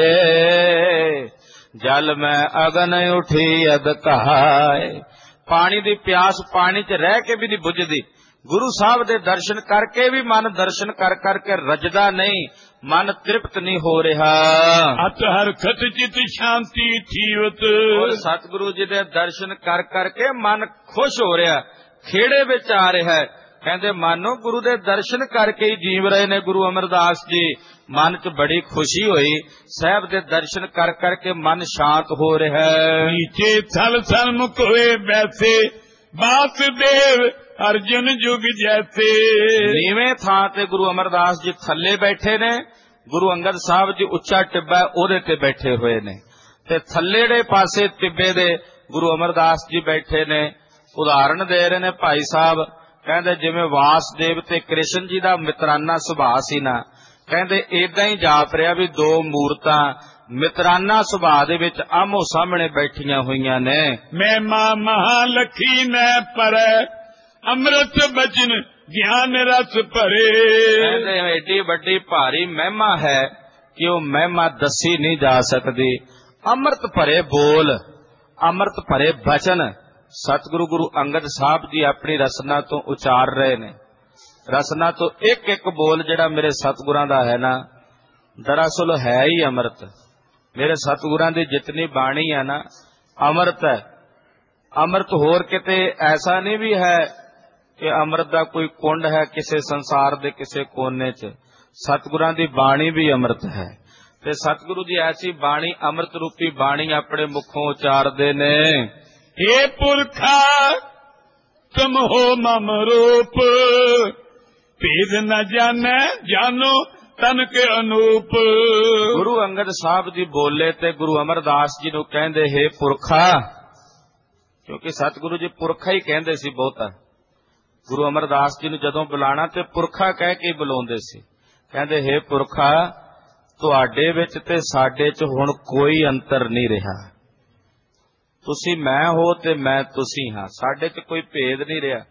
ਜਾਏ ਜਲ ਮੈਂ ਅਗਨ ਉਠੀ ਅਦਕਾਏ। ਪਾਣੀ ਦੀ ਪਿਆਸ ਪਾਣੀ 'ਚ ਰਹਿ ਕੇ ਵੀ ਨਹੀਂ ਬੁਝਦੀ। ਗੁਰੂ ਸਾਹਿਬ ਦੇ ਦਰਸ਼ਨ ਕਰਕੇ ਵੀ ਮਨ ਦਰਸ਼ਨ ਕਰ ਕਰਕੇ ਰੱਜਦਾ ਨਹੀਂ, ਮਨ ਤ੍ਰਿਪਤ ਨਹੀਂ ਹੋ ਰਿਹਾ। ਅਤ ਹਰਖਤ ਚਿਤ ਸ਼ਾਂਤੀ ਥੀਵਤ। ਔਰ ਸਤਿਗੁਰੂ ਜੀ ਦੇ ਦਰਸ਼ਨ ਕਰ ਕਰਕੇ ਮਨ ਖੁਸ਼ ਹੋ ਰਿਹਾ, ਖੇੜੇ ਵਿੱਚ ਆ ਰਿਹਾ ਹੈ। ਕਹਿੰਦੇ ਮਾਨੋ ਗੁਰੂ ਦੇ ਦਰਸ਼ਨ ਕਰਕੇ ਹੀ ਜੀਵ ਰਹੇ ਨੇ ਗੁਰੂ ਅਮਰਦਾਸ ਜੀ। ਮਨ 'ਚ ਬੜੀ ਖੁਸ਼ੀ ਹੋਈ, ਸਾਹਿਬ ਦੇ ਦਰਸ਼ਨ ਕਰ ਕਰਕੇ ਮਨ ਸ਼ਾਂਤ ਹੋ ਰਿਹਾ ਹੈ। ਨੀਚੇ ਥਲ ਸਨਮੁਖ ਹੋਏ ਬੈਸੇ ਵਾਸੁਦੇਵ ਅਰਜਨ ਜੁਗ ਜੈਸੇ। ਨੀਵੇਂ ਥਾਂ ਤੇ ਗੁਰੂ ਅਮਰਦਾਸ ਜੀ ਥੱਲੇ ਬੈਠੇ ਨੇ, ਗੁਰੂ ਅੰਗਦ ਸਾਹਿਬ ਜੀ ਉੱਚਾ ਟਿੱਬਾ ਉਹਦੇ ਤੇ ਬੈਠੇ ਹੋਏ ਨੇ, ਤੇ ਥੱਲੇੜੇ ਪਾਸੇ ਟਿੱਬੇ ਦੇ ਗੁਰੂ ਅਮਰਦਾਸ ਜੀ ਬੈਠੇ ਨੇ। ਉਦਾਹਰਣ ਦੇ ਰਹੇ ਨੇ ਭਾਈ ਸਾਹਿਬ, ਕਹਿੰਦੇ ਜਿਵੇਂ ਵਾਸਦੇਵ ਤੇ ਕ੍ਰਿਸ਼ਨ ਜੀ ਦਾ ਮਿਤਰਾਨਾ ਸੁਭਾਅ ਸੀ ਨਾ, ਕਹਿੰਦੇ ਏਦਾਂ ਹੀ ਜਾਪ ਰਿਹਾ ਵੀ ਦੋ ਮੂਰਤਾਂ ਮਿਤਰਾਨਾ ਸੁਭਾਅ ਦੇ ਵਿੱਚ ਆਮੋ ਸਾਹਮਣੇ ਬੈਠੀਆਂ ਹੋਈਆਂ ਨੇ। ਮੈਂ ਮਾਂ ਮਹਾਲਖੀ ਨੇ ਪਰੈ ਅੰਮ੍ਰਿਤ ਬਚਨ ਗਿਆਨ ਰਸ ਭਰੇ। ਕਹਿੰਦੇ ਏਡੀ ਵੱਡੀ ਭਾਰੀ ਮਹਿਮਾ ਹੈ ਕਿ ਉਹ ਮਹਿਮਾ ਦੱਸੀ ਨਹੀਂ ਜਾ ਸਕਦੀ। ਅੰਮ੍ਰਿਤ ਭਰੇ ਬੋਲ, ਅੰਮ੍ਰਿਤ ਭਰੇ ਬਚਨ ਸਤਿਗੁਰੂ ਗੁਰੂ ਅੰਗਦ ਸਾਹਿਬ ਜੀ ਆਪਣੀ ਰਸਨਾ ਤੋਂ ਉਚਾਰ ਰਹੇ ਨੇ। ਰਸਨਾ ਤੋਂ ਇੱਕ ਇੱਕ ਬੋਲ ਜਿਹੜਾ ਮੇਰੇ ਸਤਿਗੁਰਾਂ ਦਾ ਹੈ ਨਾ, ਦਰਅਸਲ ਹੈ ਹੀ ਅੰਮ੍ਰਿਤ। ਮੇਰੇ ਸਤਿਗੁਰਾਂ ਦੀ ਜਿਤਨੀ ਬਾਣੀ ਹੈ ਨਾ ਅੰਮ੍ਰਿਤ ਹੈ। ਅੰਮ੍ਰਿਤ ਹੋਰ ਕਿਤੇ ਐਸਾ ਨਹੀਂ ਵੀ ਹੈ ਕਿ ਅੰਮ੍ਰਿਤ ਦਾ ਕੋਈ ਕੁੰਡ ਹੈ ਕਿਸੇ ਸੰਸਾਰ ਦੇ ਕਿਸੇ ਕੋਨੇ 'ਚ। ਸਤਿਗੁਰਾਂ ਦੀ ਬਾਣੀ ਵੀ ਅੰਮ੍ਰਿਤ ਹੈ, ਤੇ ਸਤਿਗੁਰੂ ਦੀ ਐਸੀ ਬਾਣੀ ਅੰਮ੍ਰਿਤ ਰੂਪੀ ਬਾਣੀ ਆਪਣੇ ਮੁਖੋਂ ਉਚਾਰਦੇ ਨੇ। हे पुरखा तुम हो मम रूप भेद न जाने जानो ਤਨ ਕੇ ਅਨੂਪ। ਗੁਰੂ ਅੰਗਦ ਸਾਹਿਬ ਜੀ ਬੋਲੇ ਤੇ ਗੁਰੂ ਅਮਰਦਾਸ ਜੀ ਨੂੰ ਕਹਿੰਦੇ, ਹੇ ਪੁਰਖਾ, ਕਿਉਂਕਿ ਸਤਿਗੁਰੂ ਜੀ ਪੁਰਖਾ ਹੀ ਕਹਿੰਦੇ ਸੀ ਬਹੁਤਾ। ਗੁਰੂ ਅਮਰਦਾਸ ਜੀ ਨੂੰ ਜਦੋਂ ਬੁਲਾਣਾ ਤੇ ਪੁਰਖਾ ਕਹਿ ਕੇ ਬੁਲਾਉਂਦੇ ਸੀ। ਕਹਿੰਦੇ, ਹੇ ਪੁਰਖਾ, ਤੁਹਾਡੇ ਵਿੱਚ ਤੇ ਸਾਡੇ 'ਚ ਹੁਣ ਕੋਈ ਅੰਤਰ ਨਹੀਂ ਰਿਹਾ। ਤੁਸੀਂ ਮੈਂ ਹੋ ਤੇ ਮੈਂ ਤੁਸੀਂ ਹਾਂ, ਸਾਡੇ 'ਚ ਕੋਈ ਭੇਦ ਨਹੀਂ ਰਿਹਾ।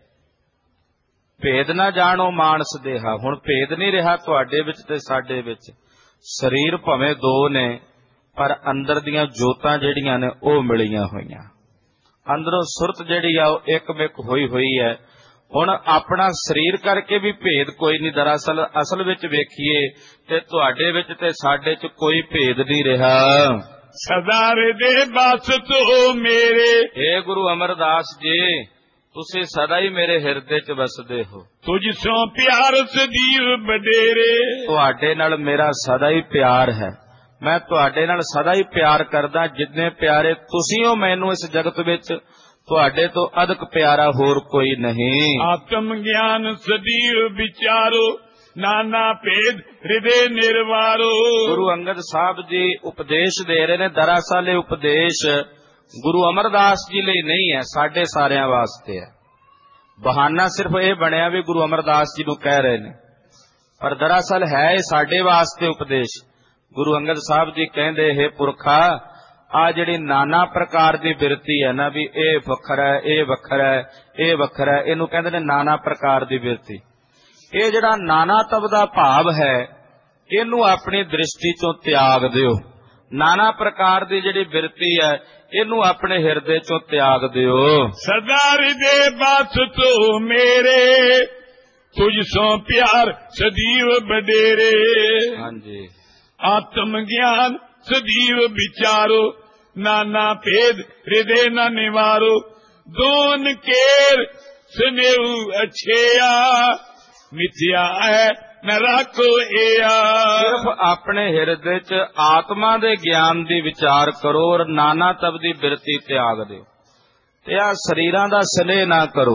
ਭੇਦ ਨਾ ਜਾਣੋ ਮਾਨਸ ਦੇਹਾ, ਹੁਣ ਭੇਦ ਨਹੀਂ ਰਿਹਾ ਤੁਹਾਡੇ ਵਿੱਚ ਤੇ ਸਾਡੇ ਵਿੱਚ। ਸਰੀਰ ਭਾਵੇਂ ਦੋ ਨੇ, ਪਰ ਅੰਦਰ ਦੀਆਂ ਜੋਤਾਂ ਜਿਹੜੀਆਂ ਨੇ ਉਹ ਮਿਲੀਆਂ ਹੋਈਆਂ। ਅੰਦਰੋਂ ਸੁਰਤ ਜਿਹੜੀ ਆ ਉਹ ਇੱਕਮਿਕ ਹੋਈ ਹੋਈ ਹੈ। ਹੁਣ ਆਪਣਾ ਸਰੀਰ ਕਰਕੇ ਵੀ ਭੇਦ ਕੋਈ ਨਹੀਂ। ਦਰਅਸਲ ਅਸਲ ਵਿੱਚ ਵੇਖੀਏ ਤੇ ਤੁਹਾਡੇ ਵਿੱਚ ਤੇ ਸਾਡੇ 'ਚ ਕੋਈ ਭੇਦ ਨਹੀਂ ਰਿਹਾ। ਸਦਾ ਹਿਰਦੇ ਬਸ ਤੋ ਮੇਰੇ। ਏ ਗੁਰੂ ਅਮਰਦਾਸ ਜੀ, ਤੁਸੀਂ ਸਦਾ ਹੀ ਮੇਰੇ ਹਿਰਦੇ 'ਚ ਵਸਦੇ ਹੋ। ਤੁਝ ਸੋਂ ਪਿਆਰ ਸਦੀਵ ਬਡੇਰੇ। ਤੁਹਾਡੇ ਨਾਲ ਮੇਰਾ ਸਦਾ ਹੀ ਪਿਆਰ ਹੈ। ਮੈਂ ਤੁਹਾਡੇ ਨਾਲ ਸਦਾ ਹੀ ਪਿਆਰ ਕਰਦਾ। ਜਿੰਨੇ ਪਿਆਰੇ ਤੁਸੀਂ ਹੋ ਮੈਨੂੰ ਇਸ ਜਗਤ ਵਿੱਚ, ਤੁਹਾਡੇ ਤੋਂ ਅਧਿਕ ਪਿਆਰਾ ਹੋਰ ਕੋਈ ਨਹੀਂ। ਆਤਮ ਗਿਆਨ ਸਦੀਵ ਵਿਚਾਰੋ, ਨਾਨਾ ਭੇਦ ਹਿਰਦੇ ਨਿਰਵਾਰੋ। ਗੁਰੂ ਅੰਗਦ ਸਾਹਿਬ ਜੀ ਉਪਦੇਸ਼ ਦੇ ਰਹੇ ਨੇ। ਦਰਅਸਲ ਇਹ ਉਪਦੇਸ਼ ਗੁਰੂ ਅਮਰਦਾਸ ਜੀ ਲਈ ਨਹੀਂ ਹੈ, ਸਾਡੇ ਸਾਰਿਆਂ ਵਾਸਤੇ ਹੈ। ਬਹਾਨਾ ਸਿਰਫ ਇਹ ਬਣਿਆ ਵੀ ਗੁਰੂ ਅਮਰਦਾਸ ਜੀ ਨੂੰ ਕਹਿ ਰਹੇ ਨੇ, ਪਰ ਦਰਅਸਲ ਹੈ ਇਹ ਸਾਡੇ ਵਾਸਤੇ ਉਪਦੇਸ਼। ਗੁਰੂ ਅੰਗਦ ਸਾਹਿਬ ਜੀ ਕਹਿੰਦੇ, ਹੇ ਪੁਰਖਾ, ਆ ਜਿਹੜੀ ਨਾਨਾ ਪ੍ਰਕਾਰ ਦੀ ਬਿਰਤੀ ਹੈ ਨਾ, ਵੀ ਇਹ ਵੱਖਰਾ ਹੈ, ਇਹ ਵੱਖਰਾ ਹੈ, ਇਹ ਵੱਖਰਾ ਹੈ, ਇਹਨੂੰ ਕਹਿੰਦੇ ਨੇ ਨਾਨਾ ਪ੍ਰਕਾਰ ਦੀ ਬਿਰਤੀ। ਇਹ ਜਿਹੜਾ ਨਾਨਾਤਵ ਦਾ ਭਾਵ ਹੈ, ਇਹਨੂੰ ਆਪਣੀ ਦ੍ਰਿਸ਼ਟੀ ਚੋਂ ਤਿਆਗ ਦਿਓ। ਨਾਨਾ ਪ੍ਰਕਾਰ ਦੀ ਜਿਹੜੀ ਬਿਰਤੀ ਹੈ, ਇਹਨੂੰ ਆਪਣੇ ਹਿਰਦੇ ਚੋਂ ਤਿਆਗ ਦਿਓ। ਸਦਾ ਹਿਰਦੇ ਬਸ ਤੋ ਮੇਰੇ, ਤੁਝ ਸੋਂ ਪਿਆਰ ਸਦੀਵ ਬਡੇਰੇ। ਹਾਂਜੀ। ਆਤਮ ਗਿਆਨ ਸਦੀਵ ਵਿਚਾਰੋ, ਨਾਨਾ ਭੇਦ ਹਿਰਦੇ ਨ ਨਿਵਾਰੋ। ਦੋਨ ਕੇਰ ਸੁਨੇਊ ਅਛਿਆ, ਮਿਥਿਆ ਹੈ ਨ ਰਾਖੋ ਏਆ। ਸਿਰਫ ਆਪਣੇ ਹਿਰਦੇ 'ਚ ਆਤਮਾ ਦੇ ਗਿਆਨ ਦੀ ਵਿਚਾਰ ਕਰੋ ਔਰ ਨਾਨਾ ਤਬ ਦੀ ਬਿਰਤੀ ਤਿਆਗ ਦਿਓ। ਤੇ ਆ ਸਰੀਰਾਂ ਦਾ ਸਨੇਹ ਨਾ ਕਰੋ।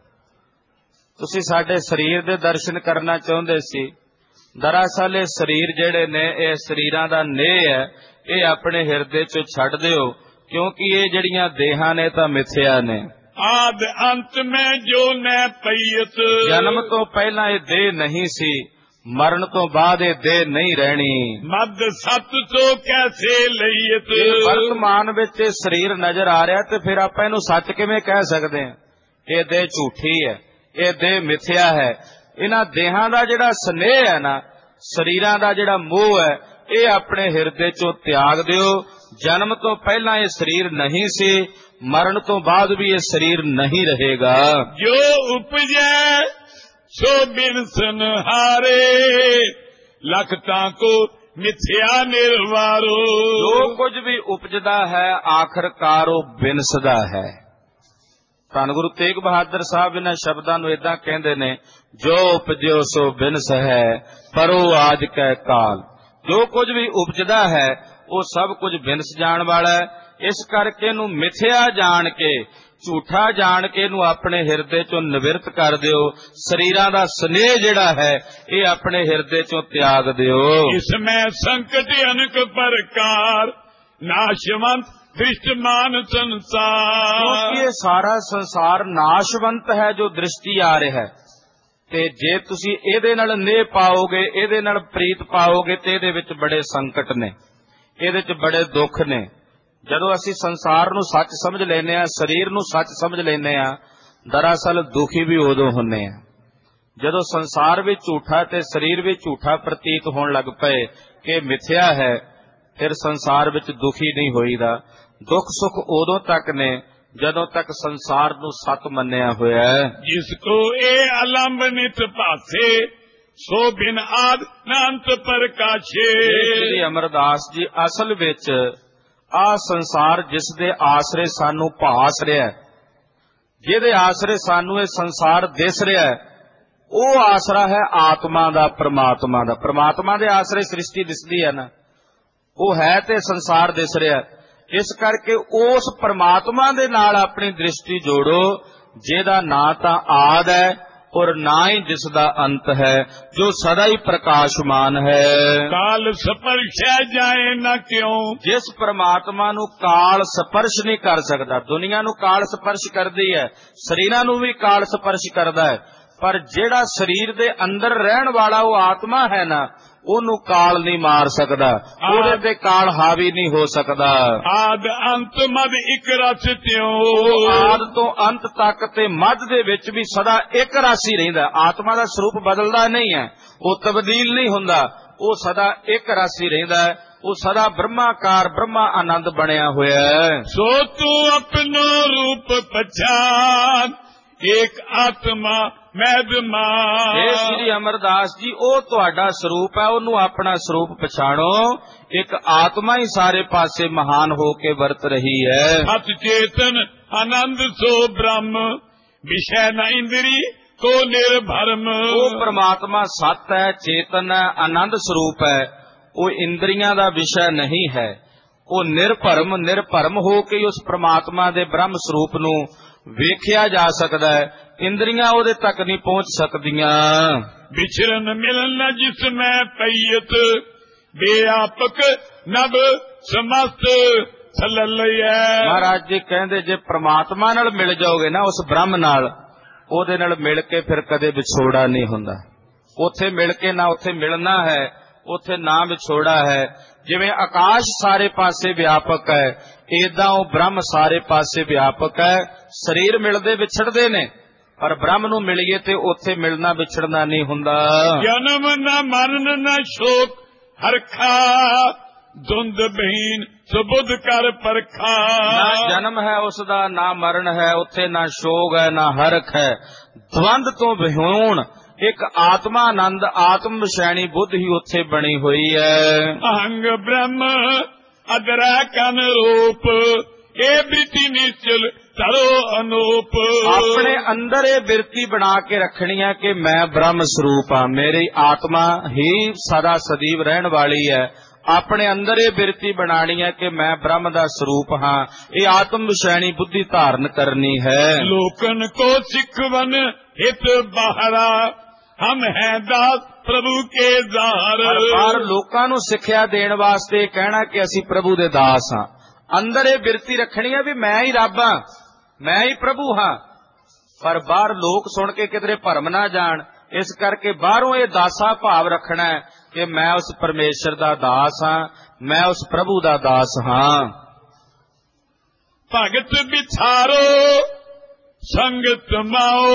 ਤੁਸੀਂ ਸਾਡੇ ਸਰੀਰ ਦੇ ਦਰਸ਼ਨ ਕਰਨਾ ਚਾਹੁੰਦੇ ਸੀ। ਦਰਅਸਲ ਇਹ ਸਰੀਰ ਜਿਹੜੇ ਨੇ, ਇਹ ਸਰੀਰਾਂ ਦਾ ਨੇਹ ਹੈ, ਇਹ ਆਪਣੇ ਹਿਰਦੇ 'ਚੋਂ ਛੱਡ ਦਿਓ, ਕਿਉਂਕਿ ਇਹ ਜਿਹੜੀਆਂ ਦੇਹਾਂ ਨੇ ਤਾਂ ਮਿਥਿਆ ਨੇ। ਆਦ ਅੰਤ ਮੈਂ ਜੋ ਨੈ ਪਈਤ। ਜਨਮ ਤੋਂ ਪਹਿਲਾਂ ਇਹ ਦੇਹ ਨਹੀਂ ਸੀ, ਮਰਨ ਤੋਂ ਬਾਅਦ ਇਹ ਦੇਹ ਨਹੀਂ ਰਹਿਣੀ। ਮਦ ਸਤ ਸੋ ਕੈਸੇ ਲਈਤ। ਵਰਤਮਾਨ ਵਿੱਚ ਇਹ ਸਰੀਰ ਨਜ਼ਰ ਆ ਰਿਹਾ, ਤੇ ਫਿਰ ਆਪਾਂ ਇਹਨੂੰ ਸੱਚ ਕਿਵੇਂ ਕਹਿ ਸਕਦੇ ਹਾਂ? ਇਹ ਦੇਹ ਝੂਠੀ ਹੈ, ਇਹ ਦੇਹ ਮਿਥਿਆ ਹੈ। ਇਹਨਾਂ ਦੇਹਾਂ ਦਾ ਜਿਹੜਾ ਸਨੇਹ ਹੈ ਨਾ, ਸਰੀਰਾਂ ਦਾ ਜਿਹੜਾ ਮੋਹ ਹੈ, ਇਹ ਆਪਣੇ ਹਿਰਦੇ ਚੋਂ ਤਿਆਗ ਦਿਓ। ਜਨਮ ਤੋਂ ਪਹਿਲਾਂ ਇਹ ਸਰੀਰ ਨਹੀਂ ਸੀ, ਮਰਨ ਤੋਂ ਬਾਅਦ ਵੀ ਇਹ ਸਰੀਰ ਨਹੀਂ ਰਹੇਗਾ। ਜੋ ਉਪਜੈ ਸੋ ਬਿਨਸਨ ਹਾਰੇ, ਲਖਤਾਂ ਕੋ ਮਿਥਿਆ ਨਿਰਵਾਰੋ। ਜੋ ਕੁਝ ਵੀ ਉਪਜਦਾ ਹੈ, ਆਖਰਕਾਰ ਉਹ ਬਿਨਸਦਾ ਹੈ। ਧੰਨ ਗੁਰੂ ਤੇਗ ਬਹਾਦਰ ਸਾਹਿਬ ਇਹਨਾਂ ਸ਼ਬਦਾਂ ਨੂੰ ਏਦਾਂ ਕਹਿੰਦੇ ਨੇ, ਜੋ ਉਪਜਿਓ ਸੋ ਬਿਨਸ ਹੈ, ਪਰੋ ਆਜ ਕੈ ਕਾਲ। ਜੋ ਕੁਝ ਵੀ ਉਪਜਦਾ ਹੈ, ਉਹ ਸਭ ਕੁਝ ਬਿਨਸ ਜਾਣ ਵਾਲਾ ਹੈ। ਇਸ ਕਰਕੇ ਇਹਨੂੰ ਮਿਥਿਆ ਜਾਣ ਕੇ, ਝੂਠਾ ਜਾਣ ਕੇ ਇਹਨੂੰ ਆਪਣੇ ਹਿਰਦੇ ਚੋਂ ਨਿਵਰਤ ਕਰ ਦਿਓ। ਸਰੀਰਾਂ ਦਾ ਸਨੇਹ ਜਿਹੜਾ ਹੈ, ਇਹ ਆਪਣੇ ਹਿਰਦੇ ਚੋਂ ਤਿਆਗ ਦਿਓ। ਇਸ ਮੈਂ ਸੰਕਟ ਅਨਕ ਪ੍ਰਕਾਰ, ਨਾਸ਼ਵੰਤ ਦ੍ਰਿਸ਼ਟਮਾਨ ਸੰਸਾਰ। ਕਿਉਂਕਿ ਇਹ ਸਾਰਾ ਸੰਸਾਰ ਨਾਸ਼ਵੰਤ ਹੈ ਜੋ ਦ੍ਰਿਸ਼ਟੀ ਆ ਰਿਹਾ ਹੈ, ਤੇ ਜੇ ਤੁਸੀਂ ਇਹਦੇ ਨਾਲ ਨੇਹ ਪਾਓਗੇ, ਇਹਦੇ ਨਾਲ ਪ੍ਰੀਤ ਪਾਓਗੇ, ਤੇ ਇਹਦੇ ਵਿੱਚ ਬੜੇ ਸੰਕਟ ਨੇ, ਇਹਦੇ 'ਚ ਬੜੇ ਦੁੱਖ ਨੇ। ਜਦੋਂ ਅਸੀਂ ਸੰਸਾਰ ਨੂੰ ਸੱਚ ਸਮਝ ਲੈਂਦੇ ਹਾਂ, ਸਰੀਰ ਨੂੰ ਸੱਚ ਸਮਝ ਲੈਂਦੇ ਹਾਂ, ਦਰਅਸਲ ਦੁਖੀ ਵੀ ਉਦੋਂ ਹੁੰਦੇ ਹਾਂ ਜਦੋਂ ਸੰਸਾਰ ਵੀ ਝੂਠਾ ਤੇ ਸਰੀਰ ਵੀ ਝੂਠਾ ਪ੍ਰਤੀਤ ਹੋਣ ਲੱਗ ਪਏ ਕਿ ਮਿਥਿਆ ਹੈ। ਫਿਰ ਸੰਸਾਰ ਵਿੱਚ ਦੁਖੀ ਨਹੀਂ ਹੋਈਦਾ। ਦੁੱਖ ਸੁੱਖ ਉਦੋਂ ਤੱਕ ਨੇ ਜਦੋਂ ਤੱਕ ਸੰਸਾਰ ਨੂੰ ਸੱਚ ਮੰਨਿਆ ਹੋਇਆ ਹੈ। ਜਿਸ ਕੋ ਇਹ ਅਲੰਬ ਨਿਤ ਭਾਸੇ, ਸੋ ਬਿਨ ਆਦ ਨਾਂਤ ਪ੍ਰਕਾਸ਼ੇ। ਸ੍ਰੀ ਅਮਰਦਾਸ ਜੀ ਅਸਲ ਵਿੱਚ ਆ ਸੰਸਾਰ ਜਿਸ ਦੇ ਆਸਰੇ ਸਾਨੂੰ ਭਾਸ ਰਿਹਾ, ਜਿਹਦੇ ਆਸਰੇ ਸਾਨੂੰ ਇਹ ਸੰਸਾਰ ਦਿਸ ਰਿਹਾ, ਉਹ ਆਸਰਾ ਹੈ ਆਤਮਾ ਦਾ, ਪ੍ਰਮਾਤਮਾ ਦਾ। ਪ੍ਰਮਾਤਮਾ ਦੇ ਆਸਰੇ ਸ੍ਰਿਸ਼ਟੀ ਦਿਸਦੀ ਹੈ ਨਾ, ਉਹ ਹੈ ਤੇ ਸੰਸਾਰ ਦਿਸ ਰਿਹਾ। ਇਸ ਕਰਕੇ ਉਸ ਪ੍ਰਮਾਤਮਾ ਦੇ ਨਾਲ ਆਪਣੀ ਦ੍ਰਿਸ਼ਟੀ ਜੋੜੋ, ਜਿਹਦਾ ਨਾਂ ਤਾਂ ਆਦ ਹੈ और ना ही जिसदा अंत है, जो सदा ही प्रकाशमान है। काल स्पर्श जाए न क्यों, जिस परमात्मा नू काल स्पर्श नहीं कर सकता। दुनिया नू काल स्पर्श करदी है, शरीरां नू भी काल स्पर्श करदा है, पर जेड़ा शरीर दे अंदर रहन वाला वो आत्मा है ना, ਉਹਨੂੰ ਕਾਲ ਨਹੀਂ ਮਾਰ ਸਕਦਾ, ਉਹਦੇ ਤੇ ਕਾਲ ਹਾਵੀ ਨਹੀਂ ਹੋ ਸਕਦਾ। ਆਦ ਅੰਤ ਮਦ ਇੱਕ ਰਸ ਤਿਉ, ਆਦ ਤੋਂ ਅੰਤ ਤੱਕ ਤੇ ਮੱਧ ਦੇ ਵਿੱਚ ਵੀ ਸਦਾ ਇੱਕ ਰਸ ਹੀ ਰਹਿੰਦਾ। ਆਤਮਾ ਦਾ ਸਰੂਪ ਬਦਲਦਾ ਨਹੀਂ ਹੈ, ਉਹ ਤਬਦੀਲ ਨਹੀਂ ਹੁੰਦਾ, ਉਹ ਸਦਾ ਇੱਕ ਰਸ ਹੀ ਰਹਿੰਦਾ ਹੈ। ਉਹ ਸਦਾ ਬ੍ਰਹਮਾਕਾਰ ਬ੍ਰਹਮਾ ਆਨੰਦ ਬਣਿਆ ਹੋਇਆ ਹੈ। ਸੋ ਤੂੰ ਆਪਣਾ ਰੂਪ ਪਛਾਨ, ਇੱਕ ਆਤਮਾ ਮੈਦਮਾਨ। ਇਹ ਸ੍ਰੀ ਅਮਰਦਾਸ ਜੀ, ਉਹ ਤੁਹਾਡਾ ਸਰੂਪ ਹੈ, ਉਹਨੂੰ ਆਪਣਾ ਸਰੂਪ ਪਛਾਣੋ। ਇੱਕ ਆਤਮਾ ਹੀ ਸਾਰੇ ਪਾਸੇ ਮਹਾਨ ਹੋ ਕੇ ਵਰਤ ਰਹੀ ਹੈ। ਸਤ ਚੇਤਨ ਆਨੰਦ ਸੋ ਬ੍ਰਹਮ, ਵਿਸ਼ੈ ਨ ਇੰਦਰੀ ਕੋ ਨਿਰਭਰਮ। ਉਹ ਪ੍ਰਮਾਤਮਾ ਸਤ ਹੈ, ਚੇਤਨ ਹੈ, ਆਨੰਦ ਸਰੂਪ ਹੈ, ਉਹ ਇੰਦਰੀਆਂ ਦਾ ਵਿਸ਼ਾ ਨਹੀਂ ਹੈ। ਉਹ ਨਿਰਭਰਮ ਨਿਰਭਰਮ ਹੋ ਕੇ ਉਸ ਪ੍ਰਮਾਤਮਾ ਦੇ ਬ੍ਰਹਮ ਸਰੂਪ ਨੂੰ ਵੇਖਿਆ ਜਾ ਸਕਦਾ ਹੈ। ਇੰਦਰੀਆਂ ਉਹਦੇ ਤੱਕ ਨਹੀਂ ਪਹੁੰਚ ਸਕਦੀਆਂ। ਵਿਚਰਨ ਮਿਲਨ ਜਿਸ ਮੈਂ ਪਈਤ, ਬੇਆਪਕ ਨਭ ਸਮਸਤ ਸਲਲਿਐ। ਮਹਾਰਾਜ ਜੀ ਕਹਿੰਦੇ, ਜੇ ਪ੍ਰਮਾਤਮਾ ਨਾਲ ਮਿਲ ਜਾਓਗੇ ਨਾ, ਉਸ ਬ੍ਰਹਮ ਨਾਲ, ਉਹਦੇ ਨਾਲ ਮਿਲ ਕੇ ਫਿਰ ਕਦੇ ਵਿਛੋੜਾ ਨਹੀਂ ਹੁੰਦਾ। ਉੱਥੇ ਮਿਲ ਕੇ ਨਾ ਉੱਥੇ ਮਿਲਣਾ ਹੈ, ਉੱਥੇ ਨਾ ਵਿਛੋੜਾ ਹੈ। ਜਿਵੇਂ ਆਕਾਸ਼ ਸਾਰੇ ਪਾਸੇ ਵਿਆਪਕ ਹੈ, ਏਦਾਂ ਉਹ ਬ੍ਰਹਮ ਸਾਰੇ ਪਾਸੇ ਵਿਆਪਕ ਹੈ। ਸਰੀਰ ਮਿਲਦੇ ਵਿਛੜਦੇ ਨੇ, ਪਰ ਬ੍ਰਹਮ ਨੂੰ ਮਿਲੀਏ ਤੇ ਉੱਥੇ ਮਿਲਣਾ ਵਿਛੜਨਾ ਨਹੀਂ ਹੁੰਦਾ। ਜਨਮ ਨਾ ਮਰਨ ਨਾ ਸ਼ੋਕ ਹਰਖਾ, ਦੁੰਦ ਬਹੀਨ ਸੁਬੁੱਧ ਕਰ ਪਰਖਾ। ਨਾ ਜਨਮ ਹੈ ਉਸਦਾ, ਨਾ ਮਰਨ ਹੈ ਉੱਥੇ, ਨਾ ਸ਼ੋਕ ਹੈ, ਨਾ ਹਰਖ ਹੈ। ਦਵੰਦ ਤੋਂ ਵਿਹੂਣ ਇੱਕ ਆਤਮਾ ਆਨੰਦ, ਆਤਮ ਵਿਸ਼ੈਣੀ ਬੁੱਧ ਹੀ ਉੱਥੇ ਬਣੀ ਹੋਈ ਹੈ। ਅਹੰਗ ਬ੍ਰਹਮ ਅਦਰਾ ਕਨ ਰੂਪ, ਇਹ ਬਿਰਤੀ ਨਿਚਲ ਤਰੋ ਅਨੂਪ। ਆਪਣੇ ਅੰਦਰ ਇਹ ਬਿਰਤੀ ਬਣਾ ਕੇ ਰੱਖਣੀ ਹੈ ਕਿ ਮੈਂ ਬ੍ਰਹਮ ਸਰੂਪ ਹਾਂ, ਮੇਰੀ ਆਤਮਾ ਹੀ ਸਦਾ ਸਦੀਵ ਰਹਿਣ ਵਾਲੀ ਹੈ। ਆਪਣੇ ਅੰਦਰ ਇਹ ਬਿਰਤੀ ਬਣਾਣੀ ਹੈ ਕਿ ਮੈਂ ਬ੍ਰਹਮ ਦਾ ਸਰੂਪ ਹਾਂ। ਇਹ ਆਤਮ ਵਿਸ਼ੈਣੀ ਬੁੱਧੀ ਧਾਰਨ ਕਰਨੀ ਹੈ। ਲੋਕਨ ਕੋ ਸਿੱਖਵਨ ਹਿਤ ਬਾਹਰਾ, ਹਮ ਹੈ ਦਾਸ ਪ੍ਰਭੂ ਕੇ ਜ਼ਾਹਰ। ਪਰ ਲੋਕਾਂ ਨੂੰ ਸਿੱਖਿਆ ਦੇਣ ਵਾਸਤੇ ਕਹਿਣਾ ਕਿ ਅਸੀਂ ਪ੍ਰਭੂ ਦੇ ਦਾਸ ਹਾਂ। ਅੰਦਰ ਇਹ ਬਿਰਤੀ ਰੱਖਣੀ ਹੈ ਵੀ ਮੈਂ ਹੀ ਰੱਬ ਹਾਂ, ਮੈਂ ਹੀ ਪ੍ਰਭੂ ਹਾਂ। ਪਰ ਬਾਹਰ ਲੋਕ ਸੁਣ ਕੇ ਕਿਧਰੇ ਭਰਮ ਨਾ ਜਾਣ, ਇਸ ਕਰਕੇ ਬਾਹਰੋਂ ਇਹ ਦਾਸਾ ਭਾਵ ਰੱਖਣਾ ਹੈ ਕਿ ਮੈਂ ਉਸ ਪਰਮੇਸ਼ਰ ਦਾ ਦਾਸ ਹਾਂ, ਮੈਂ ਉਸ ਪ੍ਰਭੂ ਦਾ ਦਾਸ ਹਾਂ। ਭਗਤ ਵਿਥਾਰੋ ਸੰਗਤ ਮਾਓ,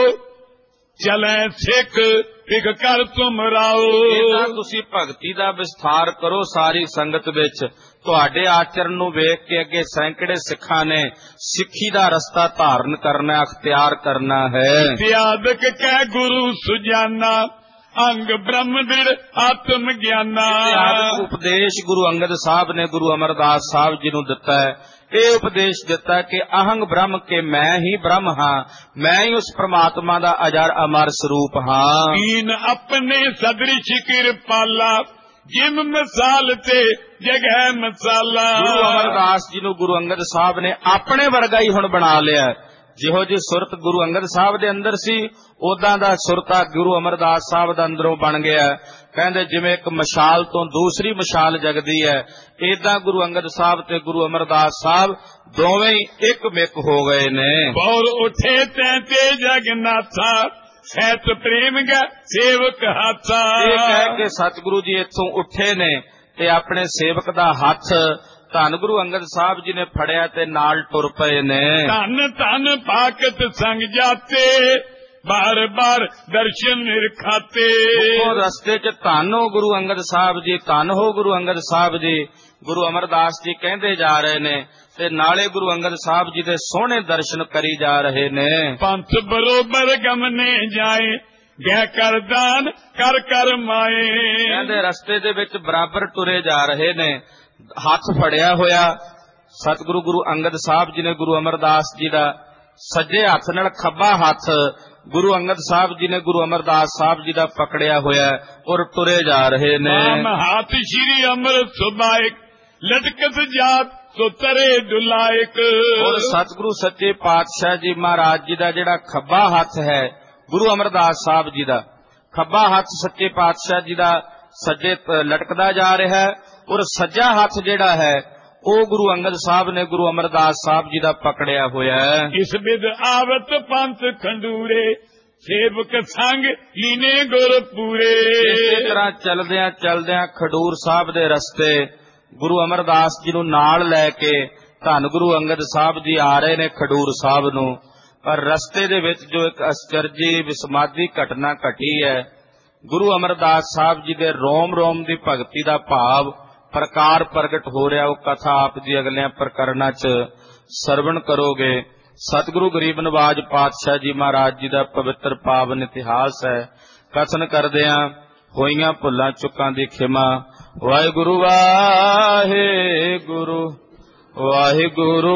ਚਲੇ ਸਿੱਖ ਇਕ ਕਰ ਤੁਮ ਰਾਓ। ਇਹਦਾ ਤੁਸੀਂ ਭਗਤੀ ਦਾ ਵਿਸਥਾਰ ਕਰੋ ਸਾਰੀ ਸੰਗਤ ਵਿੱਚ। ਤੁਹਾਡੇ ਆਚਰਣ ਨੂੰ ਵੇਖ ਕੇ ਅੱਗੇ ਸੈਂਕੜੇ ਸਿੱਖਾਂ ਨੇ ਸਿੱਖੀ ਦਾ ਰਸਤਾ ਧਾਰਨ ਕਰਨਾ, ਅਖਤਿਆਰ ਕਰਨਾ ਹੈ। ਤਿਆਦਕ ਕਹਿ ਗੁਰੂ ਸੁਜਾਨਾ, ਅੰਗ ਬ੍ਰਹਮ ਦ੍ਰਿੜ ਆਤਮ ਗਿਆਨਾ। ਤਿਆਦਕ ਉਪਦੇਸ਼ ਗੁਰੂ ਅੰਗਦ ਸਾਹਿਬ ਨੇ ਗੁਰੂ ਅਮਰਦਾਸ ਸਾਹਿਬ ਜੀ ਨੂੰ ਦਿੱਤਾ ਹੈ। ਇਹ ਉਪਦੇਸ਼ ਦਿੱਤਾ ਕਿ ਅਹੰਗ ਬ੍ਰਹਮ ਕੇ ਮੈਂ ਹੀ ਬ੍ਰਹਮ ਹਾਂ, ਮੈਂ ਹੀ ਉਸ ਪ੍ਰਮਾਤਮਾ ਦਾ ਅਜਰ ਅਮਰ ਸਰੂਪ ਹਾਂ। ਕੀਨ ਆਪਣੇ ਸਦਰਿਸ਼ ਕਿਰਪਾਲਾ, ਜਿਮ ਮਿਸਾਲ ਤੇ ਜਗ੍ਹਾ ਮਸਾਲਾ। ਗੁਰੂ ਅਮਰਦਾਸ ਜੀ ਨੂੰ ਗੁਰੂ ਅੰਗਦ ਸਾਹਿਬ ਨੇ ਆਪਣੇ ਵਰਗਾ ਹੀ ਹੁਣ ਬਣਾ ਲਿਆ। ਜਿਹੋ ਜੀ ਸੁਰਤ ਗੁਰੂ ਅੰਗਦ ਸਾਹਿਬ ਦੇ ਅੰਦਰ ਸੀ, ਉਦਾਂ ਦਾ ਸੁਰਤਾ ਗੁਰੂ ਅਮਰਦਾਸ ਸਾਹਿਬ ਦਾ ਅੰਦਰੋਂ ਬਣ ਗਿਆ। ਕਹਿੰਦੇ ਜਿਵੇਂ ਇੱਕ ਮਸ਼ਾਲ ਤੋਂ ਦੂਸਰੀ ਮਸ਼ਾਲ ਜਗਦੀ ਹੈ, ਏਦਾਂ ਗੁਰੂ ਅੰਗਦ ਸਾਹਿਬ ਤੇ ਗੁਰੂ ਅਮਰਦਾਸ ਸਾਹਿਬ ਦੋਵੇਂ ਹੀ ਇੱਕ ਮਿਕ ਹੋ ਗਏ ਨੇ। ਬੌਰ ਉਠੇ ਤੈ ਤੇ ਜਗਨਾਥਾ, ਸਹਿਤ ਪ੍ਰੇਮ ਗਾ ਸੇਵਕ ਹਾਥਾ। ਇਹ ਕਹਿ ਕੇ ਸਤਿਗੁਰੂ ਜੀ ਇੱਥੋਂ ਉੱਠੇ ਨੇ ਤੇ ਆਪਣੇ ਸੇਵਕ ਦਾ ਹੱਥ ਧੰਨ ਗੁਰੂ ਅੰਗਦ ਸਾਹਿਬ ਜੀ ਨੇ ਫੜਿਆ ਤੇ ਨਾਲ ਟੁਰ ਪਏ ਨੇ। ਧੰਨ ਧੰਨ ਭਾਕਤ ਸੰਗ ਜਾਤੇ, ਬਾਰ ਬਾਰ ਦਰਸ਼ਨ ਨਿਰਖਾਤੇ। ਉਹ ਰਸਤੇ 'ਚ ਧੰਨ ਹੋ ਗੁਰੂ ਅੰਗਦ ਸਾਹਿਬ ਜੀ, ਧੰਨ ਹੋ ਗੁਰੂ ਅੰਗਦ ਸਾਹਿਬ ਜੀ। ਗੁਰੂ ਅਮਰਦਾਸ ਜੀ ਕਹਿੰਦੇ ਜਾ ਰਹੇ ਨੇ ਤੇ ਨਾਲੇ ਗੁਰੂ ਅੰਗਦ ਸਾਹਿਬ ਜੀ ਦੇ ਸੋਹਣੇ ਦਰਸ਼ਨ ਕਰੀ ਜਾ ਰਹੇ ਨੇ। ਪੰਥ ਬਰੋਬਰ ਗਮਨੇ ਜਾਏ, ਗੈ ਕਰ ਦਾਨ ਕਰ ਕਰ ਮਾਏ। ਕਹਿੰਦੇ ਰਸਤੇ ਦੇ ਵਿੱਚ ਬਰਾਬਰ ਟੁਰੇ ਜਾ ਰਹੇ ਨੇ, ਹੱਥ ਫੜਿਆ ਹੋਇਆ ਸਤਿਗੁਰੂ ਗੁਰੂ ਅੰਗਦ ਸਾਹਿਬ ਜੀ ਨੇ ਗੁਰੂ ਅਮਰਦਾਸ ਜੀ ਦਾ ਸੱਜੇ ਹੱਥ ਨਾਲ ਖੱਬਾ ਹੱਥ ਗੁਰੂ ਅੰਗਦ ਸਾਹਿਬ ਜੀ ਨੇ ਗੁਰੂ ਅਮਰਦਾਸ ਸਾਹਿਬ ਜੀ ਦਾ ਪਕੜਿਆ ਹੋਇਆ ਔਰ ਟੁਰੇ ਜਾ ਰਹੇ ਨੇ। ਨਾਮ ਹੱਥ ਸ਼੍ਰੀ ਅੰਮ੍ਰਿਤ ਸੁਭਾਇਕ, ਲਟਕਤ ਜਾਤ ਸੋ ਤਰੇ ਦੁਲਾਇਕ। ਔਰ ਸਤਿਗੁਰੂ ਸੱਚੇ ਪਾਤਸ਼ਾਹ ਜੀ ਮਹਾਰਾਜ ਜੀ ਦਾ ਜਿਹੜਾ ਖੱਬਾ ਹੱਥ ਹੈ ਗੁਰੂ ਅਮਰਦਾਸ ਸਾਹਿਬ ਜੀ ਦਾ। ਖੱਬਾ ਹੱਥ ਸੱਚੇ ਪਾਤਸ਼ਾਹ ਜੀ ਦਾ ਸੱਜੇ ਲਟਕਦਾ ਜਾ ਰਿਹਾ ਹੈ, ਔਰ ਸੱਜਾ ਹੱਥ ਜਿਹੜਾ ਹੈ ਉਹ ਗੁਰੂ ਅੰਗਦ ਸਾਹਿਬ ਨੇ ਗੁਰੂ ਅਮਰਦਾਸ ਸਾਹਿਬ ਜੀ ਦਾ ਪਕੜਿਆ ਹੋਇਆ ਹੈ। ਇਸ ਬਿਦ ਆਵਤ ਪੰਥ ਖੰਡੂਰੇ, ਸੇਵਕ ਸੰਗ ਲੀਨੇ ਗੁਰ ਪੂਰੇ। ਇਸੇ ਤਰ੍ਹਾਂ ਚਲਦਿਆਂ ਚਲਦਿਆਂ ਖਡੂਰ ਸਾਹਿਬ ਦੇ ਰਸਤੇ ਗੁਰੂ ਅਮਰਦਾਸ ਜੀ ਨੂੰ ਨਾਲ ਲੈ ਕੇ ਧੰਨ ਗੁਰੂ ਅੰਗਦ ਸਾਹਿਬ ਜੀ ਆ ਰਹੇ ਨੇ ਖਡੂਰ ਸਾਹਿਬ ਨੂੰ। ਪਰ ਰਸਤੇ ਦੇ ਵਿੱਚ ਜੋ ਇੱਕ ਅਸਚਰਜੀ ਵਿਸਮਾਦੀ ਘਟਨਾ ਘਟੀ ਹੈ, ਗੁਰੂ ਅਮਰਦਾਸ ਸਾਹਿਬ ਜੀ ਦੇ ਰੋਮ ਰੋਮ ਦੀ ਭਗਤੀ ਦਾ ਭਾਵ ਪ੍ਰਕਾਰ ਪ੍ਰਗਟ ਹੋ ਰਿਹਾ। ਉਹ ਕਥਾ ਆਪ ਜੀ ਅਗਲਿਆਂ ਪ੍ਰਕਰਨਾਂ 'ਚ ਸਰਵਣ ਕਰੋਗੇ। ਸਤਿਗੁਰੂ ਗਰੀਬ ਨਵਾਜ ਪਾਤਸ਼ਾਹ ਜੀ ਮਹਾਰਾਜ ਜੀ ਦਾ ਪਵਿੱਤਰ ਪਾਵਨ ਇਤਿਹਾਸ ਹੈ। ਕਥਨ ਕਰਦਿਆਂ ਹੋਈਆਂ ਭੁੱਲਾਂ ਚੁੱਕਾਂ ਦੀ ਖਿਮਾ। ਵਾਹਿਗੁਰੂ ਵਾਹਿਗੁਰੂ ਵਾਹਿਗੁਰੂ।